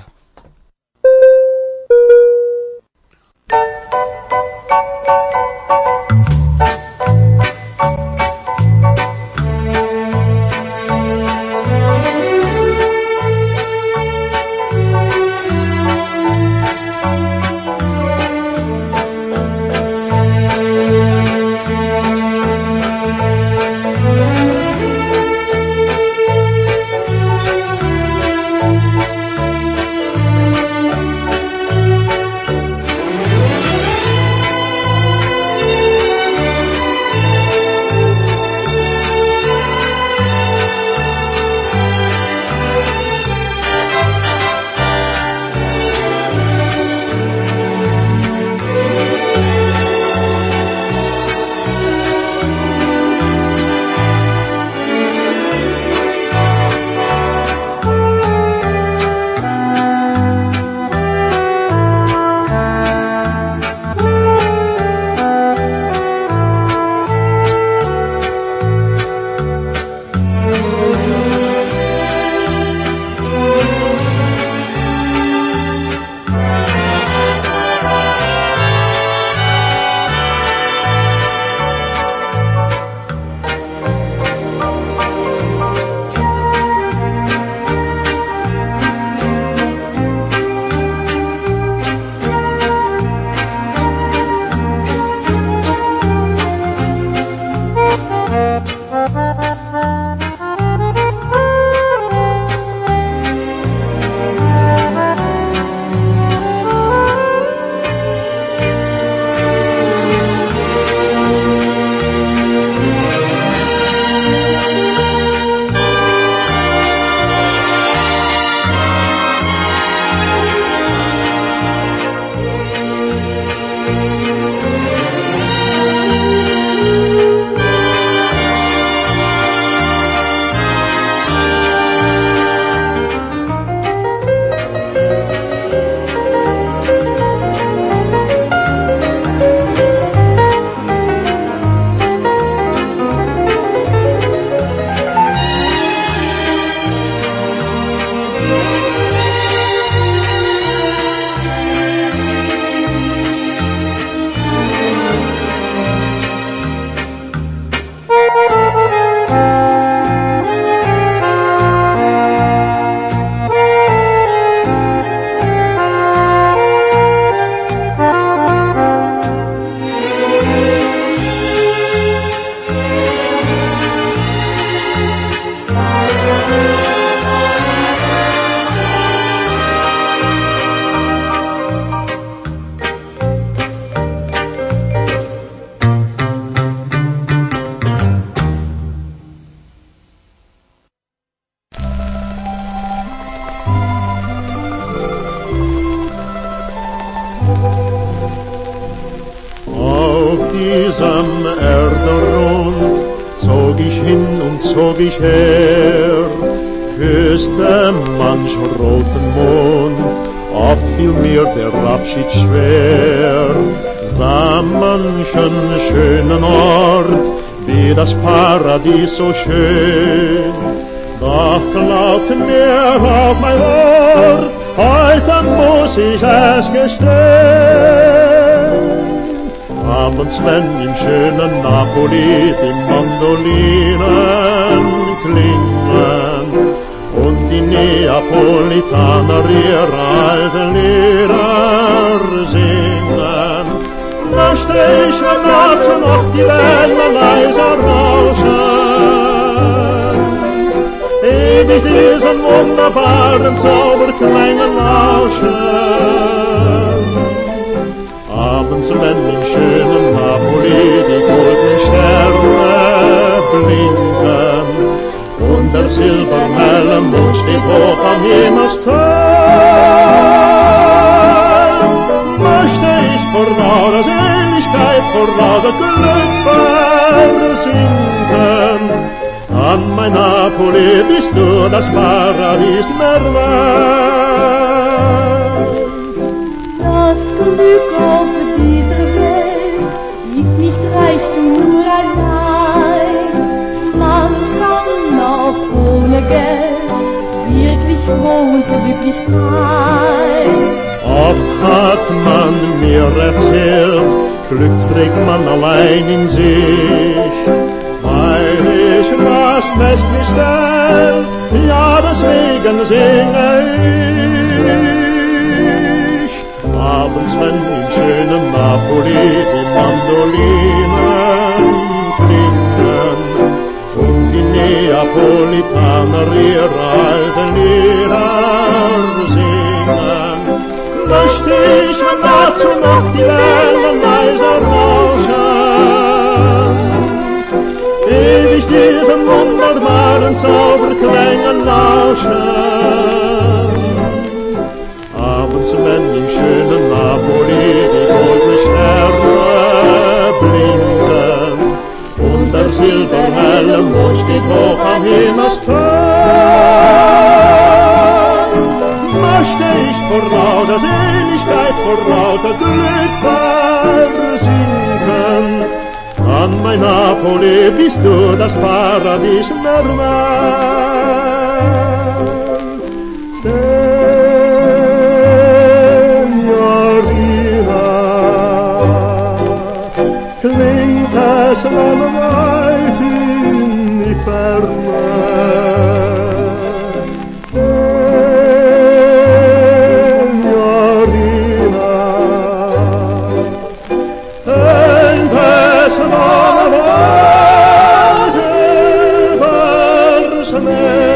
diesem Erderrund zog ich hin und zog ich her, küsste manch roten Mond, oft fiel mir der Abschied schwer, sah manchen schönen Ort, wie das Paradies so schön, doch glaubte mir auf mein Wort, heute muss ich es gestehen. Abends, wenn im schönen Napoli die Mandolinen klingen und die Neapolitaner ihre alten Lieder singen, möchte ich nachts noch die Wellen leiser rauschen, ewig diesen wunderbaren Zauberklängen lauschen. Abends, wenn im schönen Napoli die goldenen Sterne blinken und der silberhelle Mond steht hoch am Himmelstag, möchte ich vor lauter Seligkeit, vor lauter Glück versinken. An mein Napoli bist du das Paradies der Welt. Das Glück auf dieser Welt ist nicht Reichtum nur allein. Man kann auch ohne Geld wirklich froh und glücklich sein. Oft hat man mir erzählt, Glück trägt man allein in sich, weil ich was westlich stellt, ja deswegen singe ich. Abends, wenn im schönen Napoli die Mandolinen klingen und die Neapolitaner ihre alten Lieder singen, möchte ich dazu noch die Wellen leiser rauschen, ewig diesen wunderbaren Zauberklängen lauschen. Abends, wenn im schönen Napoli die goldenen Sterne blinken und der silberhelle Mond steht hoch am Himmelstag, möchte ich vor lauter Seligkeit, vor lauter Glück versinken. An mein Napoli bist du das Paradies der Welt. Klingt es lang weit in die Ferne, Signorina, klingt es lang weit übers Meer.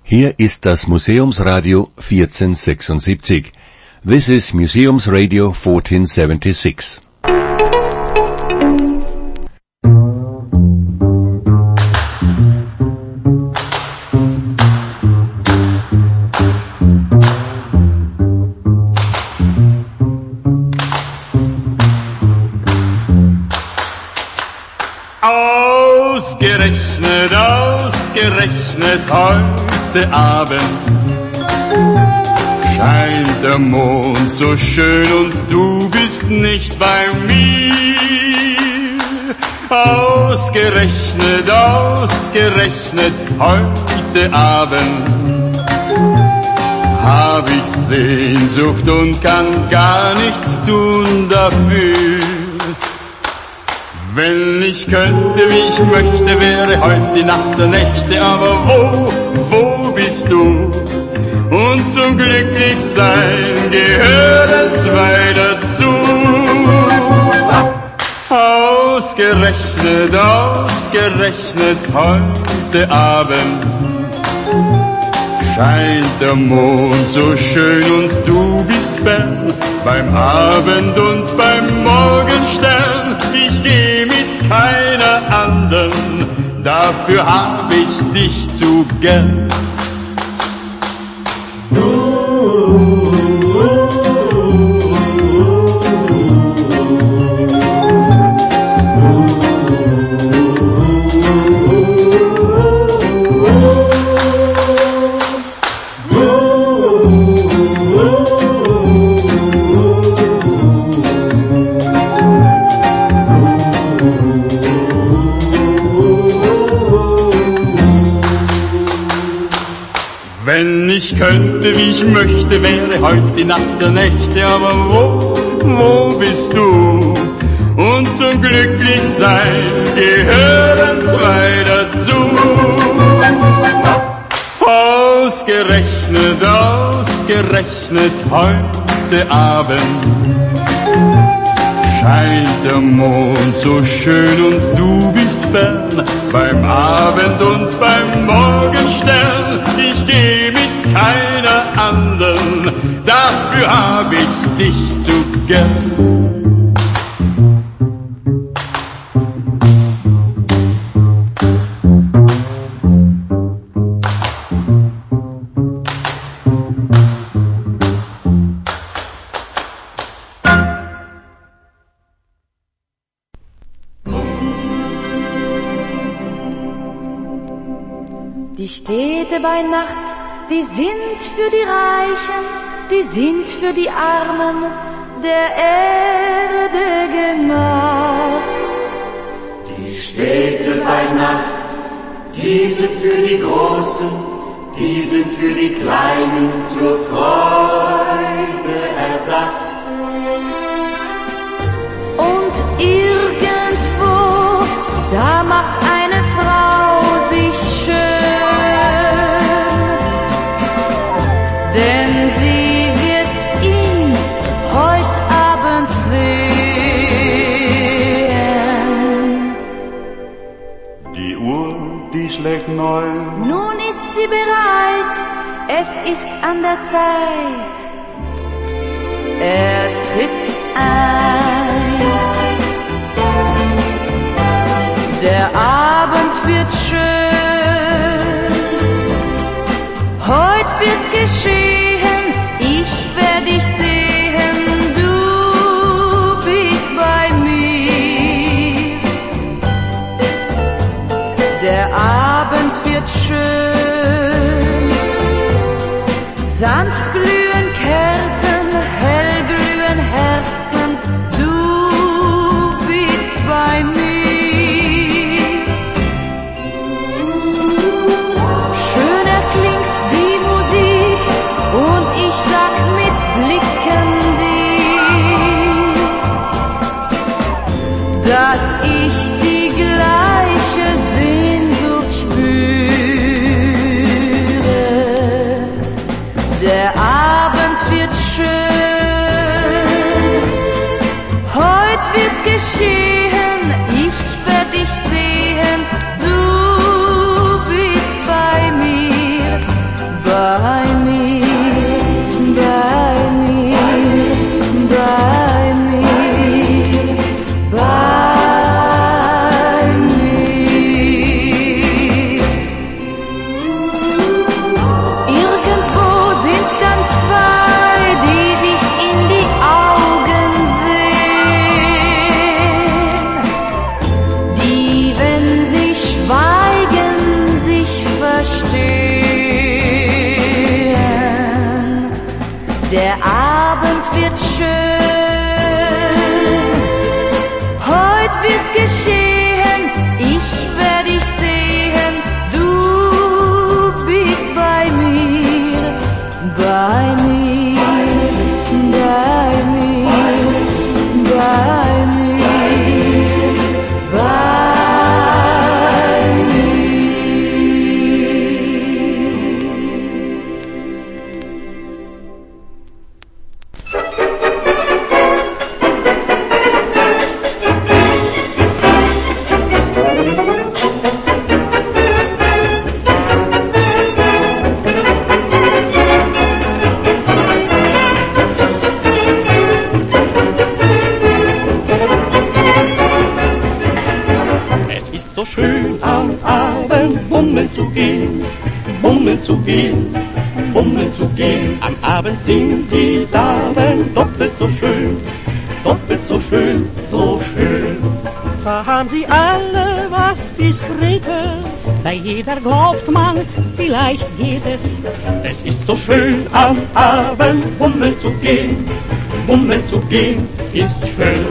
Hier ist das Museumsradio vierzehnhundertsechsundsiebzig. This is Museumsradio fourteen seventy-six. Ausgerechnet, ausgerechnet heute Abend scheint der Mond so schön und du bist nicht bei mir. Ausgerechnet, ausgerechnet heute Abend hab ich Sehnsucht und kann gar nichts tun dafür. Wenn ich könnte, wie ich möchte, wäre heut die Nacht der Nächte, aber wo, wo bist du? Und zum Glücklichsein gehören zwei dazu. Ausgerechnet, ausgerechnet heute Abend scheint der Mond so schön und du bist fern beim Abend und beim Morgenstern. Ich geh mit keiner anderen, dafür hab ich dich zu gern. Wenn ich könnte, wie ich möchte, wäre heut die Nacht der Nächte, aber wo, wo bist du? Und zum Glücklichsein gehören zwei dazu. Ausgerechnet, ausgerechnet heute Abend scheint der Mond so schön und du bist fern beim Abend und beim Morgenstern. Ich geh mit keiner anderen, dafür hab ich dich zu gern. Die Städte bei Nacht, die sind für die Reichen, die sind für die Armen der Erde gemacht. Die Städte bei Nacht, die sind für die Großen, die sind für die Kleinen zur Freude erdacht. Und irgendwo, da macht eine Frau sich schön, denn sie wird ihn heut Abend sehen. Die Uhr, die schlägt neun. Nun ist sie bereit, es ist an der Zeit. Er tritt ein. Der Abend wird schön, heut wird's geschehen, ich werd dich sehen, du bist bei mir. Der Abend wird schön, sanft glühen Kerzen, hell glühen Herzen, du bist bei mir. Dass ich die gleiche Sehnsucht spüre. Der Abend wird schön, heut wird's geschehen, ich werd dich sehen, du bist bei mir. bei mir, bei mir, bei mir, bei so schön am Abend bummeln zu gehen, bummeln zu gehen, bummeln zu gehen. Am Abend sind die Damen doppelt so schön, doppelt so schön, so schön. Da haben sie alle was Diskretes, bei jeder glaubt man, vielleicht geht es. Es ist so schön am Abend bummeln zu gehen, bummeln zu gehen ist schön.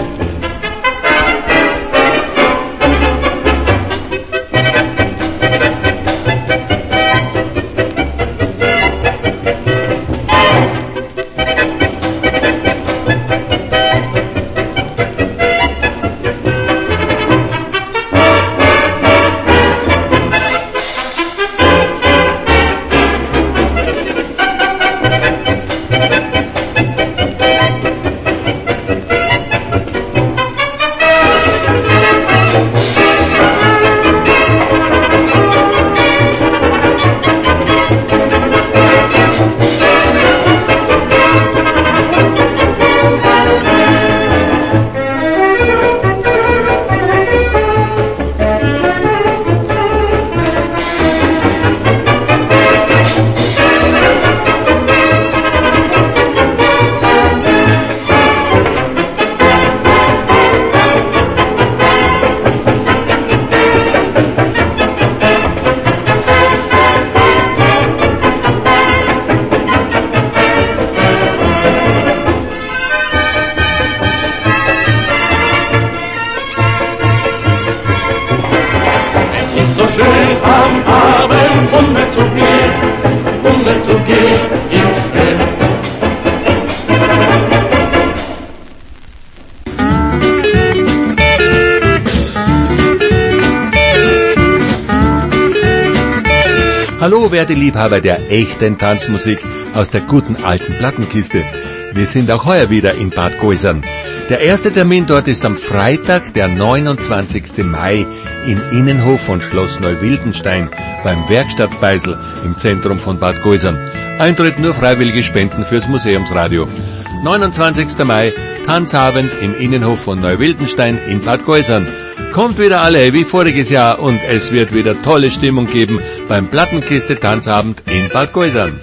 Hallo, werte Liebhaber der echten Tanzmusik aus der guten alten Plattenkiste. Wir sind auch heuer wieder in Bad Goisern. Der erste Termin dort ist am Freitag, der neunundzwanzigsten Mai, im Innenhof von Schloss Neuwildenstein beim Werkstattbeisel im Zentrum von Bad Goisern. Eintritt nur freiwillige Spenden fürs Museumsradio. neunundzwanzigsten Mai, Tanzabend im Innenhof von Neuwildenstein in Bad Goisern. Kommt wieder alle wie voriges Jahr und es wird wieder tolle Stimmung geben beim Plattenkiste Tanzabend in Bad Goisern.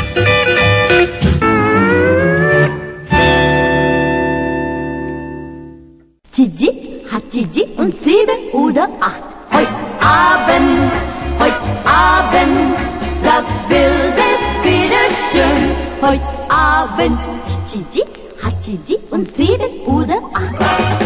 Gigi hat Gigi und sieben oder acht. Heut Abend, heut Abend, da will es wieder schön. Heut Abend, Gigi hat Gigi und sieben oder acht.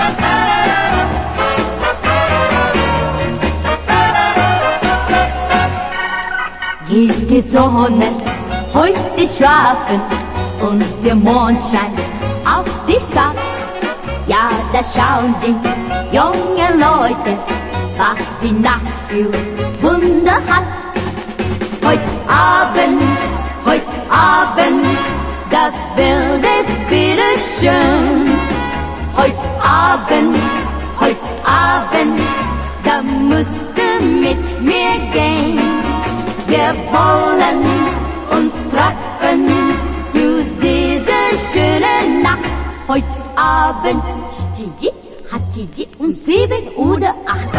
Geht die Sonne heute schlafen und der Mond scheint auf die Stadt. Ja, da schauen die jungen Leute, was die Nacht für Wunder hat. Heut Abend, heut Abend, da wird es wieder schön. Heut Abend, heut Abend, da musst du mit mir gehen. Wir wollen uns treffen für diese schöne Nacht. Heut Abend, Gigi hat Gigi um sieben oder acht.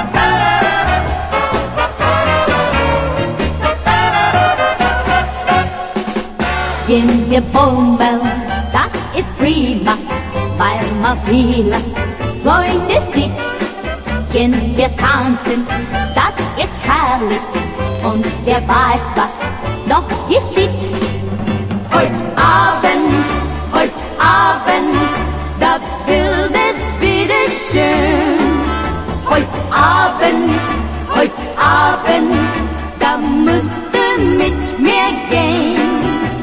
Gehen wir bummeln, das ist prima, weil man viele Freunde sieht. Gehen wir tanzen, das ist herrlich, und wer weiß, was noch geschieht. Heut Abend, heut Abend, da wird es wieder schön. Heut Abend, heut Abend, da musst du mit mir gehen.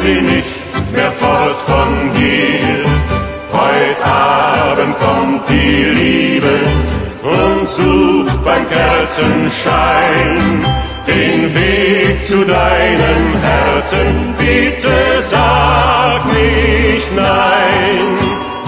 sie nicht mehr fort von dir. Heut Abend kommt die Liebe und sucht beim Kerzenschein den Weg zu deinem Herzen. Bitte sag nicht nein.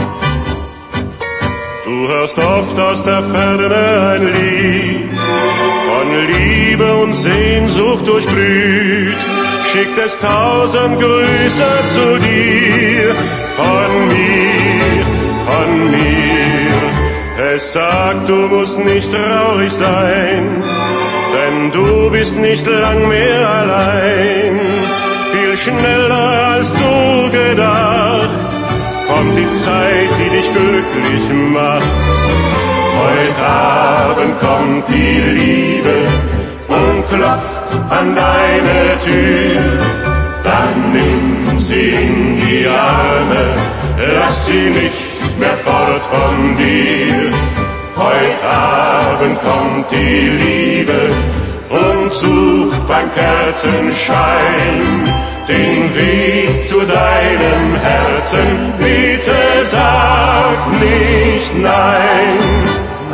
Du hörst oft aus der Ferne ein Lied, von Liebe und Sehnsucht durchblüht, schickt es tausend Grüße zu dir, von mir, von mir. Es sagt, du musst nicht traurig sein, denn du bist nicht lang mehr allein. Viel schneller als du gedacht, kommt die Zeit, die dich glücklich macht. Heut Abend kommt die Liebe und klopft an deine Tür. Dann nimm sie in die Arme, lass sie nicht mehr fort von dir. Heut Abend kommt die Liebe und sucht beim Kerzenschein den Weg zu deinem Herzen. Bitte sag nicht nein.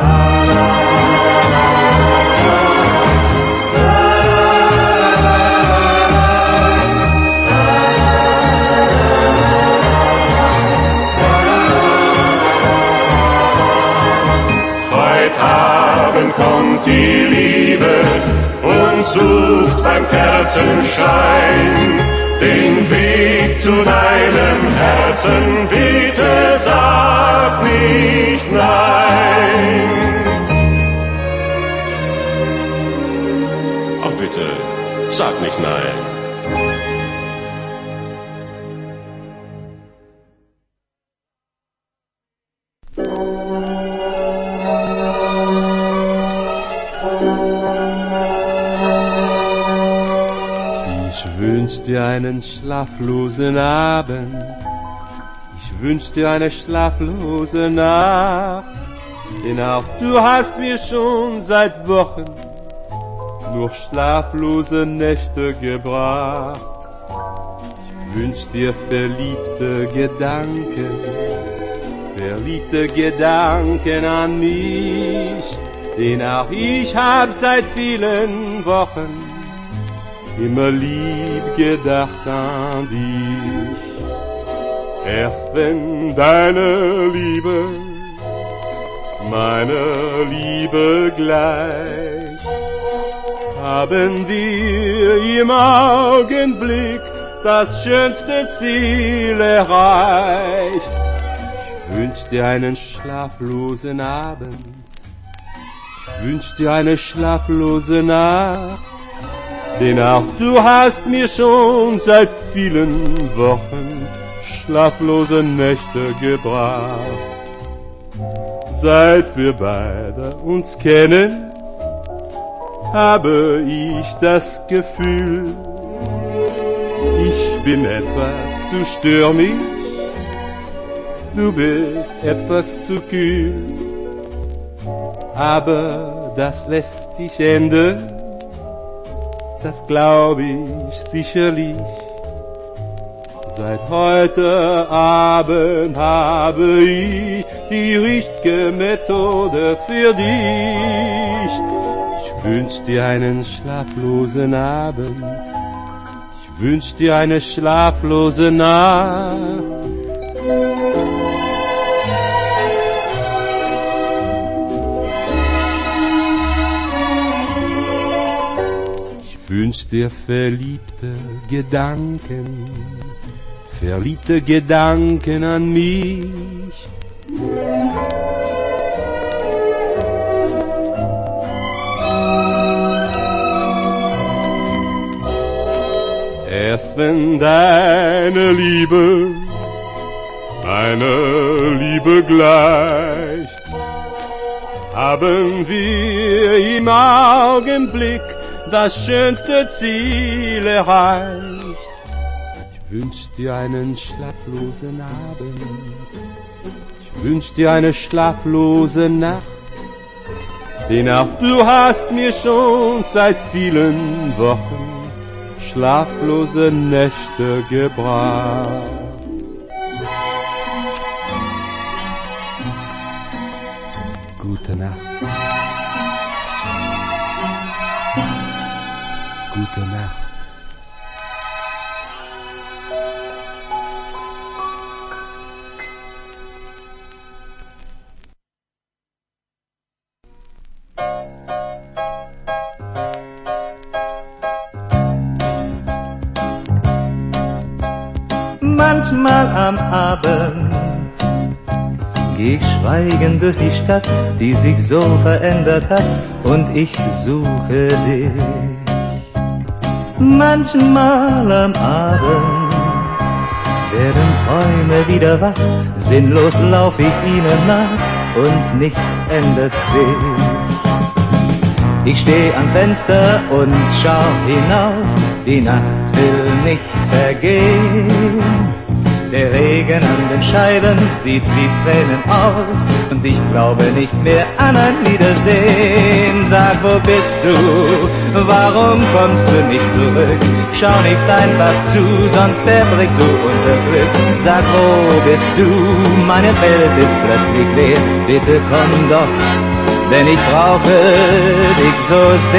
Heut Abend kommt die Liebe und sucht beim Kerzenschein den Weg zu deinem Herzen. Bitte sag nicht nein. Oh bitte, sag nicht nein. Ich wünsch dir einen schlaflosen Abend, ich wünsch dir eine schlaflose Nacht, denn auch du hast mir schon seit Wochen nur schlaflose Nächte gebracht. Ich wünsch dir verliebte Gedanken, verliebte Gedanken an mich, denn auch ich hab seit vielen Wochen immer lieb gedacht an dich. Erst wenn deine Liebe meine Liebe gleicht, haben wir im Augenblick das schönste Ziel erreicht. Ich wünsch dir einen schlaflosen Abend, ich wünsch dir eine schlaflose Nacht, denn auch du hast mir schon seit vielen Wochen schlaflose Nächte gebracht. Seit wir beide uns kennen, habe ich das Gefühl, ich bin etwas zu stürmisch, du bist etwas zu kühl, aber das lässt sich ändern, das glaub ich sicherlich. Seit heute Abend habe ich die richtige Methode für dich. Ich wünsch dir einen schlaflosen Abend, ich wünsch dir eine schlaflose Nacht. Ich wünsch dir verliebte Gedanken, verliebte Gedanken an mich. Erst wenn deine Liebe meine Liebe gleicht, haben wir im Augenblick das schönste Ziel erreicht. Ich wünsch dir einen schlaflosen Abend, ich wünsch dir eine schlaflose Nacht, denn auch du hast mir schon seit vielen Wochen schlaflose Nächte gebracht. Gute Nacht. Gute Nacht. Manchmal am Abend geh ich schweigend durch die Stadt, die sich so verändert hat, und ich suche dich. Manchmal am Abend werden Träume wieder wach, sinnlos lauf ich ihnen nach und nichts ändert sich. Ich steh am Fenster und schau hinaus, die Nacht will nicht vergehen. Der Regen an den Scheiben sieht wie Tränen aus, und ich glaube nicht mehr an ein Wiedersehen. Sag, wo bist du? Warum kommst du nicht zurück? Schau nicht einfach zu, sonst zerbrichst du unser Glück. Sag, wo bist du? Meine Welt ist plötzlich leer. Bitte komm doch, denn ich brauche dich so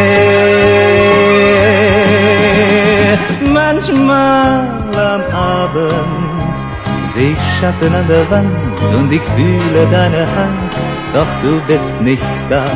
sehr. Manchmal am Abend seh ich Schatten an der Wand und ich fühle deine Hand, doch du bist nicht da.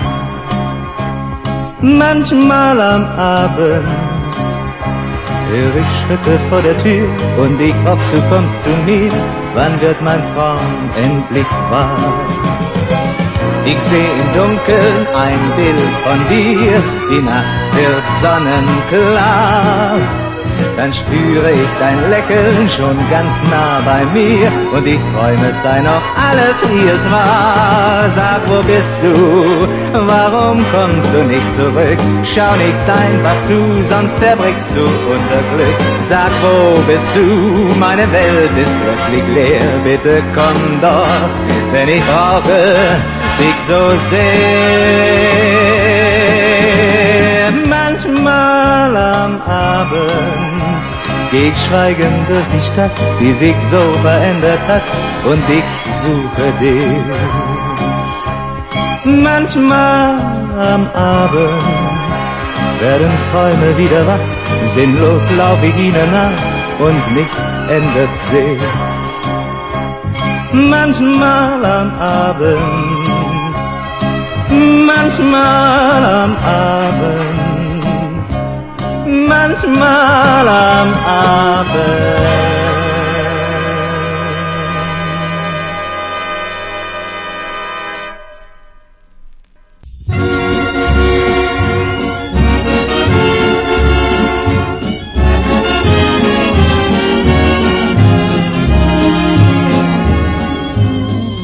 Manchmal am Abend höre ich Schritte vor der Tür und ich hoffe, du kommst zu mir. Wann wird mein Traum endlich wahr? Ich seh im Dunkeln ein Bild von dir, die Nacht wird sonnenklar. Dann spüre ich dein Lächeln schon ganz nah bei mir, und ich träume, es sei noch alles, wie es war. Sag, wo bist du? Warum kommst du nicht zurück? Schau nicht einfach zu, sonst zerbrichst du unser Glück. Sag, wo bist du? Meine Welt ist plötzlich leer. Bitte komm doch, denn ich brauche dich so sehr. Manchmal am Abend geh ich schweigend durch die Stadt, die sich so verändert hat, und ich suche dich. Manchmal am Abend werden Träume wieder wach, sinnlos lauf ich ihnen nach und nichts ändert sich. Manchmal am Abend, manchmal am Abend, manchmal am Abend.